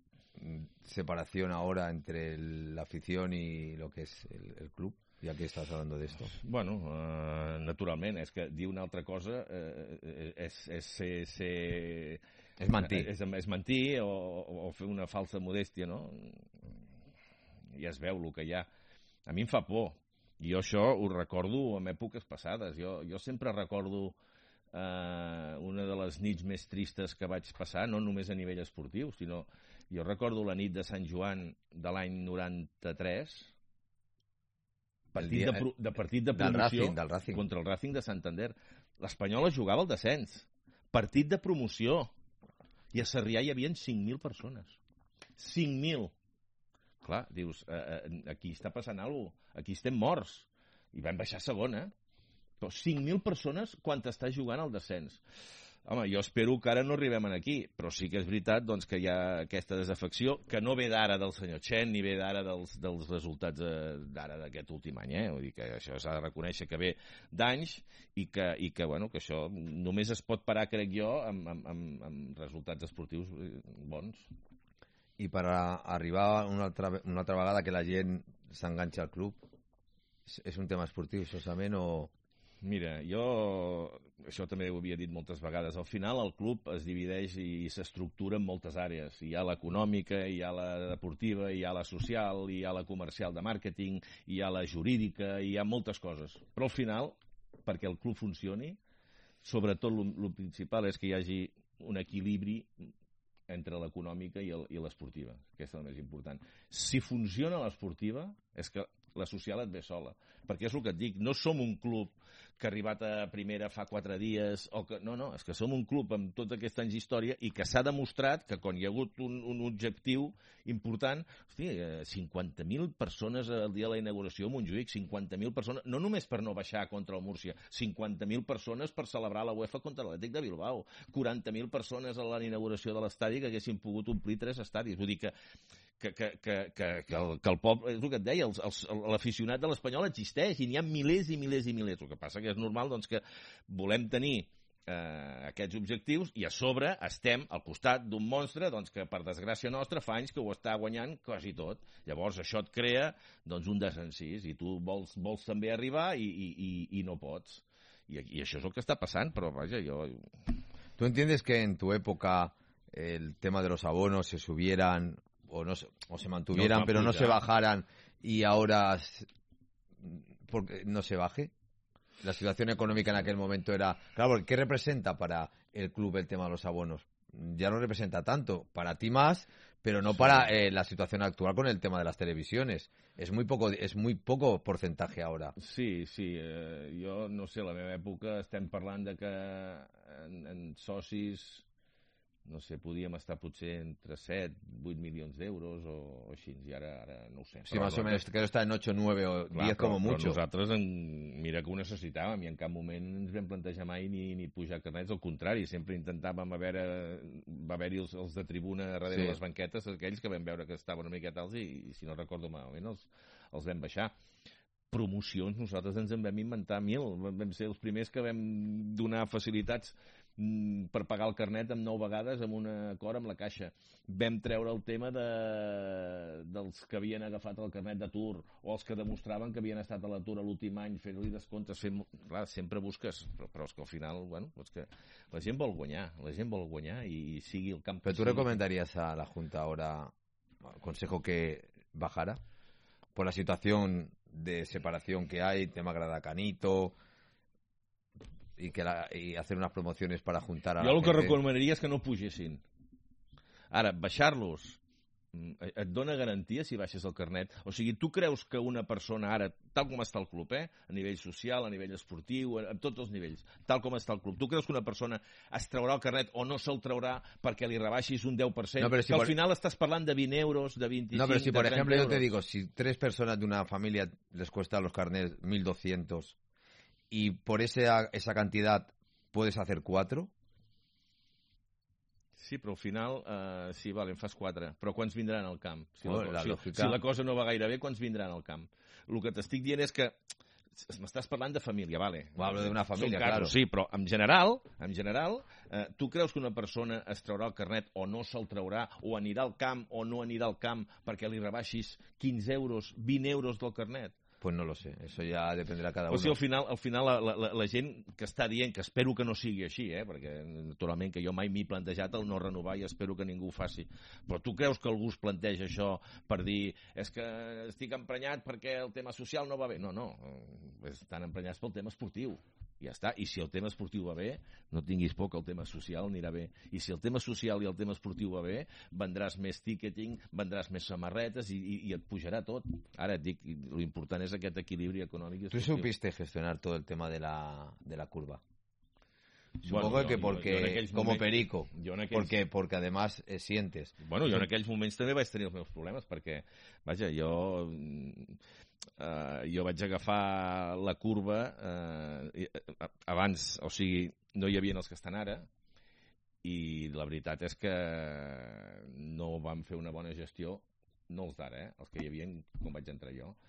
separación ahora entre la afición y lo que es el, el club, ya que estás hablando de esto? Bueno, uh, naturalment, és que dir una altra cosa uh, és, és ser... ser és mentir. És, és mentir o, o fer una falsa modèstia, no? Ja es veu el que hi ha. A mi em fa por. I jo això ho recordo en èpoques passades. Jo, jo sempre recordo Uh, una de les nits més tristes que vaig passar, no només a nivell esportiu, sinó jo recordo la nit de Sant Joan de l'any noranta-tres, partit, dia, de, de partit de promoció del Racing, del Racing. Contra el Racing de Santander. L'Espanyol jugava al descens, partit de promoció, i a Sarrià hi havia cinc mil persones. cinc mil. Clar, dius, uh, aquí està passant alguna cosa, aquí estem morts, i vam baixar a segona. Però cinc mil persones quan t'està jugant al descens. Home, jo espero que ara no arribem aquí, però sí que és veritat doncs, que hi ha aquesta desafecció, que no ve d'ara del senyor Chen, ni ve d'ara dels, dels resultats d'ara d'aquest últim any. Eh? Vull dir que això s'ha de reconèixer que ve d'anys i que, i que, bueno, que això només es pot parar, crec jo, amb, amb, amb, amb resultats esportius bons. I per a arribar una altra, una altra vegada que la gent s'enganxa al club, és, és un tema esportiu, solament, o... Mira, jo això també ho havia dit moltes vegades. Al final el club es divideix i s'estructura en moltes àrees. Hi ha l'econòmica, hi ha la deportiva, hi ha la social, hi ha la comercial de màrqueting, hi ha la jurídica, hi ha moltes coses. Però al final, perquè el club funcioni, sobretot el principal és que hi hagi un equilibri entre l'econòmica i l'esportiva. Aquesta és la més important. Si funciona l'esportiva, és que la social et ve sola. Perquè és el que et dic, no som un club que ha arribat a primera fa quatre dies, o que... no, no, és que som un club amb tota aquesta anys d'història i que s'ha demostrat que quan hi ha hagut un, un objectiu important, hosti, cinquanta mil persones el dia de la inauguració a Montjuïc, cinquanta mil persones, no només per no baixar contra el Múrcia, cinquanta mil persones per celebrar la UEFA contra l'Atlètic de Bilbao, quaranta mil persones a la inauguració de l'estadi que haguessin pogut omplir tres estadis. Vull dir que que, que, que, que, que, el, que el poble, és el que et deia, l'aficionat de l'Espanyol existeix i n'hi ha milers i milers i milers. El que passa que és normal doncs, que volem tenir eh, aquests objectius i a sobre estem al costat d'un monstre doncs, que per desgràcia nostra fa anys que ho està guanyant quasi tot. Llavors això et crea doncs, un desencís i tu vols, vols també arribar i, i, i, i no pots. I, I això és el que està passant, però vaja, jo... ¿Tú entiendes que en tu época el tema de los abonos se subieran o no o se mantuvieran, no, pero no se bajaran y ahora porque no se baje? La situación económica en aquel momento era... Claro, porque ¿qué representa para el club el tema de los abonos? Ya no representa tanto, para ti más, pero no sí. para eh, la situación actual con el tema de las televisiones. És muy poco, és muy poco porcentaje ahora. Sí, sí. Eh, jo no sé, a la meva època estem parlant de que en, en socis... no sé, podíem estar potser entre set, vuit milions d'euros o, o així, i ara, ara no ho sé. Sí, más o menos, que està en ocho, nueve o diez como mucho. Però nosaltres, en, mira que ho necessitàvem i en cap moment ens vam plantejar mai ni, ni pujar carnets, al contrari, sempre intentàvem a veure, va haver-hi els, els de tribuna darrere sí. les banquetes, aquells que vam veure que estaven una miqueta alts i, i si no recordo malament, els, els vam baixar. Promocions, nosaltres ens en vam inventar mil, vam ser els primers que vam donar facilitats per pagar el carnet amb nou vegades amb un acord amb la Caixa. Vam treure el tema de, dels que havien agafat el carnet d'atur o els que demostraven que havien estat a l'atur a l'últim any, fer-li descomptes, fent... Clar, sempre busques, però, però és que al final, bueno, és que la gent vol guanyar, la gent vol guanyar i sigui el camp... Però tu recomendarías a la Junta ahora, al Consejo, que bajara por la situación de separación que hay, tema Gradacanito... Y, que la, y hacer unas promociones para juntar a jo la el gente. que recomanaria és que no pugessin. Ara, baixar-los et dona garantia si baixes el carnet? O sigui, tu creus que una persona ara, tal com està el club, eh, a nivell social, a nivell esportiu, a, a tots els nivells, tal com està el club, tu creus que una persona es traurà el carnet o no se'l traurà perquè li rebaixis un deu per cent? No, si que al por... final estàs parlant de vint euros, de vint-i-cinc, no, pero si, de por ejemplo, euros. Yo te digo, si tres personas de una familia les cuesta los carnets mil doscientos y por esa, esa cantidad puedes hacer cuatro. Sí, però al final, uh, sí, vale, en fas quatre. Però quants vindran al camp? Si, oh, la, la si, lògica... si la cosa no va gaire bé, quants vindran al camp? El que t'estic dient és que m'estàs parlant de família, vale. Ho hablo d'una família, claro. Sí, però en general, en general, eh, tu creus que una persona es traurà el carnet o no se'l traurà, o anirà al camp o no anirà al camp perquè li rebaixis quinze euros, vint euros del carnet? Pues no lo sé, eso ya dependerá cada uno. Pues sí, al final, al final la, la, la gent que està dient, que espero que no sigui així, eh, perquè naturalment que jo mai m'he plantejat el no renovar i espero que ningú ho faci, però tu creus que algú es planteja això per dir és que estic emprenyat perquè el tema social no va bé? No, no, estan emprenyats pel tema esportiu. I ja està. I si el tema esportiu va bé, no tinguis por que el tema social anirà bé. I si el tema social i el tema esportiu va bé, vendràs més ticketing, vendràs més samarretes i, i, i et pujarà tot. Ara et dic, l'important és aquest equilibri econòmic. ¿Tú supiste gestionar todo el tema de la, de la curva? Supongo bueno, que jo, porque, jo, jo como moments, perico, aquells... porque, porque además eh, sientes. Bueno, jo en aquells moments també vaig tenir els meus problemes, perquè, vaja, jo... Uh, jo vaig agafar la curva uh, abans, o sigui, no hi havia els que estan ara, i la veritat és que no vam fer una bona gestió, no els d'ara, eh, els que hi havia quan vaig entrar jo,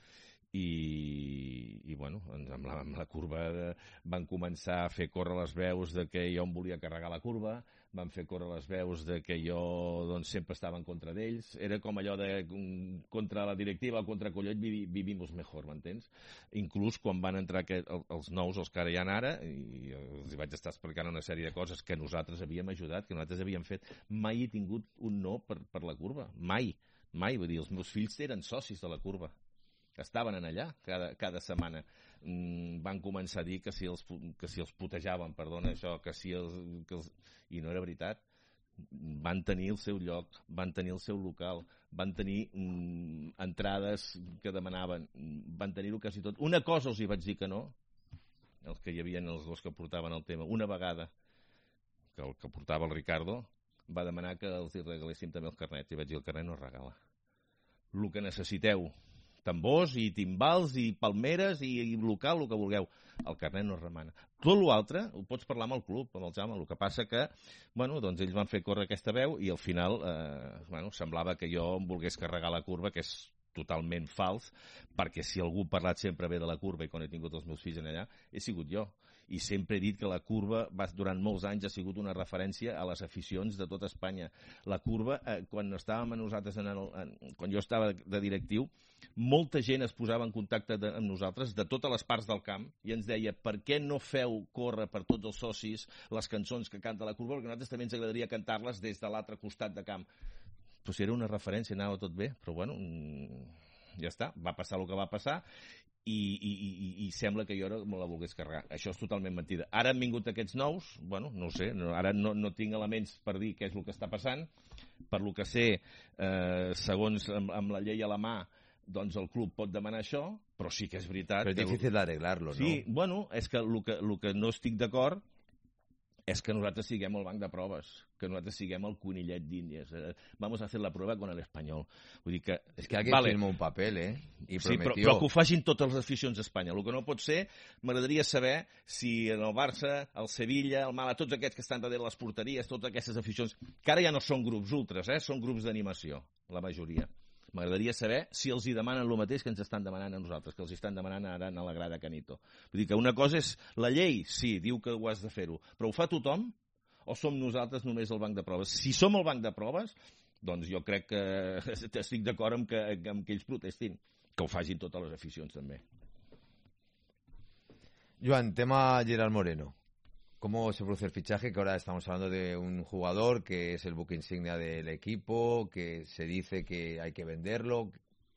i, i bueno, amb la, amb la curva de, van començar a fer córrer les veus de que jo em volia carregar la curva, van fer córrer les veus de que jo doncs, sempre estava en contra d'ells, era com allò de contra la directiva, contra Collet vivi, vivimos mejor, m'entens? Inclús quan van entrar aquest, els nous, els que ara hi ha ara, i els hi vaig estar explicant una sèrie de coses que nosaltres havíem ajudat, que nosaltres havíem fet, mai he tingut un no per, per la curva, mai, mai, vull dir, els meus fills eren socis de la curva, estaven en allà cada, cada setmana. Mm, van començar a dir que si els, que si els putejaven, perdona això, que si els, que els... I no era veritat. Van tenir el seu lloc, van tenir el seu local, van tenir mm, entrades que demanaven, van tenir-ho quasi tot. Una cosa els hi vaig dir que no, els que hi havia els dos que portaven el tema, una vegada que el que portava el Ricardo va demanar que els hi regaléssim també el carnet, i vaig dir el carnet no es regala. El que necessiteu, tambors i timbals i palmeres i, i local, el que vulgueu. El carnet no es remana. Tot l'altre ho pots parlar amb el club, amb el Jaume. El que passa que, bueno, doncs ells van fer córrer aquesta veu i al final, eh, bueno, semblava que jo em volgués carregar la curva, que és totalment fals, perquè si algú ha parlat sempre bé de la curva i quan he tingut els meus fills en allà, he sigut jo. I sempre he dit que la curva va, durant molts anys ha sigut una referència a les aficions de tota Espanya. La curva, eh, quan estàvem nosaltres en el, en, quan jo estava de directiu, molta gent es posava en contacte de, amb nosaltres de totes les parts del camp i ens deia per què no feu córrer per tots els socis les cançons que canta la curva, perquè a nosaltres també ens agradaria cantar-les des de l'altre costat de camp. Pues era una referència, anava tot bé, però bueno, ja està, va passar el que va passar. I, i, i, i sembla que jo ara me la volgués carregar. Això és totalment mentida. Ara han vingut aquests nous, bueno, no ho sé, no, ara no, no tinc elements per dir què és el que està passant. Per lo que sé, eh, segons amb, amb la llei a la mà, doncs el club pot demanar això, però sí que és veritat... Però és difícil d'arreglar-lo, no? Sí, bueno, és que el que, el que no estic d'acord és que nosaltres siguem el banc de proves, que nosaltres siguem el conillet d'Índies. Eh, vamos a hacer la prueba con el Espanyol. Vull dir que... És que alguien vale. Firma un paper, eh? I sí, però, però que ho facin totes les aficions d'Espanya. El que no pot ser, m'agradaria saber si en el Barça, el Sevilla, el Mala, tots aquests que estan darrere les porteries, totes aquestes aficions, que ara ja no són grups ultres, eh? Són grups d'animació, la majoria. M'agradaria saber si els hi demanen el mateix que ens estan demanant a nosaltres, que els estan demanant ara a la grada Canito. Vull dir que una cosa és la llei, sí, diu que ho has de fer-ho, però ho fa tothom o som nosaltres només el banc de proves? Si som el banc de proves, doncs jo crec que estic d'acord amb que, amb que ells protestin, que ho facin totes les aficions també. Joan, tema Gerard Moreno. ¿Cómo se produce el fichaje? Que ahora estamos hablando de un jugador que es el buque insignia del equipo, que se dice que hay que venderlo.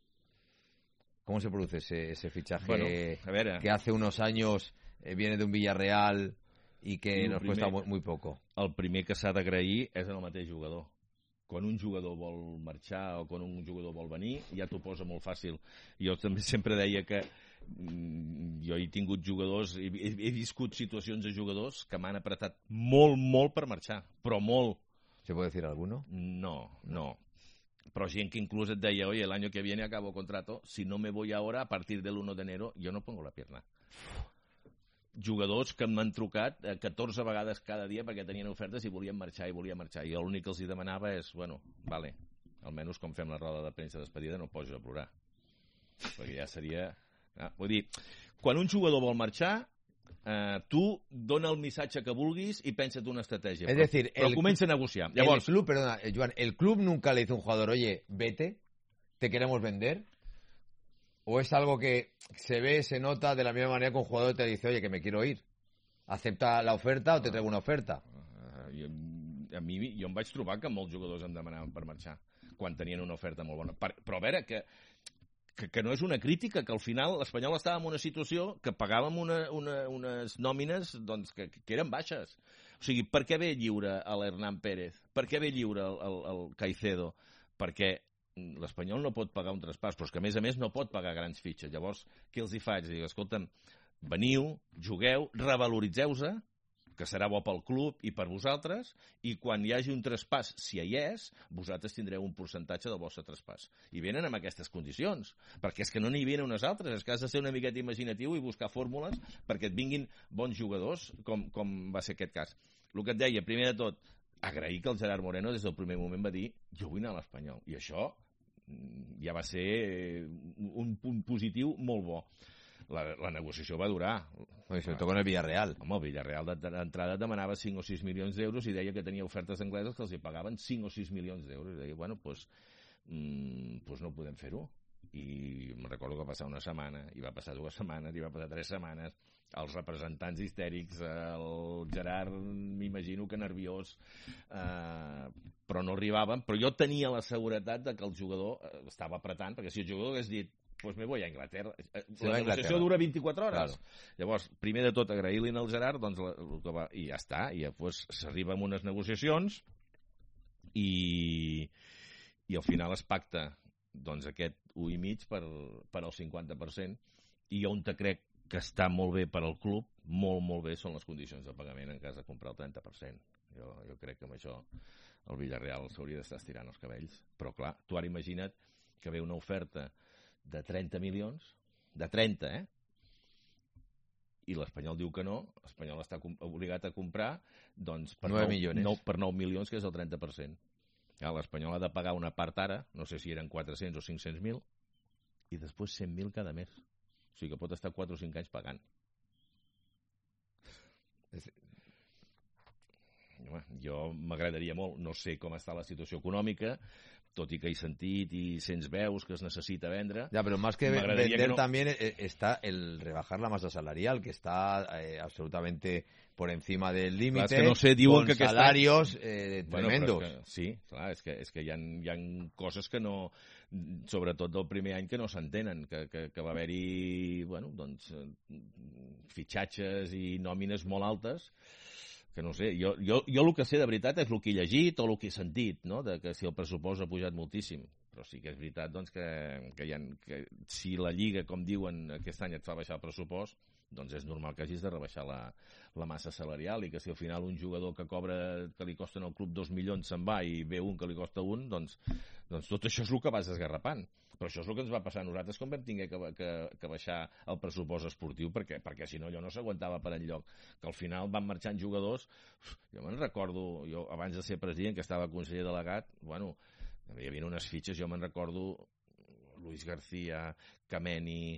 ¿Cómo se produce ese, ese fichaje bueno, a ver, eh. que hace unos años eh, viene de un Villarreal i que nos primer, cuesta muy, muy poco? El primer que s'ha d'agrair és el mateix jugador. Quan un jugador vol marxar o quan un jugador vol venir, ja t'ho posa molt fàcil. Jo també sempre deia que jo he tingut jugadors, he, he viscut situacions de jugadors que m'han apretat molt, molt per marxar, però molt. ¿Se puede decir alguno? No, no. Però gent que inclús et deia, oye, el año que viene acabo contrato, si no me voy ahora, a partir del uno de enero, yo no pongo la pierna. Jugadors que m'han trucat catorze vegades cada dia perquè tenien ofertes i volien marxar i volien marxar. I l'únic que els hi demanava és, bueno, vale, almenys com fem la roda de premsa de despedida no posis a plorar. Perquè ja seria... Ah, vull dir, quan un jugador vol marxar, eh, tu dona el missatge que vulguis i pensa't una estratègia. Es però, decir, però el, comença a negociar. Llavors, el club, perdona, Joan, ¿el club nunca le dice a un jugador, oye, vete, te queremos vender? ¿O es algo que se ve, se nota de la misma manera que un jugador te dice, oye, que me quiero ir? ¿Acepta la oferta o te traigo una oferta? Uh, jo, a mi, jo em vaig trobar que molts jugadors em demanaven per marxar quan tenien una oferta molt bona. Per, però a veure, que, que, que no és una crítica, que al final l'Espanyol estava en una situació que pagàvem una, una, unes nòmines doncs, que, que eren baixes. O sigui, per què ve lliure l'Hernán Pérez? Per què ve lliure el, el, el Caicedo? Perquè l'Espanyol no pot pagar un traspàs, però és que a més a més no pot pagar grans fitxes. Llavors, què els hi faig? Dic, escolta'm, veniu, jugueu, revaloritzeu-se, que serà bo pel club i per vosaltres, i quan hi hagi un traspàs, si hi és, vosaltres tindreu un percentatge del vostre traspàs. I venen amb aquestes condicions, perquè és que no n'hi venen unes altres, és que has de ser una miqueta imaginatiu i buscar fórmules perquè et vinguin bons jugadors, com, com va ser aquest cas. El que et deia, primer de tot, agrair que el Gerard Moreno des del primer moment va dir jo vull anar a l'Espanyol, i això ja va ser un punt positiu molt bo. La, la negociació va durar. Sobretot con el Villarreal. Home, el Villarreal d'entrada demanava cinc o sis milions d'euros i deia que tenia ofertes angleses que els hi pagaven cinc o sis milions d'euros. I deia, bueno, doncs pues, pues no podem fer-ho. I em recordo que va passar una setmana, i va passar dues setmanes, i va passar tres setmanes, els representants histèrics, el Gerard, m'imagino que nerviós, eh, però no arribaven, però jo tenia la seguretat de que el jugador estava apretant, perquè si el jugador hagués dit pues me voy a Inglaterra. Sí, la negociació dura vint-i-quatre hores. Claro. Llavors, primer de tot, agrair-li al Gerard, doncs, el que va, i ja està, i després s'arriba a unes negociacions i, i al final es pacta doncs, aquest un i mig per, per al cinquanta per cent, i on te crec que està molt bé per al club, molt, molt bé, són les condicions de pagament en cas de comprar el trenta per cent. Jo, jo crec que amb això el Villarreal s'hauria d'estar estirant els cabells. Però clar, tu ara imagina't que ve una oferta de trenta milions, de trenta, eh? I l'Espanyol diu que no, l'Espanyol està obligat a comprar doncs, per, nou milions. nou, per nou milions, que és el trenta per cent. L'Espanyol ha de pagar una part ara, no sé si eren quatre-cents o cinc-cents mil, i després cent mil cada mes. O sigui que pot estar quatre o cinc anys pagant. Jo m'agradaria molt, no sé com està la situació econòmica, tot i que he sentit i sents veus que es necesita vendre. Ya, pero más que vender no... también está el rebajar la masa salarial, que está eh, absolutamente por encima del límite, clar, que no sé, diuen con que salarios eh, bueno, tremendos. Que, sí, clar, és que, és que hi ha, hi ha coses que no, sobretot del primer any, que no s'entenen, que, que, que va haver-hi, bueno, doncs, fitxatges i nòmines molt altes, que no sé, jo, jo, jo el que sé de veritat és el que he llegit o el que he sentit, no? De que si el pressupost ha pujat moltíssim, però sí que és veritat doncs, que, que, hi ha, que si la Lliga, com diuen, aquest any et fa baixar el pressupost, doncs és normal que hagis de rebaixar la, la massa salarial, i que si al final un jugador que cobra, que li costa en el club dos milions se'n va i ve un que li costa un, doncs, doncs tot això és el que vas esgarrapant. Però això és el que ens va passar a nosaltres quan vam tinguer que, que, que baixar el pressupost esportiu, perquè, perquè si no allò no s'aguantava per enlloc, que al final van marxant jugadors. Jo me'n recordo, jo abans de ser president, que estava conseller delegat, bueno, hi havia unes fitxes, jo me'n recordo Luis García, Kameni,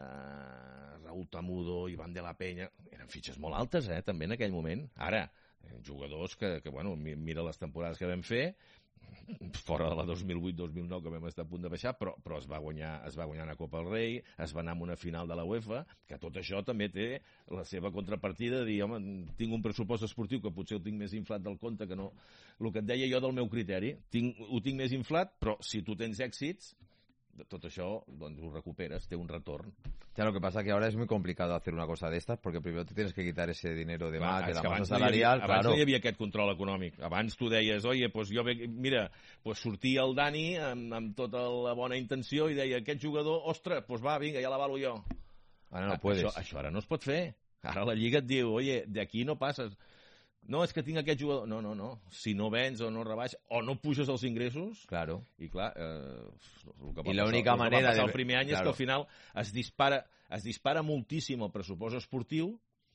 eh, Raúl Tamudo, Iván de la Peña, eren fitxes molt altes, eh, també en aquell moment. Ara, jugadors que, que bueno, mira les temporades que vam fer, fora de la dos mil vuit dos mil nou que vam estar a punt de baixar, però, però es va guanyar es va guanyar una Copa del Rei, es va anar a una final de la UEFA, que tot això també té la seva contrapartida de dir, home, tinc un pressupost esportiu que potser ho tinc més inflat del compte, que no, el que et deia jo del meu criteri, tinc, ho tinc més inflat, però si tu tens èxits, tot això doncs ho recuperes, té un retorn. Ya, lo que pasa que ahora es muy complicado hacer una cosa de estas, porque primero te tienes que quitar ese dinero de Clar, más, de la que masa abans no salarial. Havia, claro. Abans no hi havia aquest control econòmic. Abans tu deies, oye, pues jo ve, mira, pues sortia el Dani amb, amb tota la bona intenció i deia, aquest jugador, ostres, pues va, vinga, ja l'avalo jo. Ara no puedes. Això, això ara no es pot fer. Ara la Lliga et diu, oye, d'aquí no passes. No, és que tinc aquest jugador... No, no, no. Si no vens o no rebaixes, o no puges els ingressos... Claro. I clar, eh, el que I l'única manera de... El primer any claro. És que al final es dispara, es dispara moltíssim el pressupost esportiu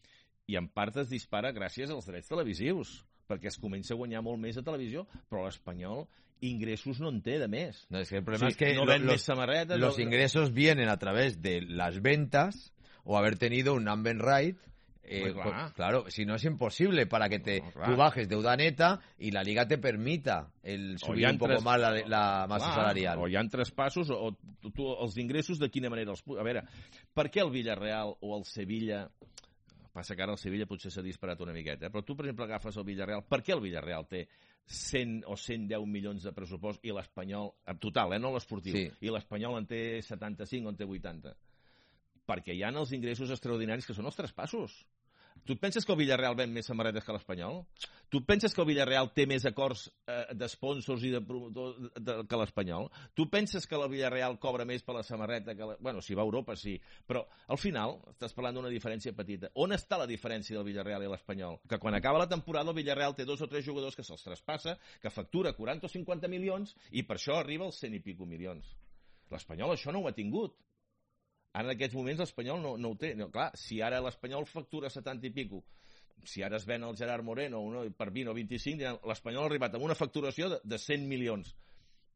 i en part es dispara gràcies als drets televisius, perquè es comença a guanyar molt més a televisió, però l'Espanyol ingressos no en té de més. No, es que el problema sí, es que no lo, ven los, més samarretes... los no... ingresos vienen a través de las ventas o haber tenido un number right. Eh, pues claro. claro, si no es imposible para que te no, claro. tú bajes deuda neta y la Liga te permita el subir un poco tres, más la, la masa clar, salarial. O hi ha traspassos, o, o tu, tu, els ingressos de quina manera els... A veure, per què el Villarreal o el Sevilla... Passa que ara el Sevilla potser s'ha disparat una miqueta, eh? Però tu, per exemple, agafes el Villarreal. Per què el Villarreal té cent o cent deu milions de pressupost i l'Espanyol, en total, eh, no l'esportiu, sí. I l'Espanyol en té setanta-cinc o en té vuitanta? Perquè hi ha els ingressos extraordinaris que són els traspassos. Tu et penses que el Villarreal ven més samarretes que l'Espanyol? Tu et penses que el Villarreal té més acords eh, d'esponsors i de promotors de, de, que l'Espanyol? Tu penses que el Villarreal cobra més per la samarreta que la... Bueno, si va a Europa, sí. Però al final estàs parlant d'una diferència petita. On està la diferència del Villarreal i l'Espanyol? Que quan acaba la temporada el Villarreal té dos o tres jugadors que se'ls traspassa, que factura quaranta o cinquanta milions i per això arriba als cent i pico milions. L'Espanyol això no ho ha tingut. Ara en aquests moments l'Espanyol no, no ho té. No, clar, si ara l'Espanyol factura setanta i pico, si ara es ven el Gerard Moreno no, per vint o vint-i-cinc, l'Espanyol ha arribat amb una facturació de, de cent milions.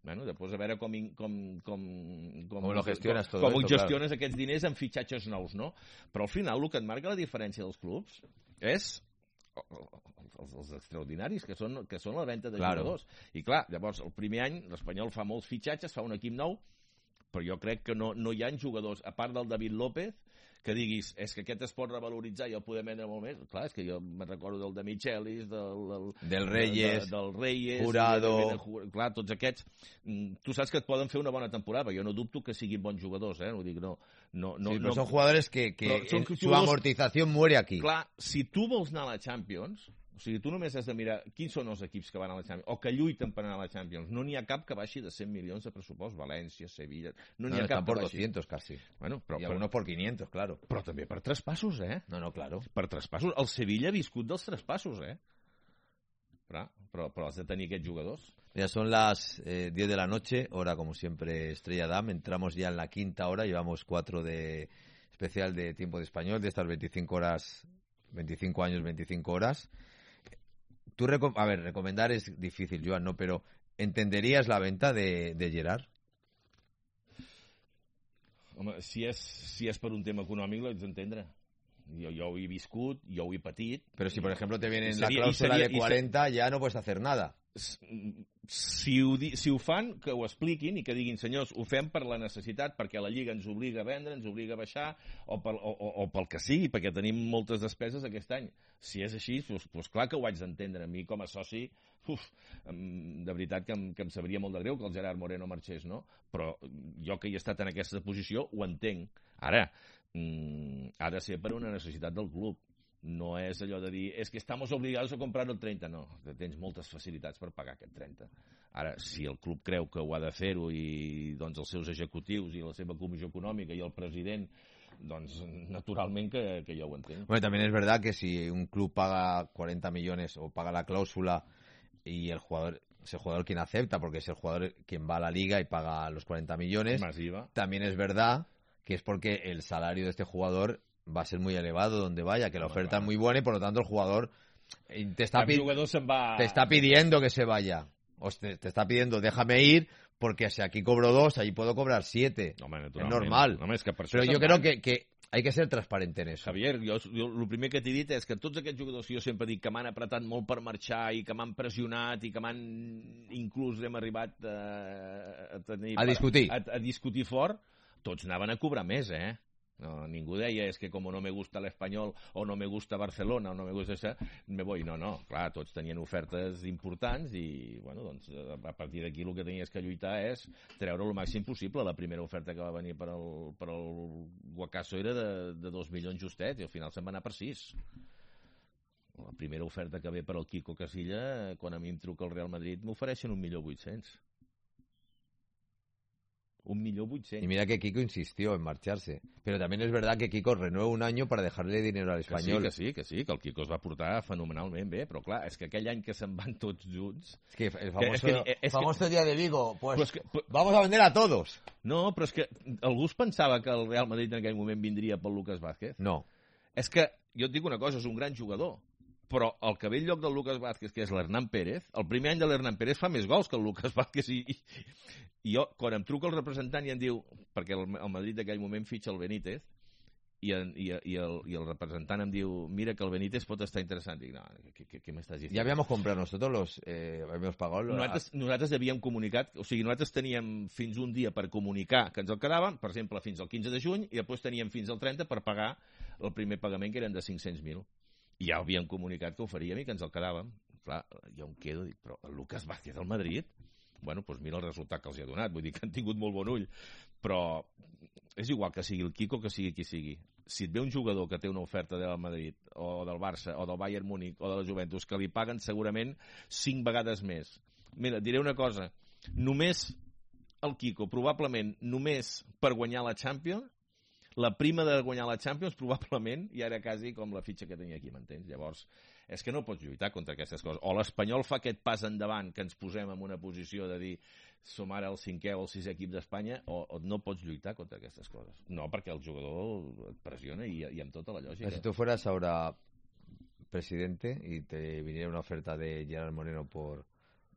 Bueno, després a veure com, com, com, com, com lo gestiones com, tot com esto, gestiones claro. aquests diners en fitxatges nous, no? Però al final el que et marca la diferència dels clubs és els, els extraordinaris, que són, que són la venda de claro. jugadors. I clar, llavors, el primer any l'Espanyol fa molts fitxatges, fa un equip nou, però jo crec que no, no hi ha jugadors, a part del David López, que diguis, és que aquest es pot revaloritzar i el podem vendre molt més. Clar, és que jo me'n recordo del de Michelis, del, del, del Reyes, de, de, del Reyes, Jurado... De, de, clar, tots aquests, tu saps que et poden fer una bona temporada, jo no dubto que siguin bons jugadors, eh? No dic, no, no, no, sí, però no, són jugadors que, que en, su jugadors... amortización muere aquí. Clar, si tu vols anar a la Champions... O sigui, tu només has de mirar quins són els equips que van a la Champions, o que lluiten per anar a la Champions. No n'hi ha cap que baixi de cent milions de pressupost. València, Sevilla... No n'hi no, ha cap por que baixi. doscientos casi. Bueno, però, y algunos por quinientos, claro. Però també per traspassos, eh? No, no, claro. Per traspassos. El Sevilla ha viscut dels traspassos, eh? Però, però, però has de tenir aquests jugadors. Ya son las eh, diez de la noche, hora como siempre Estrella Damm. Entramos ya en la quinta hora, llevamos cuatro de especial de tiempo de español, de estas veinticinco horas, veinticinco años, veinticinco horas. Tú, a ver, recomendar es difícil, Joan, ¿no? Pero ¿entenderías la venta de, de Gerard? Home, si és, si és per un tema econòmic, l'haig d'entendre. Jo, jo ho he viscut, jo ho he patit. Pero si, por ejemplo, te viene seria, la cláusula seria, de cuarenta, ya no puedes hacer nada. Si ho, si ho fan, que ho expliquin i que diguin, senyors, ho fem per la necessitat, perquè la Lliga ens obliga a vendre, ens obliga a baixar, o, pel, o, o, o pel que sigui, perquè tenim moltes despeses aquest any. Si és així, doncs, doncs clar que ho haig d'entendre. A mi, com a soci, uf, de veritat que em, que em sabria molt de greu que el Gerard Moreno marxés, no? Però jo que hi he estat en aquesta posició, ho entenc. Ara, mm, ha de ser per una necessitat del club. No és allò de dir, és que estamos obligados a comprar el trenta. No, tens moltes facilitats per pagar aquest trenta. Ara, si el club creu que ho ha de fer-ho i doncs, els seus executius i la seva comissió econòmica i el president, doncs naturalment que, que jo ho entenc. Bueno, también es verdad que si un club paga cuarenta millones o paga la cláusula y el jugador es el jugador quien acepta, porque es el jugador quien va a la liga y paga los cuarenta millones, masiva. También es verdad que es porque el salario de este jugador va a ser muy elevado donde vaya, que la oferta es muy buena y por lo tanto el jugador te está, pi va... te está pidiendo que se vaya, o te, te está pidiendo déjame ir porque si aquí cobro dos, allí puedo cobrar siete. No, man, es normal. No, es que per Pero yo creo que, que hay que ser transparente en eso. Javier, jo, jo el primer que t'he dit és que tots aquests jugadors que jo sempre dic que m'han apretat molt per marxar i que m'han pressionat i que m'han inclús hem arribat a, a tenir... A discutir. A, a discutir fort, tots anaven a cobrar més, eh? No, ningú deia, és que com no me gusta l'Espanyol o no me gusta Barcelona o no me gusta això, me voy. No, no, clar, tots tenien ofertes importants i, bueno, doncs, a partir d'aquí el que tenies que lluitar és treure el màxim possible. La primera oferta que va venir per al, per al Guacaso era de, de dos milions justet i al final se'n va anar per sis. La primera oferta que ve per al Quico Casilla, quan a mi em truca el Real Madrid, m'ofereixen un milió vuit-cents. Un millón vuitcents. Y mira que Kiko insistió en marcharse. Pero también es verdad que Kiko renueva un año para dejarle dinero al Espanyol. Que sí, que sí, que sí, que el Kiko es va portar fenomenalment bé, però clar, és que aquell any que se'n van tots junts... És que el famoso, que, és que, és famoso que, día de Vigo, pues, pues que, pues, vamos a vender a todos. No, però és que algú es pensava que el Real Madrid en aquell moment vindria pel Lucas Vázquez? No. És que, jo et dic una cosa, és un gran jugador, però el que ve al lloc del Lucas Vázquez, que és l'Hernán Pérez, el primer any de l'Hernán Pérez fa més gols que el Lucas Vázquez i, i, i jo, quan em truca el representant i em diu, perquè el, el Madrid d'aquell moment fitxa el Benítez, i, en, i, i, el, i el representant em diu, mira que el Benítez pot estar interessant. Dic, no, què, què, què m'estàs dient? Ja havíamos comprado nosotros los, eh, habíamos pagado los... Nosaltres, nosaltres havíem comunicat, o sigui, nosaltres teníem fins un dia per comunicar que ens el quedàvem, per exemple, fins al quinze de juny, i després teníem fins al trenta per pagar el primer pagament, que eren de cinc-cents mil. I ja havíem comunicat que ho faríem i que ens el quedàvem. Clar, jo em quedo, dic, però el Lucas Vázquez al Madrid? Bueno, doncs mira el resultat que els hi ha donat, vull dir que han tingut molt bon ull. Però és igual que sigui el Quico, que sigui qui sigui. Si et ve un jugador que té una oferta del Madrid, o del Barça, o del Bayern Múnich, o de la Juventus, que li paguen segurament cinc vegades més. Mira, et diré una cosa, només el Quico, probablement només per guanyar la Champions, la prima de guanyar la Champions probablement ja era quasi com la fitxa que tenia aquí, m'entens? Llavors, és que no pots lluitar contra aquestes coses. O l'Espanyol fa aquest pas endavant que ens posem en una posició de dir som ara el cinquè o el sisè equip d'Espanya, o, o no pots lluitar contra aquestes coses. No, perquè el jugador et pressiona i, i amb tota la lògica. Si tu fueras ahora presidente y te viniera una oferta de Gerard Moreno por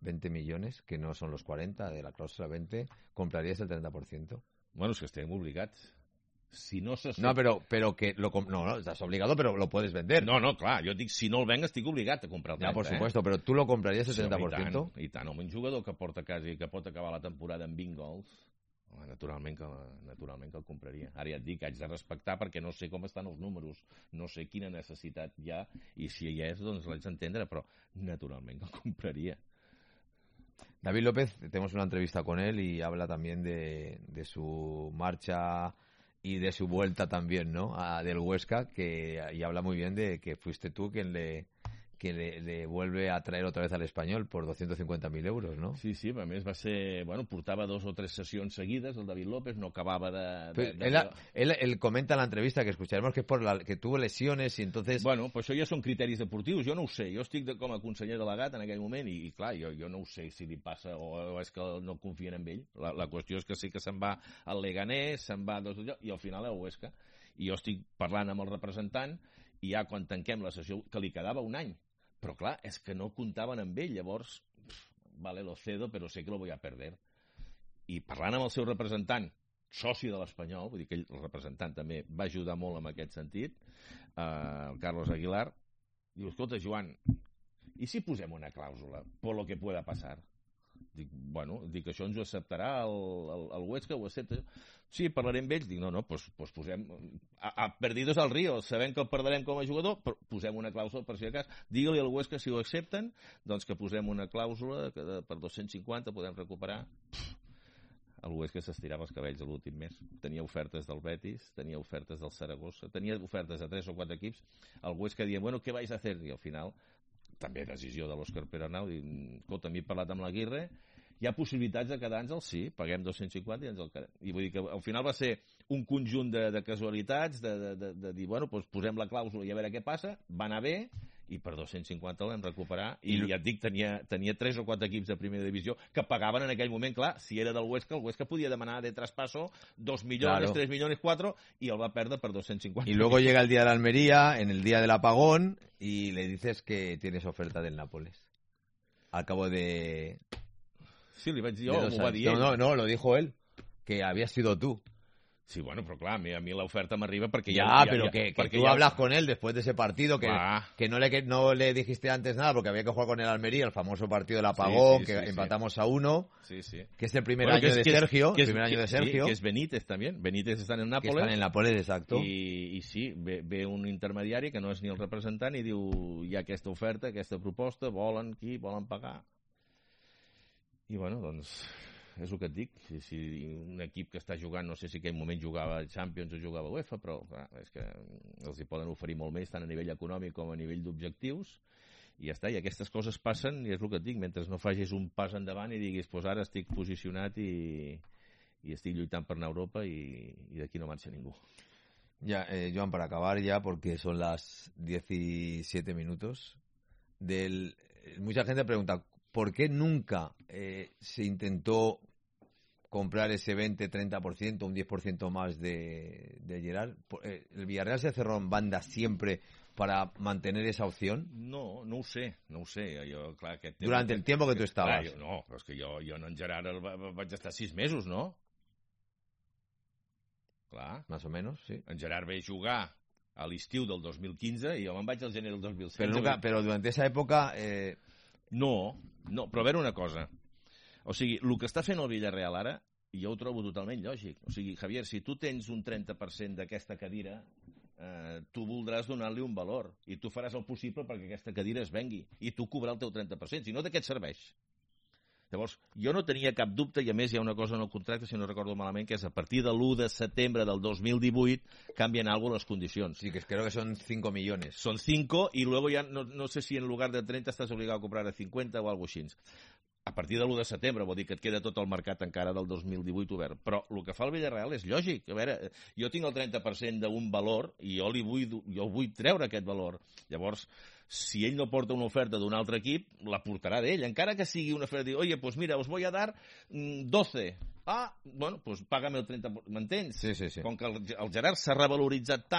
veinte millones, que no son los cuarenta de la cláusula veinte, comprarías el treinta por ciento. Bueno, es que estem obligats. Si no se... No, però, però que lo, no, no, estás obligado, pero lo puedes vender. No, no, clar, jo dic, si no el venc estic obligat a comprar el treinta. Ya, por supuesto, eh? Pero tú lo comprarías el treinta por ciento. Sí, i tant, i tant, home, un jugador que porta quasi, que pot acabar la temporada amb vint gols, home, naturalment que, naturalment que el compraria. Ara ja et dic, haig de respectar perquè no sé com estan els números, no sé quina necessitat hi ha, i si hi és, doncs l'haig d'entendre, però naturalment que el compraria. David López, tenemos una entrevista con él y habla también de, de su marcha y de su vuelta también, ¿no? A, del Huesca, que y habla muy bien de que fuiste tú quien le que le, le vuelve a traer otra vez al Espanyol por doscientos cincuenta mil euros, ¿no? Sí, sí, a més va ser... Bueno, portava dos o tres sessions seguides, el David López, no acabava de... de, de... Él, él, él comenta en la entrevista que escucharemos que es por la, que tuvo lesiones y entonces... Bueno, pues això ja són criteris deportius, jo no ho sé, jo estic de, com a conseller delegat en aquell moment i, i clar, jo, jo no ho sé si li passa o, o és que no confien en ell. La, la qüestió és que sí que se'n va al Leganés, se'n va a dos llocs i al final a Huesca. I jo estic parlant amb el representant i ja quan tanquem la sessió, que li quedava un any, però clar, és que no comptaven amb ell, llavors, pff, vale, lo cedo, però sé que lo voy a perder. I parlant amb el seu representant, soci de l'Espanyol, vull dir que ell, el representant també va ajudar molt en aquest sentit, eh, el Carlos Aguilar, diu, escolta, Joan, i si posem una clàusula por lo que pueda pasar? Dic, bueno, dic, això ens ho acceptarà el, el, el Huesca, ho accepta? Sí, parlaré amb ells. Dic, no, no, doncs, doncs posem... A, a perdidos al río, sabem que el perdrem com a jugador, però posem una clàusula per si de cas. Digue-li al Huesca si ho accepten, doncs que posem una clàusula que de, per dos-cents cinquanta podem recuperar. El Huesca s'estirava els cabells a l'últim mes. Tenia ofertes del Betis, tenia ofertes del Saragossa, tenia ofertes de tres o quatre equips. El Huesca deia, bueno, què vais a hacer? I al final... també decisió de l'Òscar Perenau, i, escolta, m'he parlat amb l'Aguirre, hi ha possibilitats de quedar-nos el sí, paguem dos-cents cinquanta i ens el quedem. I vull dir que al final va ser un conjunt de, de casualitats, de, de, de, de dir, bueno, doncs posem la clàusula i a veure què passa, va anar bé, i per dos-cents cinquanta l'hem recuperat, i, I ja et dic, tenia, tenia tres o quatre equips de primera divisió que pagaven en aquell moment, clar, si era del Huesca, el Huesca podia demanar de traspaso dos millones, claro. tres millones, cuatro, y el va perder per dos-cents cinquanta. Y luego llega el día de la Almería, en el día del apagón, y le dices que tienes oferta del Nápoles. Al cabo de... Sí, li vaig dir, oh, m'ho va dir ell. No, no, no, lo dijo él, que habías sido tú. Sí, bueno, pero claro, a mí, a mí la oferta me arriba porque ya... Ya, ya pero ya, que, porque que tú ya... hablas con él después de ese partido, que, ah. que, no, le, que no le dijiste antes nada porque había que jugar con el Almería, el famoso partido del apagón, sí, sí, que sí, empatamos sí. a uno, sí, sí. que es el primer bueno, año es, de que es, Sergio, que es, el primer año que, de Sergio. Sí, que es Benítez también, Benítez está en el Nápoles. Que están en el Nápoles, exacto. I, i sí, ve, ve un intermediari que no és ni el representant i diu, hi ha aquesta oferta, aquesta proposta, volen qui, volen pagar. I bueno, doncs... és el que et dic, si, si un equip que està jugant, no sé si en aquell moment jugava Champions o jugava UEFA, però clar, és que els hi poden oferir molt més tant a nivell econòmic com a nivell d'objectius, i ja està, i aquestes coses passen, i és el que et dic, mentre no facis un pas endavant i diguis, pues ara estic posicionat i, i estic lluitant per anar a Europa i, i d'aquí no marxa ningú. Ya, eh, Joan, para acabar ya, porque son las diecisiete minutos, del, mucha gente pregunta, ¿por qué nunca eh, se intentó comprar ese veinte treinta por ciento, un diez por ciento más de, de Gerard? Eh, ¿El Villarreal se cerró en banda siempre para mantener esa opción? No, no ho sé, no ho sé. Jo, clar, aquest tema, Durante el tiempo que tú estabas. Clar, jo, no, però és que jo, jo en Gerard el va, vaig estar sis mesos, no? Clar. Más o menos, sí. En Gerard ve jugar a l'estiu del dos mil quinze i jo me'n vaig al gener del dos mil setze. Pero, nunca, pero durante esa época... Eh... No, no, però a veure una cosa. O sigui, el que està fent el Villarreal ara, jo ho trobo totalment lògic. O sigui, Javier, si tu tens un trenta per cent d'aquesta cadira, eh, tu voldràs donar-li un valor i tu faràs el possible perquè aquesta cadira es vengui i tu cobrar el teu trenta per cent. Si no, de què et serveix? Llavors, jo no tenia cap dubte, i a més hi ha una cosa en el contracte, si no recordo malament, que és a partir de l'u de setembre del dos mil divuit canvien alguna les condicions. Sí, que creo que son cinco millones. Son cinco, y luego ya no, no sé si en lugar de treinta estàs obligat a comprar a cinquanta o alguna cosa així. A partir de l'u de setembre, vol dir que et queda tot el mercat encara del dos mil divuit obert. Però el que fa el Villarreal és lògic. A veure, jo tinc el trenta per cent d'un valor i jo li vull, jo vull treure aquest valor. Llavors, si ell no porta una oferta d'un altre equip, la portarà d'ell. Encara que sigui una oferta, dir, oye, pues mira, os voy a dar doce. Ah, bueno, pues págame el trenta per cent. M'entens? Sí, sí, sí. Com que el, el Gerard s'ha revaloritzat tant,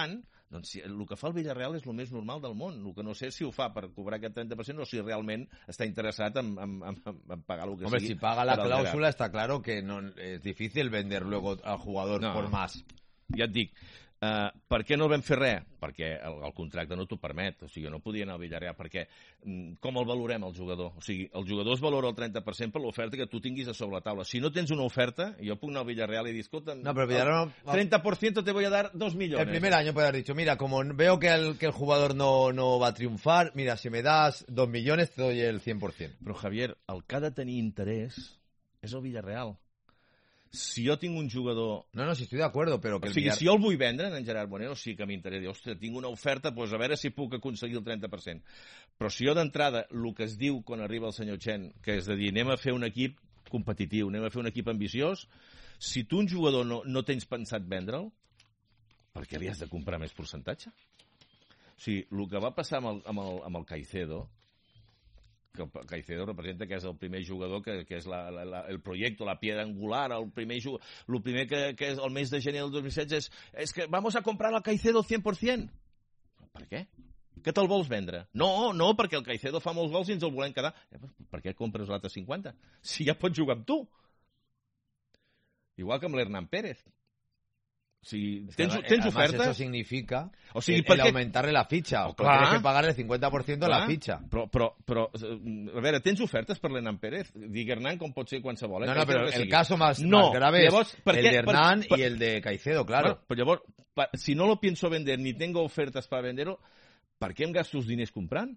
Doncs si, el que fa el Villarreal és el més normal del món. El que no sé si ho fa per cobrar aquest trenta per cent o si realment està interessat en, en, en, en pagar el que Hombre, sigui. si paga la cláusula está claro que no, es difícil vender luego al jugador no, por más. Ja et dic, Uh, per què no vam fer res? Perquè el, el contracte no t'ho permet, o sigui, no podia anar al Villarreal, perquè mm, com el valorem el jugador? O sigui, el jugador es valora el trenta per cent per l'oferta que tu tinguis a sobre la taula. Si no tens una oferta, jo puc anar al Villarreal i dir, escolta, no, pero Villarreal no... treinta por ciento te voy a dar dos millones. El primer año puede haber dicho, mira, como veo que el, que el jugador no, no va a triunfar, mira, si me das dos millones te doy el cien por ciento. Però, Javier, el que ha de tenir interès és el Villarreal. Si jo tinc un jugador... No, no, si estoy de acuerdo, però que... O sigui, Villar... si jo el vull vendre, en Gerard Moreno, sí que m'interessa. Ostres, tinc una oferta, doncs a veure si puc aconseguir el trenta per cent. Però si jo d'entrada, el que es diu quan arriba el senyor Chen, que és de dir, anem a fer un equip competitiu, anem a fer un equip ambiciós, si tu un jugador no, no tens pensat vendre'l, per què li has de comprar més percentatge? O sigui, el que va passar amb el, amb el, amb el Caicedo, que Caicedo representa que és el primer jugador que, que és la, la, la, el projecte, la piedra angular, el primer jugador, el primer que, que és el mes de gener del dos mil setze és, és que vamos a comprar el Caicedo al cent per cent. Per què? Que te'l vols vendre? No, no, perquè el Caicedo fa molts gols i ens el volem quedar. Eh, per què compres l'altre cinquanta? Si ja pots jugar amb tu. Igual que amb l'Hernán Pérez. O sigui, tens, Además, tens oferta? Eso significa o sigui, el, el perquè... aumentarle la ficha. O clar, tienes que pagarle el cincuenta por ciento clar, la ficha. Però, però, però, a veure, tens ofertes per l'Hernán Pérez? Dic Hernán com pot ser qualsevol. Eh? No, no, pero el sigui. caso más, no, más grave llavors, es el què, de Hernán per, per, y el de Caicedo, claro. Bueno, però llavors, pa, si no lo pienso vender ni tengo ofertas para venderlo, per què em gasto els diners comprant?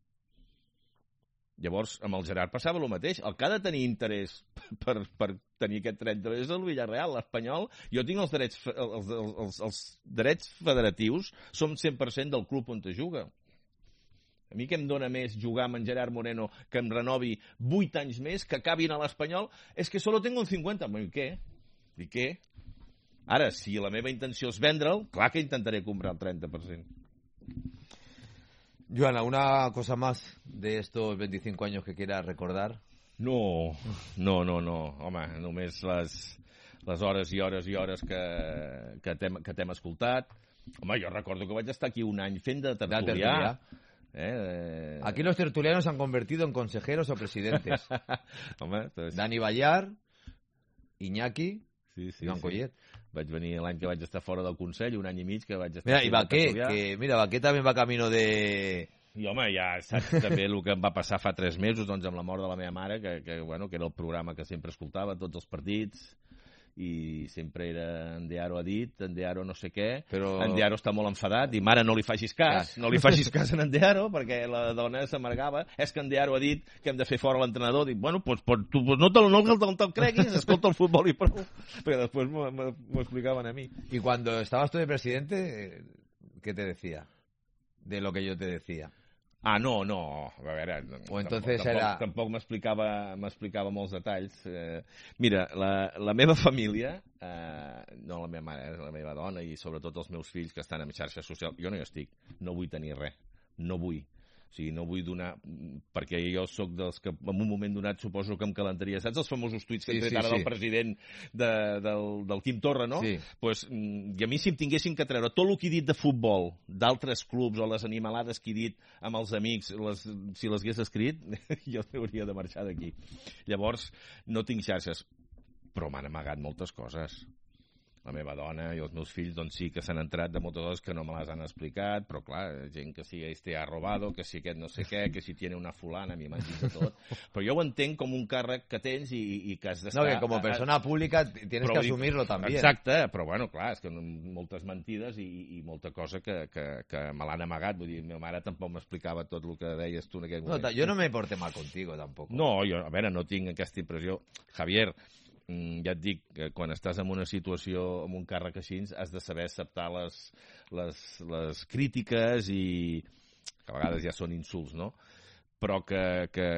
Llavors, amb el Gerard passava el mateix. El que ha de tenir interès per, per tenir aquest trenta és el Villarreal, l'Espanyol. Jo tinc els drets, els, els, els, els drets federatius, som cent per cent del club on te juga. A mi que em dóna més jugar amb en Gerard Moreno, que em renovi vuit anys més, que acabin a l'Espanyol, és que solo tengo un cinquanta. I què? I què? Ara, si la meva intenció és vendre'l, clar que intentaré comprar el trenta per cent. Joan, ¿alguna cosa más de estos veinticinco años que quieras recordar? No, no, no, no. Home, només les, les hores i hores i hores que, que t'hem que t'hem escoltat. Home, jo recordo que vaig estar aquí un any fent de tertulià. Eh, Aquí los tertulianos se han convertido en consejeros o presidentes. Home, doncs... Dani Ballar, Iñaki, sí, sí, Joan sí. Collet. Vaig venir l'any que vaig estar fora del Consell, un any i mig que vaig estar... Mira, i Baqué, que mira, Baqué també va camino de... I home, ja saps també el que em va passar fa tres mesos, doncs amb la mort de la meva mare, que, que, bueno, que era el programa que sempre escoltava, tots els partits, i sempre era en Dearo ha dit, en Dearo no sé què, però... en Dearo està molt enfadat, i mare, no li facis cas, no li facis cas en en Dearo, perquè la dona s'amargava, és que en Dearo ha dit que hem de fer fora l'entrenador, dic, bueno, pues, pues, tu pues no te'l no, no te creguis, escolta el futbol i prou, perquè després m'ho explicaven a mi. Y cuando estabas tú de presidente, ¿qué te decía? De lo que yo te decía. Ah, no, no, a veure, o entonces tampoc, era... tampoc m'explicava m'explicava molts detalls. Eh, mira, la, la meva família, eh, no la meva mare, la meva dona i sobretot els meus fills que estan en xarxes socials, jo no hi estic, no vull tenir res, no vull. O sigui, no vull donar... Perquè jo sóc dels que en un moment donat suposo que em calenteria. Saps els famosos tuits que sí, he tret sí, ara sí. del president de, del, del Quim Torra, no? Sí. Pues, I a mi si em tinguessin que treure tot el que he dit de futbol, d'altres clubs o les animalades que he dit amb els amics, les, si les hagués escrit, jo hauria de marxar d'aquí. Llavors, no tinc xarxes, però m'han amagat moltes coses. La meva dona i els meus fills doncs sí que s'han entrat de moltes coses que no me les han explicat, però clar, gent que si este ha robado, que si aquest no sé què, que si tiene una fulana, a mi m'han dit de tot. Però jo ho entenc com un càrrec que tens i, i que has d'estar... No, que como persona pública tienes que asumirlo també. Exacte, però bueno, clar, és que moltes mentides i, i molta cosa que, que, que me l'han amagat. Vull dir, meva mare tampoc m'explicava tot el que deies tu en aquell moment. No, jo no me porté mal contigo, tampoc. No, jo, a veure, no tinc aquesta impressió. Javier, ja et dic que quan estàs en una situació, en un càrrec així, has de saber acceptar les, les, les crítiques i que a vegades ja són insults, no? Però que, que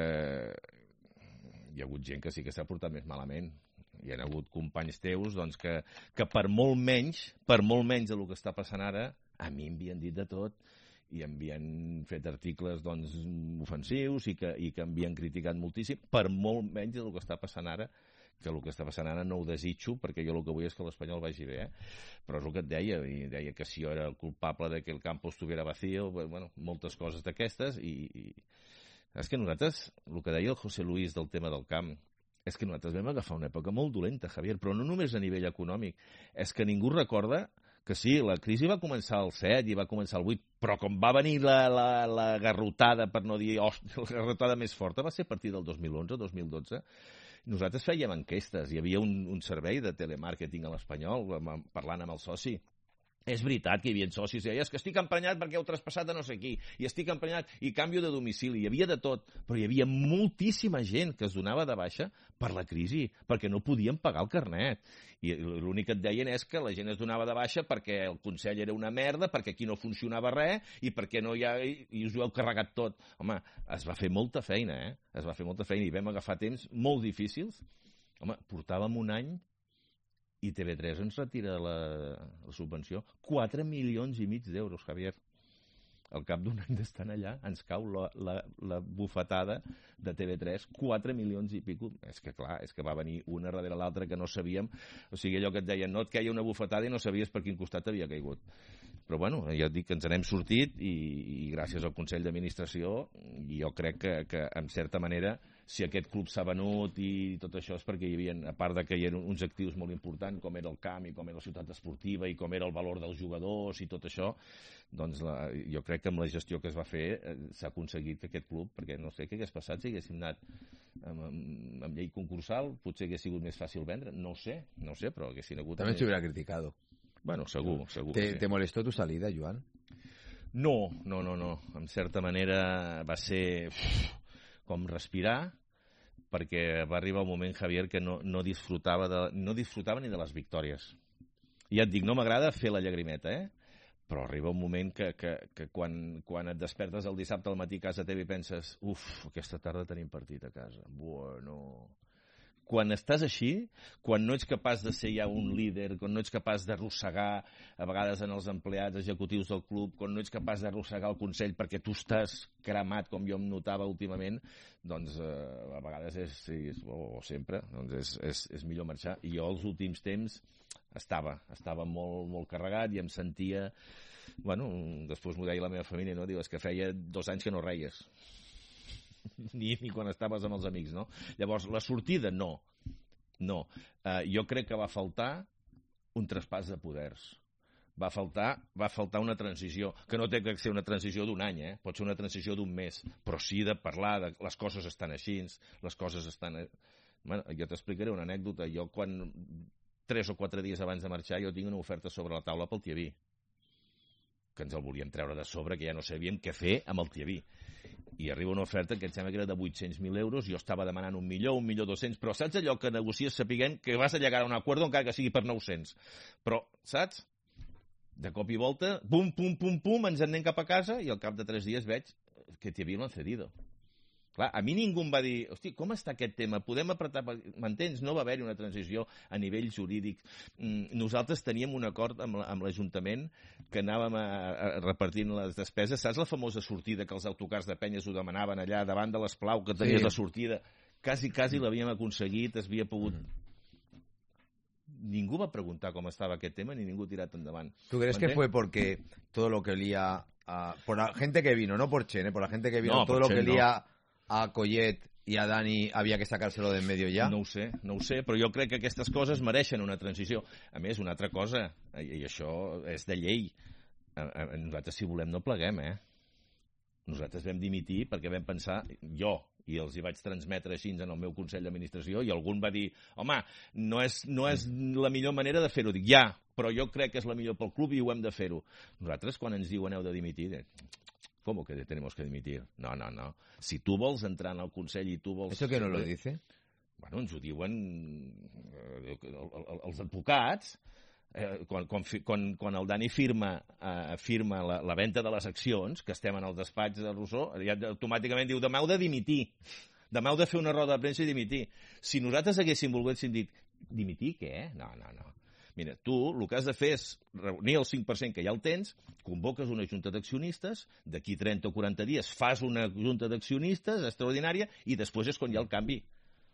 hi ha hagut gent que sí que s'ha portat més malament. Hi ha hagut companys teus doncs, que, que per molt menys, per molt menys del que està passant ara, a mi m'havien dit de tot i em havien fet articles doncs, ofensius i que, i que em havien criticat moltíssim, per molt menys del que està passant ara, que el que està passant ara no ho desitjo, perquè jo el que vull és que l'Espanyol vagi bé, eh? Però és el que et deia, i deia que si jo era el culpable de que el campo estuviera vacío, bueno, moltes coses d'aquestes, i, i és que nosaltres, el que deia el José Luis del tema del camp, és que nosaltres vam agafar una època molt dolenta, Javier, però no només a nivell econòmic, és que ningú recorda que sí, la crisi va començar al set i va començar al vuit, però com va venir la, la, la garrotada, per no dir oh, la garrotada més forta, va ser a partir del dos mil onze, dos mil dotze. Nosaltres fèiem enquestes, hi havia un, un servei de telemàrqueting a l'Espanyol, parlant amb el soci. És veritat que hi havia socis que deien és que estic emprenyat perquè heu traspassat a no sé qui, i estic emprenyat i canvio de domicili, hi havia de tot, però hi havia moltíssima gent que es donava de baixa per la crisi, perquè no podien pagar el carnet. I l'únic que et deien és que la gent es donava de baixa perquè el Consell era una merda, perquè aquí no funcionava res, i perquè no hi ha... i us ho heu carregat tot. Home, es va fer molta feina, eh? Es va fer molta feina i vam agafar temps molt difícils. Home, portàvem un any i T V tres ens retira la, la subvenció. quatre milions i mig d'euros, Javier. Al cap d'un any d'estar allà ens cau la, la, la bufetada de T V tres, quatre milions i pico. És que clar, és que va venir una darrere l'altra que no sabíem. O sigui, allò que et deien, no et queia una bufetada i no sabies per quin costat havia caigut. Però bueno, ja et dic que ens n'hem sortit i, i gràcies al Consell d'Administració jo crec que, que en certa manera si aquest club s'ha venut i tot això és perquè hi havia, a part de que hi eren uns actius molt importants com era el camp i com era la ciutat esportiva i com era el valor dels jugadors i tot això, doncs la, jo crec que amb la gestió que es va fer eh, s'ha aconseguit que aquest club, perquè no sé què hagués passat si haguéssim anat amb, amb, amb llei concursal, potser hagués sigut més fàcil vendre, no ho sé, no ho sé, però haguessin hagut... També s'hubiera criticado. Bueno, segur, segur. ¿Te, sí. ¿Te molestó tu salida, Joan? No, no, no, no. En certa manera va ser uf, com respirar, perquè va arribar un moment, Javier, que no, no, disfrutava de, no disfrutava ni de les victòries. I ja et dic, no m'agrada fer la llagrimeta, eh? Però arriba un moment que, que, que quan, quan et despertes el dissabte al matí a casa teva i penses uf, aquesta tarda tenim partit a casa. Bueno... Quan estàs així, quan no ets capaç de ser ja un líder, quan no ets capaç d'arrossegar a vegades en els empleats executius del club, quan no ets capaç d'arrossegar el Consell perquè tu estàs cremat, com jo em notava últimament, doncs eh, a vegades és, és o sempre, doncs és, és, és millor marxar. I jo els últims temps estava, estava molt, molt carregat i em sentia... Bueno, després m'ho deia la meva família, no? Diu, és que feia dos anys que no reies. Ni, ni quan estaves amb els amics, no? Llavors, la sortida, no. No. Uh, jo crec que va faltar un traspàs de poders. Va faltar, va faltar una transició, que no té que ser una transició d'un any, eh? Pot ser una transició d'un mes, però sí de parlar de les coses estan així, les coses estan... Bueno, jo t'explicaré una anècdota. Jo, quan tres o quatre dies abans de marxar, jo tinc una oferta sobre la taula pel Tiaví, que ens el volíem treure de sobre, que ja no sabíem què fer amb el Tiaví. I arriba una oferta que em sembla que era de vuit-cents mil euros, jo estava demanant un milió, un milió dos-cents, però saps allò que negocies sapiguent que vas a llegar a un acord encara que sigui per nou-cents? Però, saps? De cop i volta, pum, pum, pum, pum, ens en anem cap a casa i al cap de tres dies veig que t'hi havien cedido. Clar, a mi ningú em va dir, hosti, com està aquest tema? Podem apretar... M'entens? No va haver-hi una transició a nivell jurídic. Nosaltres teníem un acord amb, amb l'Ajuntament que anàvem a, a repartint les despeses. Saps la famosa sortida que els autocars de Penyes ho demanaven allà davant de l'Esplau, que tenies sí. La sortida? Quasi, quasi l'havíem aconseguit, es havia pogut... Ningú va preguntar com estava aquest tema ni ningú ha tirat endavant. ¿Tú crees que fue porque todo lo que lía... A... Por la gente que vino, no por Chen, ¿eh? Por la gente que vino, no, todo lo que lía... No. A Collet i a Dani havia que sacar-se-lo d'en medio ja? No ho sé, no ho sé, però jo crec que aquestes coses mereixen una transició. A més, una altra cosa, i això és de llei, nosaltres si volem no pleguem, eh? Nosaltres vam dimitir perquè vam pensar, jo, i els hi vaig transmetre així en el meu Consell d'Administració, i algun va dir, home, no és, no és la millor manera de fer-ho. Dic, ja, però jo crec que és la millor pel club i ho hem de fer-ho. Nosaltres, quan ens diuen heu de dimitir, ¿cómo que tenemos que dimitir? No, no, no. Si tu vols entrar en el Consell i tu vols... ¿Eso que no lo dice? Bueno, ens ho diuen eh, els advocats. Eh, quan, quan, quan el Dani firma, eh, firma la, la venda de les accions, que estem en el despatx de Rousseau, ja automàticament diu, demà heu de dimitir. Demà heu de fer una roda de premsa i dimitir. Si nosaltres haguéssim volgut dit, dimitir què? No, no, no. Mira, tu el que has de fer és reunir el cinc per cent que ja el tens, convoques una junta d'accionistes, d'aquí trenta o quaranta dies fas una junta d'accionistes extraordinària i després és quan hi ha el canvi.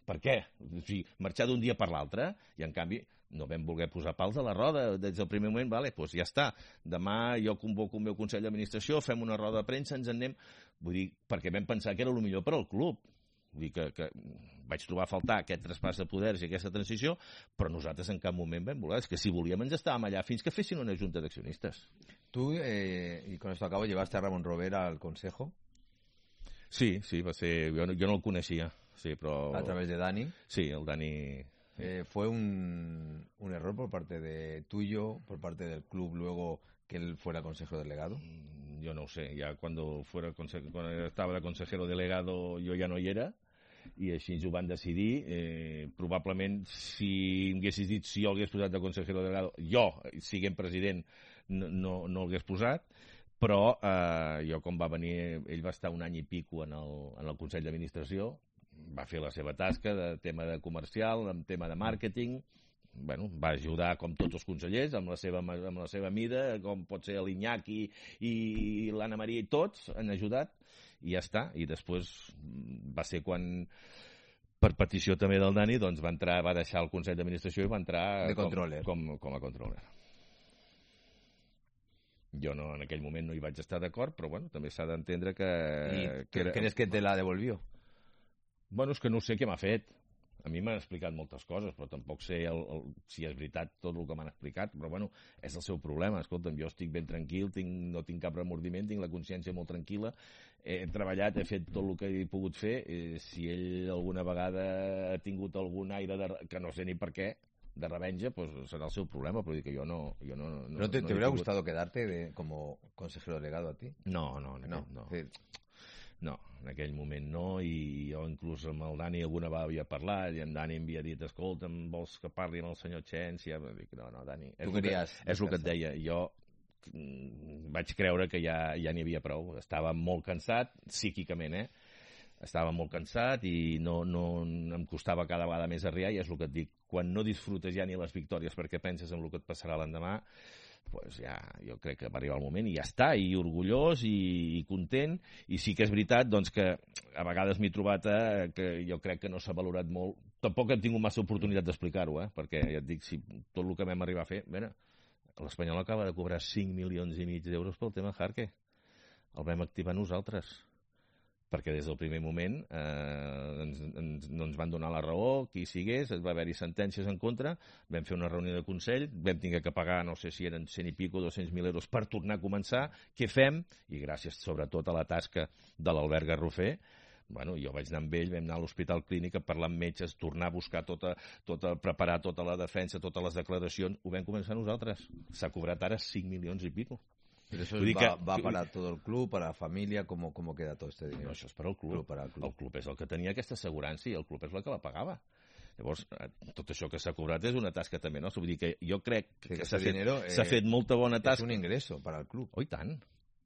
Per què? O sigui, marxar d'un dia per l'altre, i en canvi no vam voler posar pals a la roda des del primer moment, vale, doncs ja està. Demà jo convoco el meu Consell d'Administració, fem una roda de premsa, ens en anem... Vull dir, perquè vam pensar que era el millor per al club. Vull dir que, que vaig trobar a faltar aquest traspàs de poders i aquesta transició, però nosaltres en cap moment vam voler. És que si volíem ens estàvem allà fins que fessin una junta d'accionistes. Tú, eh, y con esto acabo, llevaste a Ramón Robera al Consejo. Sí, sí, va ser... Jo no, jo no el coneixia, sí, però... A través de Dani. Sí, el Dani... Eh, ¿Fue un, un error por parte de tuyo, por parte del club, luego que él fuera consejero delegado? Yo no sé, ya cuando fuera cuando estaba de consejero delegado jo ja no hi era, i així ho van decidir. Eh, probablement, si em haguessis dit si jo l'hagués posat de consejero delegado, jo, siguent president, no, no, no l'hagués posat, però eh, jo quan va venir, ell va estar un any i pico en el, en el Consell d'Administració, va fer la seva tasca de tema de comercial, en tema de màrqueting, bueno, va ajudar com tots els consellers amb la seva, amb la seva mida, com pot ser l'Iñaki i, i l'Anna Maria i tots han ajudat, i ja està. I després va ser quan, per petició també del Dani, doncs va entrar, va deixar el Consell d'Administració i va entrar de controller. Com, com, com a controller. Jo no, en aquell moment no hi vaig estar d'acord, però bueno, també s'ha d'entendre que... I que era... ¿crees que te la devolvió? Bueno, és que no sé què m'ha fet. A mi m'han explicat moltes coses, però tampoc sé el, el, si és veritat tot el que m'han explicat, però bueno, és el seu problema. Escolta'm, jo estic ben tranquil, tinc, no tinc cap remordiment, tinc la consciència molt tranquil·la, he treballat, he fet tot el que he pogut fer. Eh, si ell alguna vegada ha tingut algun aire de, que no sé ni per què, de revenja, pues serà el seu problema, però dic que jo no... Jo no, no, ¿No te, no te hubiera tingut... gustado quedarte de, como consejero delegado a ti? No, no, no. no. no. Sí. No, en aquell moment no, i jo inclús amb el Dani alguna vegada havia parlat, i en Dani em havia dit, escolta'm, vols que parli amb el senyor Chen? I ja dic, no, no, Dani, és, el que, és el que et deia, jo mm, vaig creure que ja ja n'hi havia prou, estava molt cansat, psíquicament, eh? Estava molt cansat i no, no em costava cada vegada més arribar, i és el que et dic, quan no disfrutes ja ni les victòries perquè penses en el que et passarà l'endemà, pues ja, jo crec que va arribar el moment i ja està, i orgullós i, i content, i sí que és veritat doncs, que a vegades m'he trobat eh, que jo crec que no s'ha valorat molt. Tampoc hem tingut massa oportunitat d'explicar-ho, eh, perquè ja et dic, si tot el que vam arribar a fer, mira, l'Espanyol acaba de cobrar cinc milions i mig d'euros pel tema Jarque, el vam activar nosaltres, perquè des del primer moment eh, ens, ens, no ens van donar la raó, qui sigués, va haver-hi sentències en contra, vam fer una reunió de Consell, vam tenir que pagar, no sé si eren cent i pico, dos-cents mil euros per tornar a començar, què fem? I gràcies sobretot a la tasca de l'Albert Garrofer, bueno, jo vaig anar amb ell, vam anar a l'Hospital Clínic a parlar amb metges, tornar a buscar tota, tota, preparar tota la defensa, totes les declaracions, ho vam començar nosaltres. S'ha cobrat ara cinc milions i pico. Pero eso va, que, va para todo el club, para la familia, ¿cómo, cómo queda todo este dinero? No, això és per al club. club, per al club. El club és el que tenia aquesta assegurança i el club és el que la pagava. Llavors, tot això que s'ha cobrat és una tasca també, no? Vull dir que jo crec que, que s'ha fet, eh, fet molta bona tasca. És un ingreso per al club. Oh, i tant.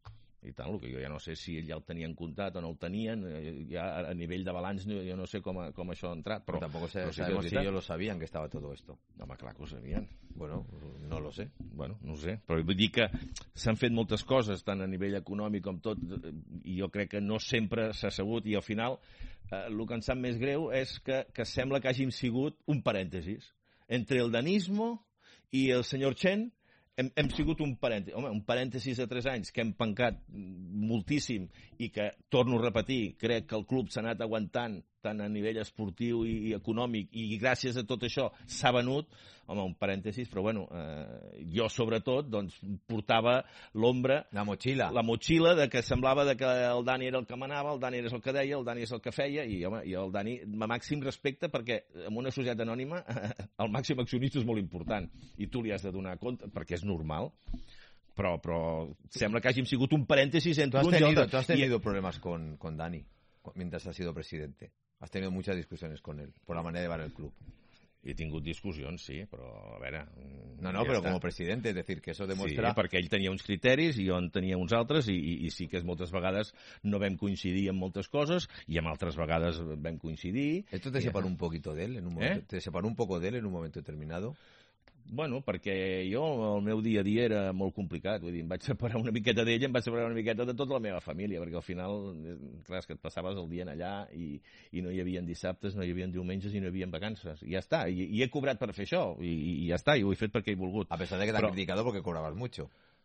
I tant, el que jo ja no sé si ja el tenien comptat o no el tenien, ja a nivell de balanç jo no sé com, a, com això ha entrat, però... Tampoco sé, però sí sabemos si ellos lo sabían que estava todo esto. Home, clar que ho sabien. Bueno, no lo sé. Bueno, no ho sé, però vull dir que s'han fet moltes coses, tant a nivell econòmic com tot, i jo crec que no sempre s'ha sabut, i al final eh, el que em sap més greu és que, que sembla que hàgim sigut un parèntesis. Entre el danismo i el senyor Chen hem, hem sigut un parèntesi, home, un parèntesis de tres anys que hem pencat moltíssim i que, torno a repetir, crec que el club s'ha anat aguantant tant a nivell esportiu i, i econòmic, i gràcies a tot això s'ha venut, home, un parèntesis, però bueno, eh, jo sobretot doncs, portava l'ombra, la motxilla, la motxilla de que semblava de que el Dani era el que manava, el Dani era el que deia, el Dani és el que feia, i home, i el Dani, amb màxim respecte, perquè en una societat anònima el màxim accionista és molt important, i tu li has de donar compte, perquè és normal, però, però sembla que hàgim sigut un parèntesis entre un i l'altre. ¿Tú has tenido y... problemas con, con Dani mientras has sido presidente? Has tenido muchas discusiones con él por la manera de llevar el club. He tingut discussions, sí, però a veure... No, no, ja però està. Com a presidente, es decir, que eso demuestra... Sí, perquè ell tenia uns criteris i jo en tenia uns altres, i, i, i sí que moltes vegades no vam coincidir en moltes coses, i en altres vegades vam coincidir... ¿Esto te separó un poquito de él en un momento? ¿Eh? ¿Te separó un poco de él en un momento determinado? Bueno, perquè jo, el meu dia a dia era molt complicat, vull dir, em vaig separar una miqueta d'ella, em vaig separar una miqueta de tota la meva família, perquè al final, clar, és que et passaves el dia allà i, i no hi havia dissabtes, no hi havia diumenges i no hi havia vacances, i ja està, i, i he cobrat per fer això, i, i ja està, i ho he fet perquè he volgut. A pesar de que t'han criticado porque cobrabas mucho.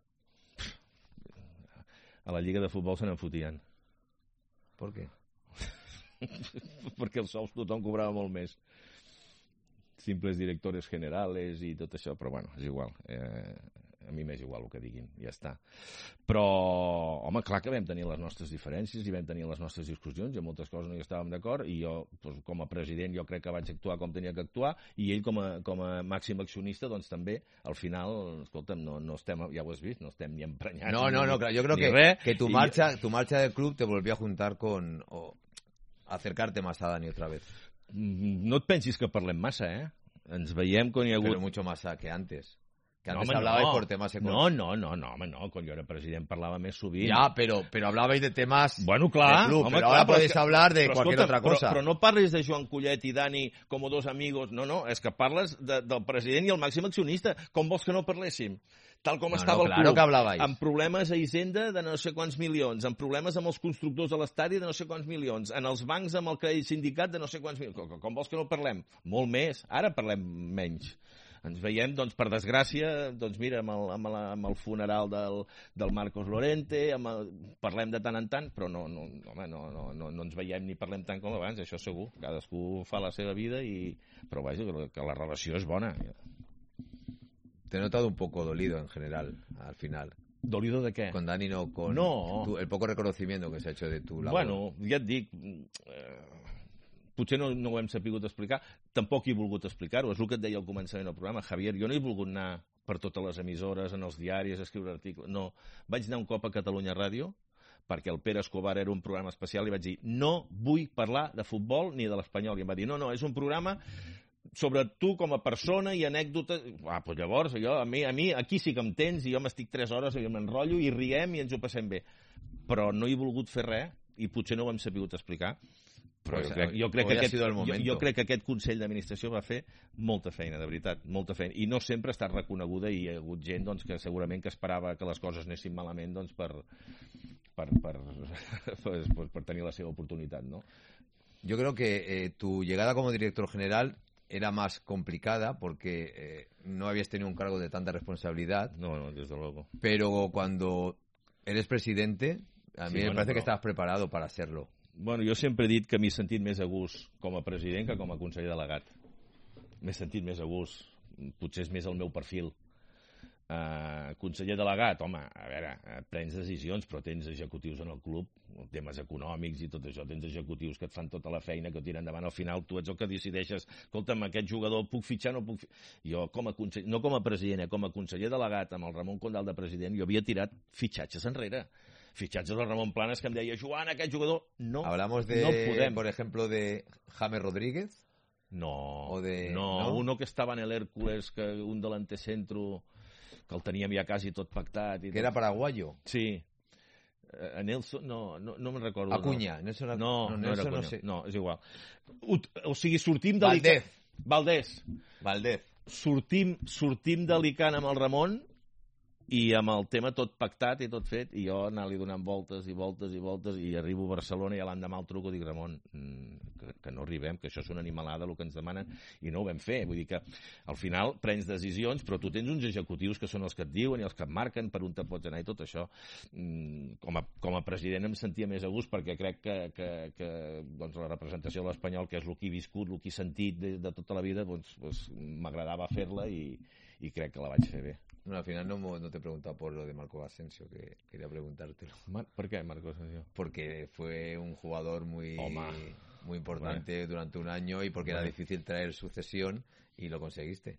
A la lliga de futbol se n'en fotien. Per què? Perquè els sous tothom cobrava molt més. Simples directores generales i tot això, però bueno, és igual. Eh, a mi m'és igual el que diguin, ja està. Però, home, clar que vam tenir les nostres diferències i vam tenir les nostres discussions i en moltes coses no hi estàvem d'acord i jo, doncs, com a president, jo crec que vaig actuar com tenia que actuar i ell com a, com a màxim accionista, doncs també, al final, escolta'm, no, no estem, ja ho has vit, no estem ni emprenyats. No, no, no, yo creo que, res, que tu, i... marcha, tu marcha del club te volvió a juntar con... O acercarte más a Dani otra vez. No et pensis que parlem massa, eh? Ens veiem quan hi ha hagut... Pero mucho más que antes. Que antes no, hablabais no. por temas No, económicos. no, no, no, home, no, quan jo era president parlava més sovint. Ya, pero, pero hablabais de temas bueno, clar, de club, home, pero clar, ahora però podéis que, hablar de però, cualquier escolta, otra cosa. Però, però no parlis de Joan Collet i Dani com dos amigos, no, no, és que parles de, del president i el màxim accionista. Com vols que no parléssim? Tal com no, estava no, el claro club, que hablabais. amb problemes a Hisenda de no sé quants milions, amb problemes amb els constructors de l'estadi de no sé quants milions, en els bancs amb el crèdit sindicat de no sé quants milions. Com, com vols que no parlem? Molt més. Ara parlem menys. Ens veiem, doncs, per desgràcia, doncs mira, amb el, amb la, amb el funeral del, del Marcos Llorente, amb el, parlem de tant en tant, però no, no, home, no, no, no, no ens veiem ni parlem tant com abans, això segur. Cadascú fa la seva vida, i però vaja, que la relació és bona. Te he notado un poco dolido en general, al final. ¿Dolido de qué? Con Dani no, con no. Tu, el poco reconocimiento que se ha hecho de tu labor. Bueno, ja et dic... Eh, potser no, no ho hem sapigut explicar, tampoc he volgut explicar-ho, és el que et deia al començament del programa, Javier, jo no he volgut anar per totes les emissores, en els diaris, a escriure articles, no, vaig anar un cop a Catalunya Ràdio, perquè el Pere Escobar era un programa especial, i vaig dir, no vull parlar de futbol ni de l'Espanyol, i em va dir, no, no, és un programa sobre tu com a persona i anècdotes, ah, doncs llavors, jo, a mi, a mi aquí sí que em tens, i jo m'estic tres hores i m'enrotllo, i riem, i ens ho passem bé, però no he volgut fer res, i potser no ho hem sapigut explicar, però jo crec, jo, crec que aquest, jo, jo crec que aquest Consell d'Administració va fer molta feina, de veritat, molta feina. I no sempre ha estat reconeguda i hi ha hagut gent doncs, que segurament que esperava que les coses anessin malament doncs, per, per, per, per, per tenir la seva oportunitat, ¿no? Yo creo que eh, tu llegada como director general era más complicada porque eh, no habías tenido un cargo de tanta responsabilidad. No, no, desde luego. Pero cuando eres presidente, a mí sí, me bueno, parece però... que estabas preparado para serlo. Bueno, jo sempre he dit que m'he sentit més a gust com a president que com a conseller delegat. M'he sentit més a gust. Potser és més el meu perfil. Uh, conseller delegat, home, a veure, prens decisions, però tens executius en el club, temes econòmics i tot això, tens executius que et fan tota la feina, que et tiren endavant. Al final tu ets el que decideixes, escolta'm, aquest jugador puc fitxar o no puc fitxar? Jo, com a conseller, no com a president, eh, com a conseller delegat, amb el Ramon Condal de president, jo havia tirat fitxatges enrere. Fitxatges del Ramon Planes que em deia, Joan, aquest jugador, no, Hablamos de, no podem. por ejemplo, de James Rodríguez. No, o de, no, no, uno que estava en el Hércules, que un delante centro, que el teníem ja quasi tot pactat. I que tot. era paraguayo. Sí. Uh, Nelson, no, no, no me'n recordo. Acuña. No, Nelson, no, no, no, Nelson, era Acuña. No, sé. No, és igual. O, o sigui, sortim de Valdez. Valdez. Valdez. Sortim, sortim d'Alicant amb el Ramon i amb el tema tot pactat i tot fet, i jo anar-li donant voltes i voltes i voltes, i arribo a Barcelona i a l'endemà el truco i dic, Ramon, que, que no arribem, que això és una animalada el que ens demanen, i no ho vam fer. Vull dir que al final prens decisions, però tu tens uns executius que són els que et diuen i els que et marquen per on te pots anar i tot això. Com a, com a president em sentia més a gust perquè crec que, que, que doncs, la representació de l'Espanyol, que és el que he viscut, el que he sentit de, de tota la vida, doncs, doncs, m'agradava fer-la i, i crec que la vaig fer bé. No, al final no, no te he preguntado por lo de Marco Asensio, que quería preguntártelo. ¿Por qué Marco Asensio? Porque fue un jugador muy, Oma. muy importante bueno. durante un año y porque bueno. era difícil traer sucesión y lo conseguiste.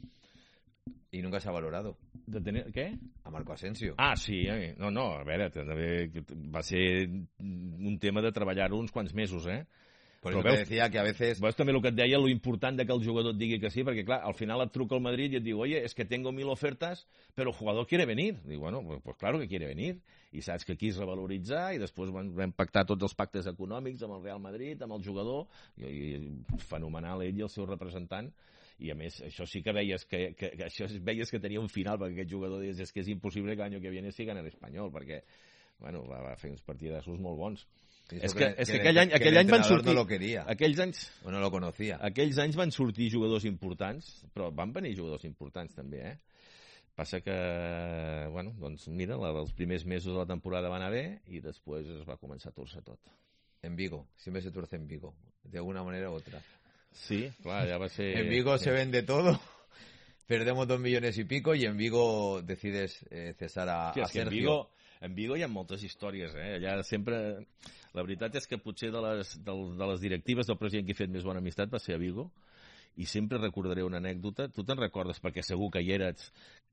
Y nunca se ha valorado. ¿De tener qué? A Marco Asensio. Ah, sí. Eh? No, no, a veure, també va ser un tema de treballar-ho uns quants mesos, eh? Por eso te decía que a veces... Veus també el que et deia, lo important de que el jugador et digui que sí, perquè clar, al final et truca el Madrid i et diu, oye, es que tengo mil ofertas, pero el jugador quiere venir. Dic, bueno, pues, pues claro que quiere venir. I saps que aquí és revaloritzar, i després vam, vam pactar tots els pactes econòmics amb el Real Madrid, amb el jugador, i, i fenomenal ell i el seu representant, I a més, això sí que veies que, que, que, això veies que tenia un final, perquè aquest jugador dius, és que és impossible que l'any que viene siga en l'Espanyol, perquè bueno, va, va fer uns partidassos molt bons. És que, és que aquell any, aquell any van sortir... No lo quería. Aquells anys... O no lo conocía. Aquells anys van sortir jugadors importants, però van venir jugadors importants també, eh? Passa que, bueno, doncs mira, els primers mesos de la temporada van anar bé i després es va començar a torcer tot. En Vigo, siempre se tuerce en Vigo, de alguna manera u otra. Sí, claro, ya va a ser... En Vigo se vende todo, perdemos dos millones y pico y en Vigo decides eh, cesar a, sí, a Sergio. En Vigo, en Vigo hi ha moltes històries, eh? Allà sempre... La veritat és que potser de les, de, de les directives del president que he fet més bona amistat va ser a Vigo i sempre recordaré una anècdota. Tu te'n recordes, perquè segur que hi eres,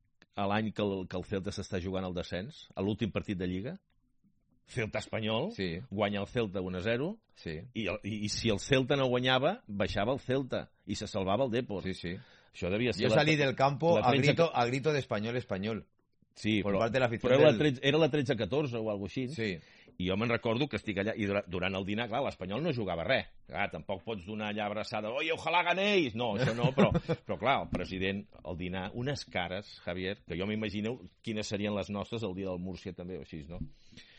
a l'any que el, que el Celta s'està jugant al descens, a l'últim partit de Lliga, Celta espanyol, sí. Guanya el Celta un a zero, sí. i, i, i si el Celta no guanyava, baixava el Celta i se salvava el Depor. Sí, sí. Això devia ser... Jo salí del campo a grito, a grito de espanyol espanyol. Sí, por però, parte de la però era, del... la tretze, era la tretze catorze o alguna cosa així. Sí. I jo me'n recordo que estic allà, i durant el dinar, clar, l'Espanyol no jugava res. Clar, tampoc pots donar allà abraçada, oi, ojalà ganéis! No, això no, però, però clar, el president, al dinar, unes cares, Javier, que jo m'imagino quines serien les nostres el dia del Múrcia també, o així, no?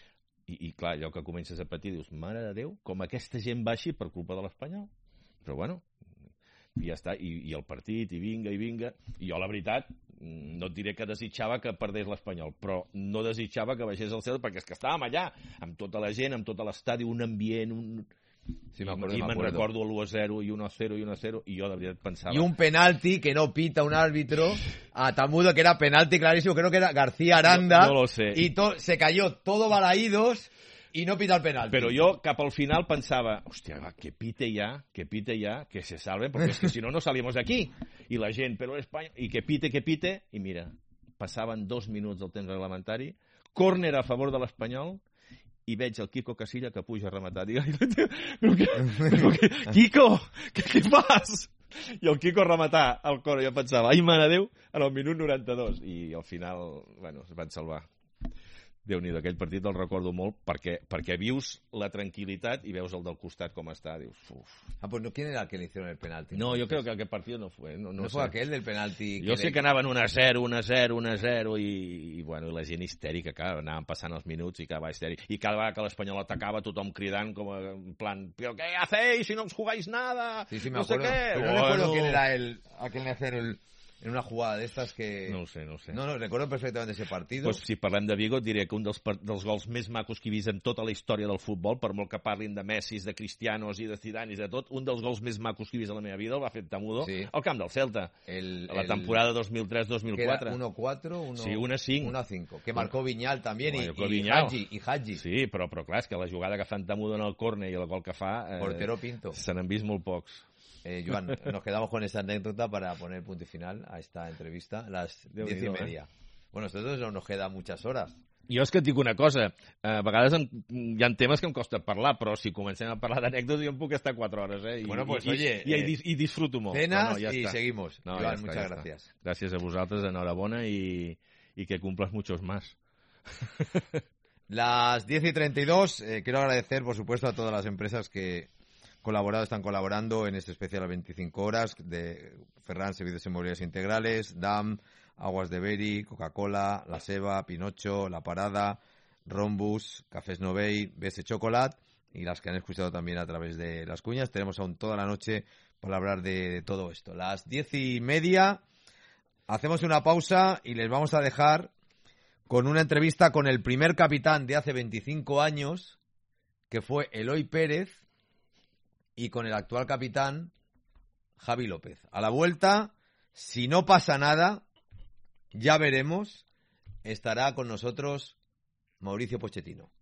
I, i clar, allò que comences a patir, dius, mare de Déu, com aquesta gent baixi per culpa de l'Espanyol. Però bueno, i ja està, i, i el partit, i vinga, i vinga. I jo, la veritat, no et diré que desitjava que perdés l'Espanyol, però no desitjava que baixés el Celta, perquè és que estàvem allà, amb tota la gent, amb tot l'estadi, un ambient, un... Sí, I me'n recordo l'u a zero, i un a zero, i un a zero, i jo de veritat pensava... Y un penalti que no pita un árbitro a Tamudo, que era penalti clarísimo, creo que era García Aranda, no, no lo sé. Y to, se cayó todo Balaídos y no pita el penalti. Però jo cap al final pensava, hòstia, va, que pite ja, que pite ja, que se salven, perquè és que si no, no salimos aquí. I la gent, però Espanya... I que pite, que pite, i mira, passaven dos minuts del temps reglamentari, córner a favor de l'Espanyol, i veig el Quico Casilla que puja a rematar. Dic, però què, però què, Quico, què, què fas? I el Quico a rematar al cor, jo pensava, ai, mare Déu, en el minut noranta-dos. I al final, bueno, es van salvar. Déu-n'hi-do, aquell partit el recordo molt perquè, perquè vius la tranquil·litat i veus el del costat com està, dius, uf. Ah, pues no, ¿quién era el que le hicieron el penalti? No, yo creo que aquel partido no fue. No, no, no fue aquel del penalti. Jo sé le... que anaven un a zero, un a zero, un a zero i, i bueno, la gent histèrica, clar, anaven passant els minuts i cada vegada histèric. I cada vegada que l'Espanyol atacava tothom cridant com en plan, ¿pero qué hacéis si no os jugáis nada? Sí, sí, me no acuerdo. sé qué. Pero no bueno. recuerdo quién era el, a quién le hacían el... En una jugada d'estes que... No ho sé, no ho sé. No, no, recordo perfectament ese partido. Pues si parlem de Vigo, et diré que un dels, dels gols més macos que he vist en tota la història del futbol, per molt que parlin de Messis, de Cristianos i de Zidane i de tot, un dels gols més macos que he vist a la meva vida el va fer Tamudo sí. al camp del Celta. El, a la temporada dos mil tres dos mil quatre. Que era uno cuatro, uno... Sí, uno cinco. uno cinco. Que marcó Viñal también bueno, y, y, Viñal. Hadji, y Hadji. Sí, però, però clar, és que la jugada que fan Tamudo en el córner i el gol que fa... Eh, Portero Pinto. Se n'han vist molt pocs. Eh, Joan, nos quedamos con esta anécdota para poner punto y final a esta entrevista a las diez y media. Eh? Bueno, nosotros no nos queda muchas horas. Jo és que et dic una cosa, a vegades em, hi ha temes que em costa parlar, però si comencem a parlar d'anècdotes jo em puc estar quatre hores, eh? I, bueno, pues i, oye... I, i, i, i disfruto molt. Cenas no, no, ja y està. seguimos. No, Joan, ja muchas està, ja gracias. Està. Gràcies a vosaltres, enhorabona y, y que cumplas muchos más. Las diez y treinta y dos, eh, quiero agradecer, por supuesto, a todas las empresas que colaborado, están colaborando en este especial a veinticinco horas de Ferran Servicios Inmobiliarios Integrales, D A M, Aguas de Beri, Coca-Cola, La Seba, Pinocho, La Parada, Rombus, Cafés Novey, B S Chocolate y las que han escuchado también a través de las cuñas. Tenemos aún toda la noche para hablar de, de todo esto. Las diez y media hacemos una pausa y les vamos a dejar con una entrevista con el primer capitán de hace veinticinco años, que fue Eloy Pérez, y con el actual capitán, Javi López. A la vuelta, si no pasa nada, ya veremos, estará con nosotros Mauricio Pochettino.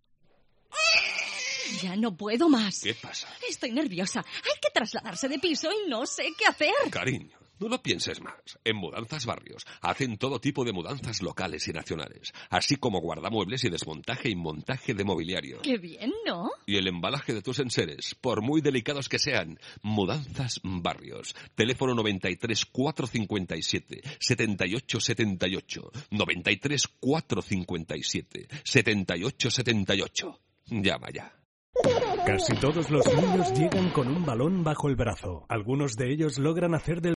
Ya no puedo más. ¿Qué pasa? Estoy nerviosa. Hay que trasladarse de piso y no sé qué hacer. Cariño, no lo pienses más. En Mudanzas Barrios hacen todo tipo de mudanzas locales y nacionales, así como guardamuebles y desmontaje y montaje de mobiliario. Qué bien, ¿no? Y el embalaje de tus enseres, por muy delicados que sean. Mudanzas Barrios. Teléfono noventa y tres, cuatrocientos cincuenta y siete, setenta y ocho setenta y ocho. noventa y tres, cuatrocientos cincuenta y siete, setenta y ocho setenta y ocho. Llama ya. Casi todos los niños llegan con un balón bajo el brazo. Algunos de ellos logran hacer del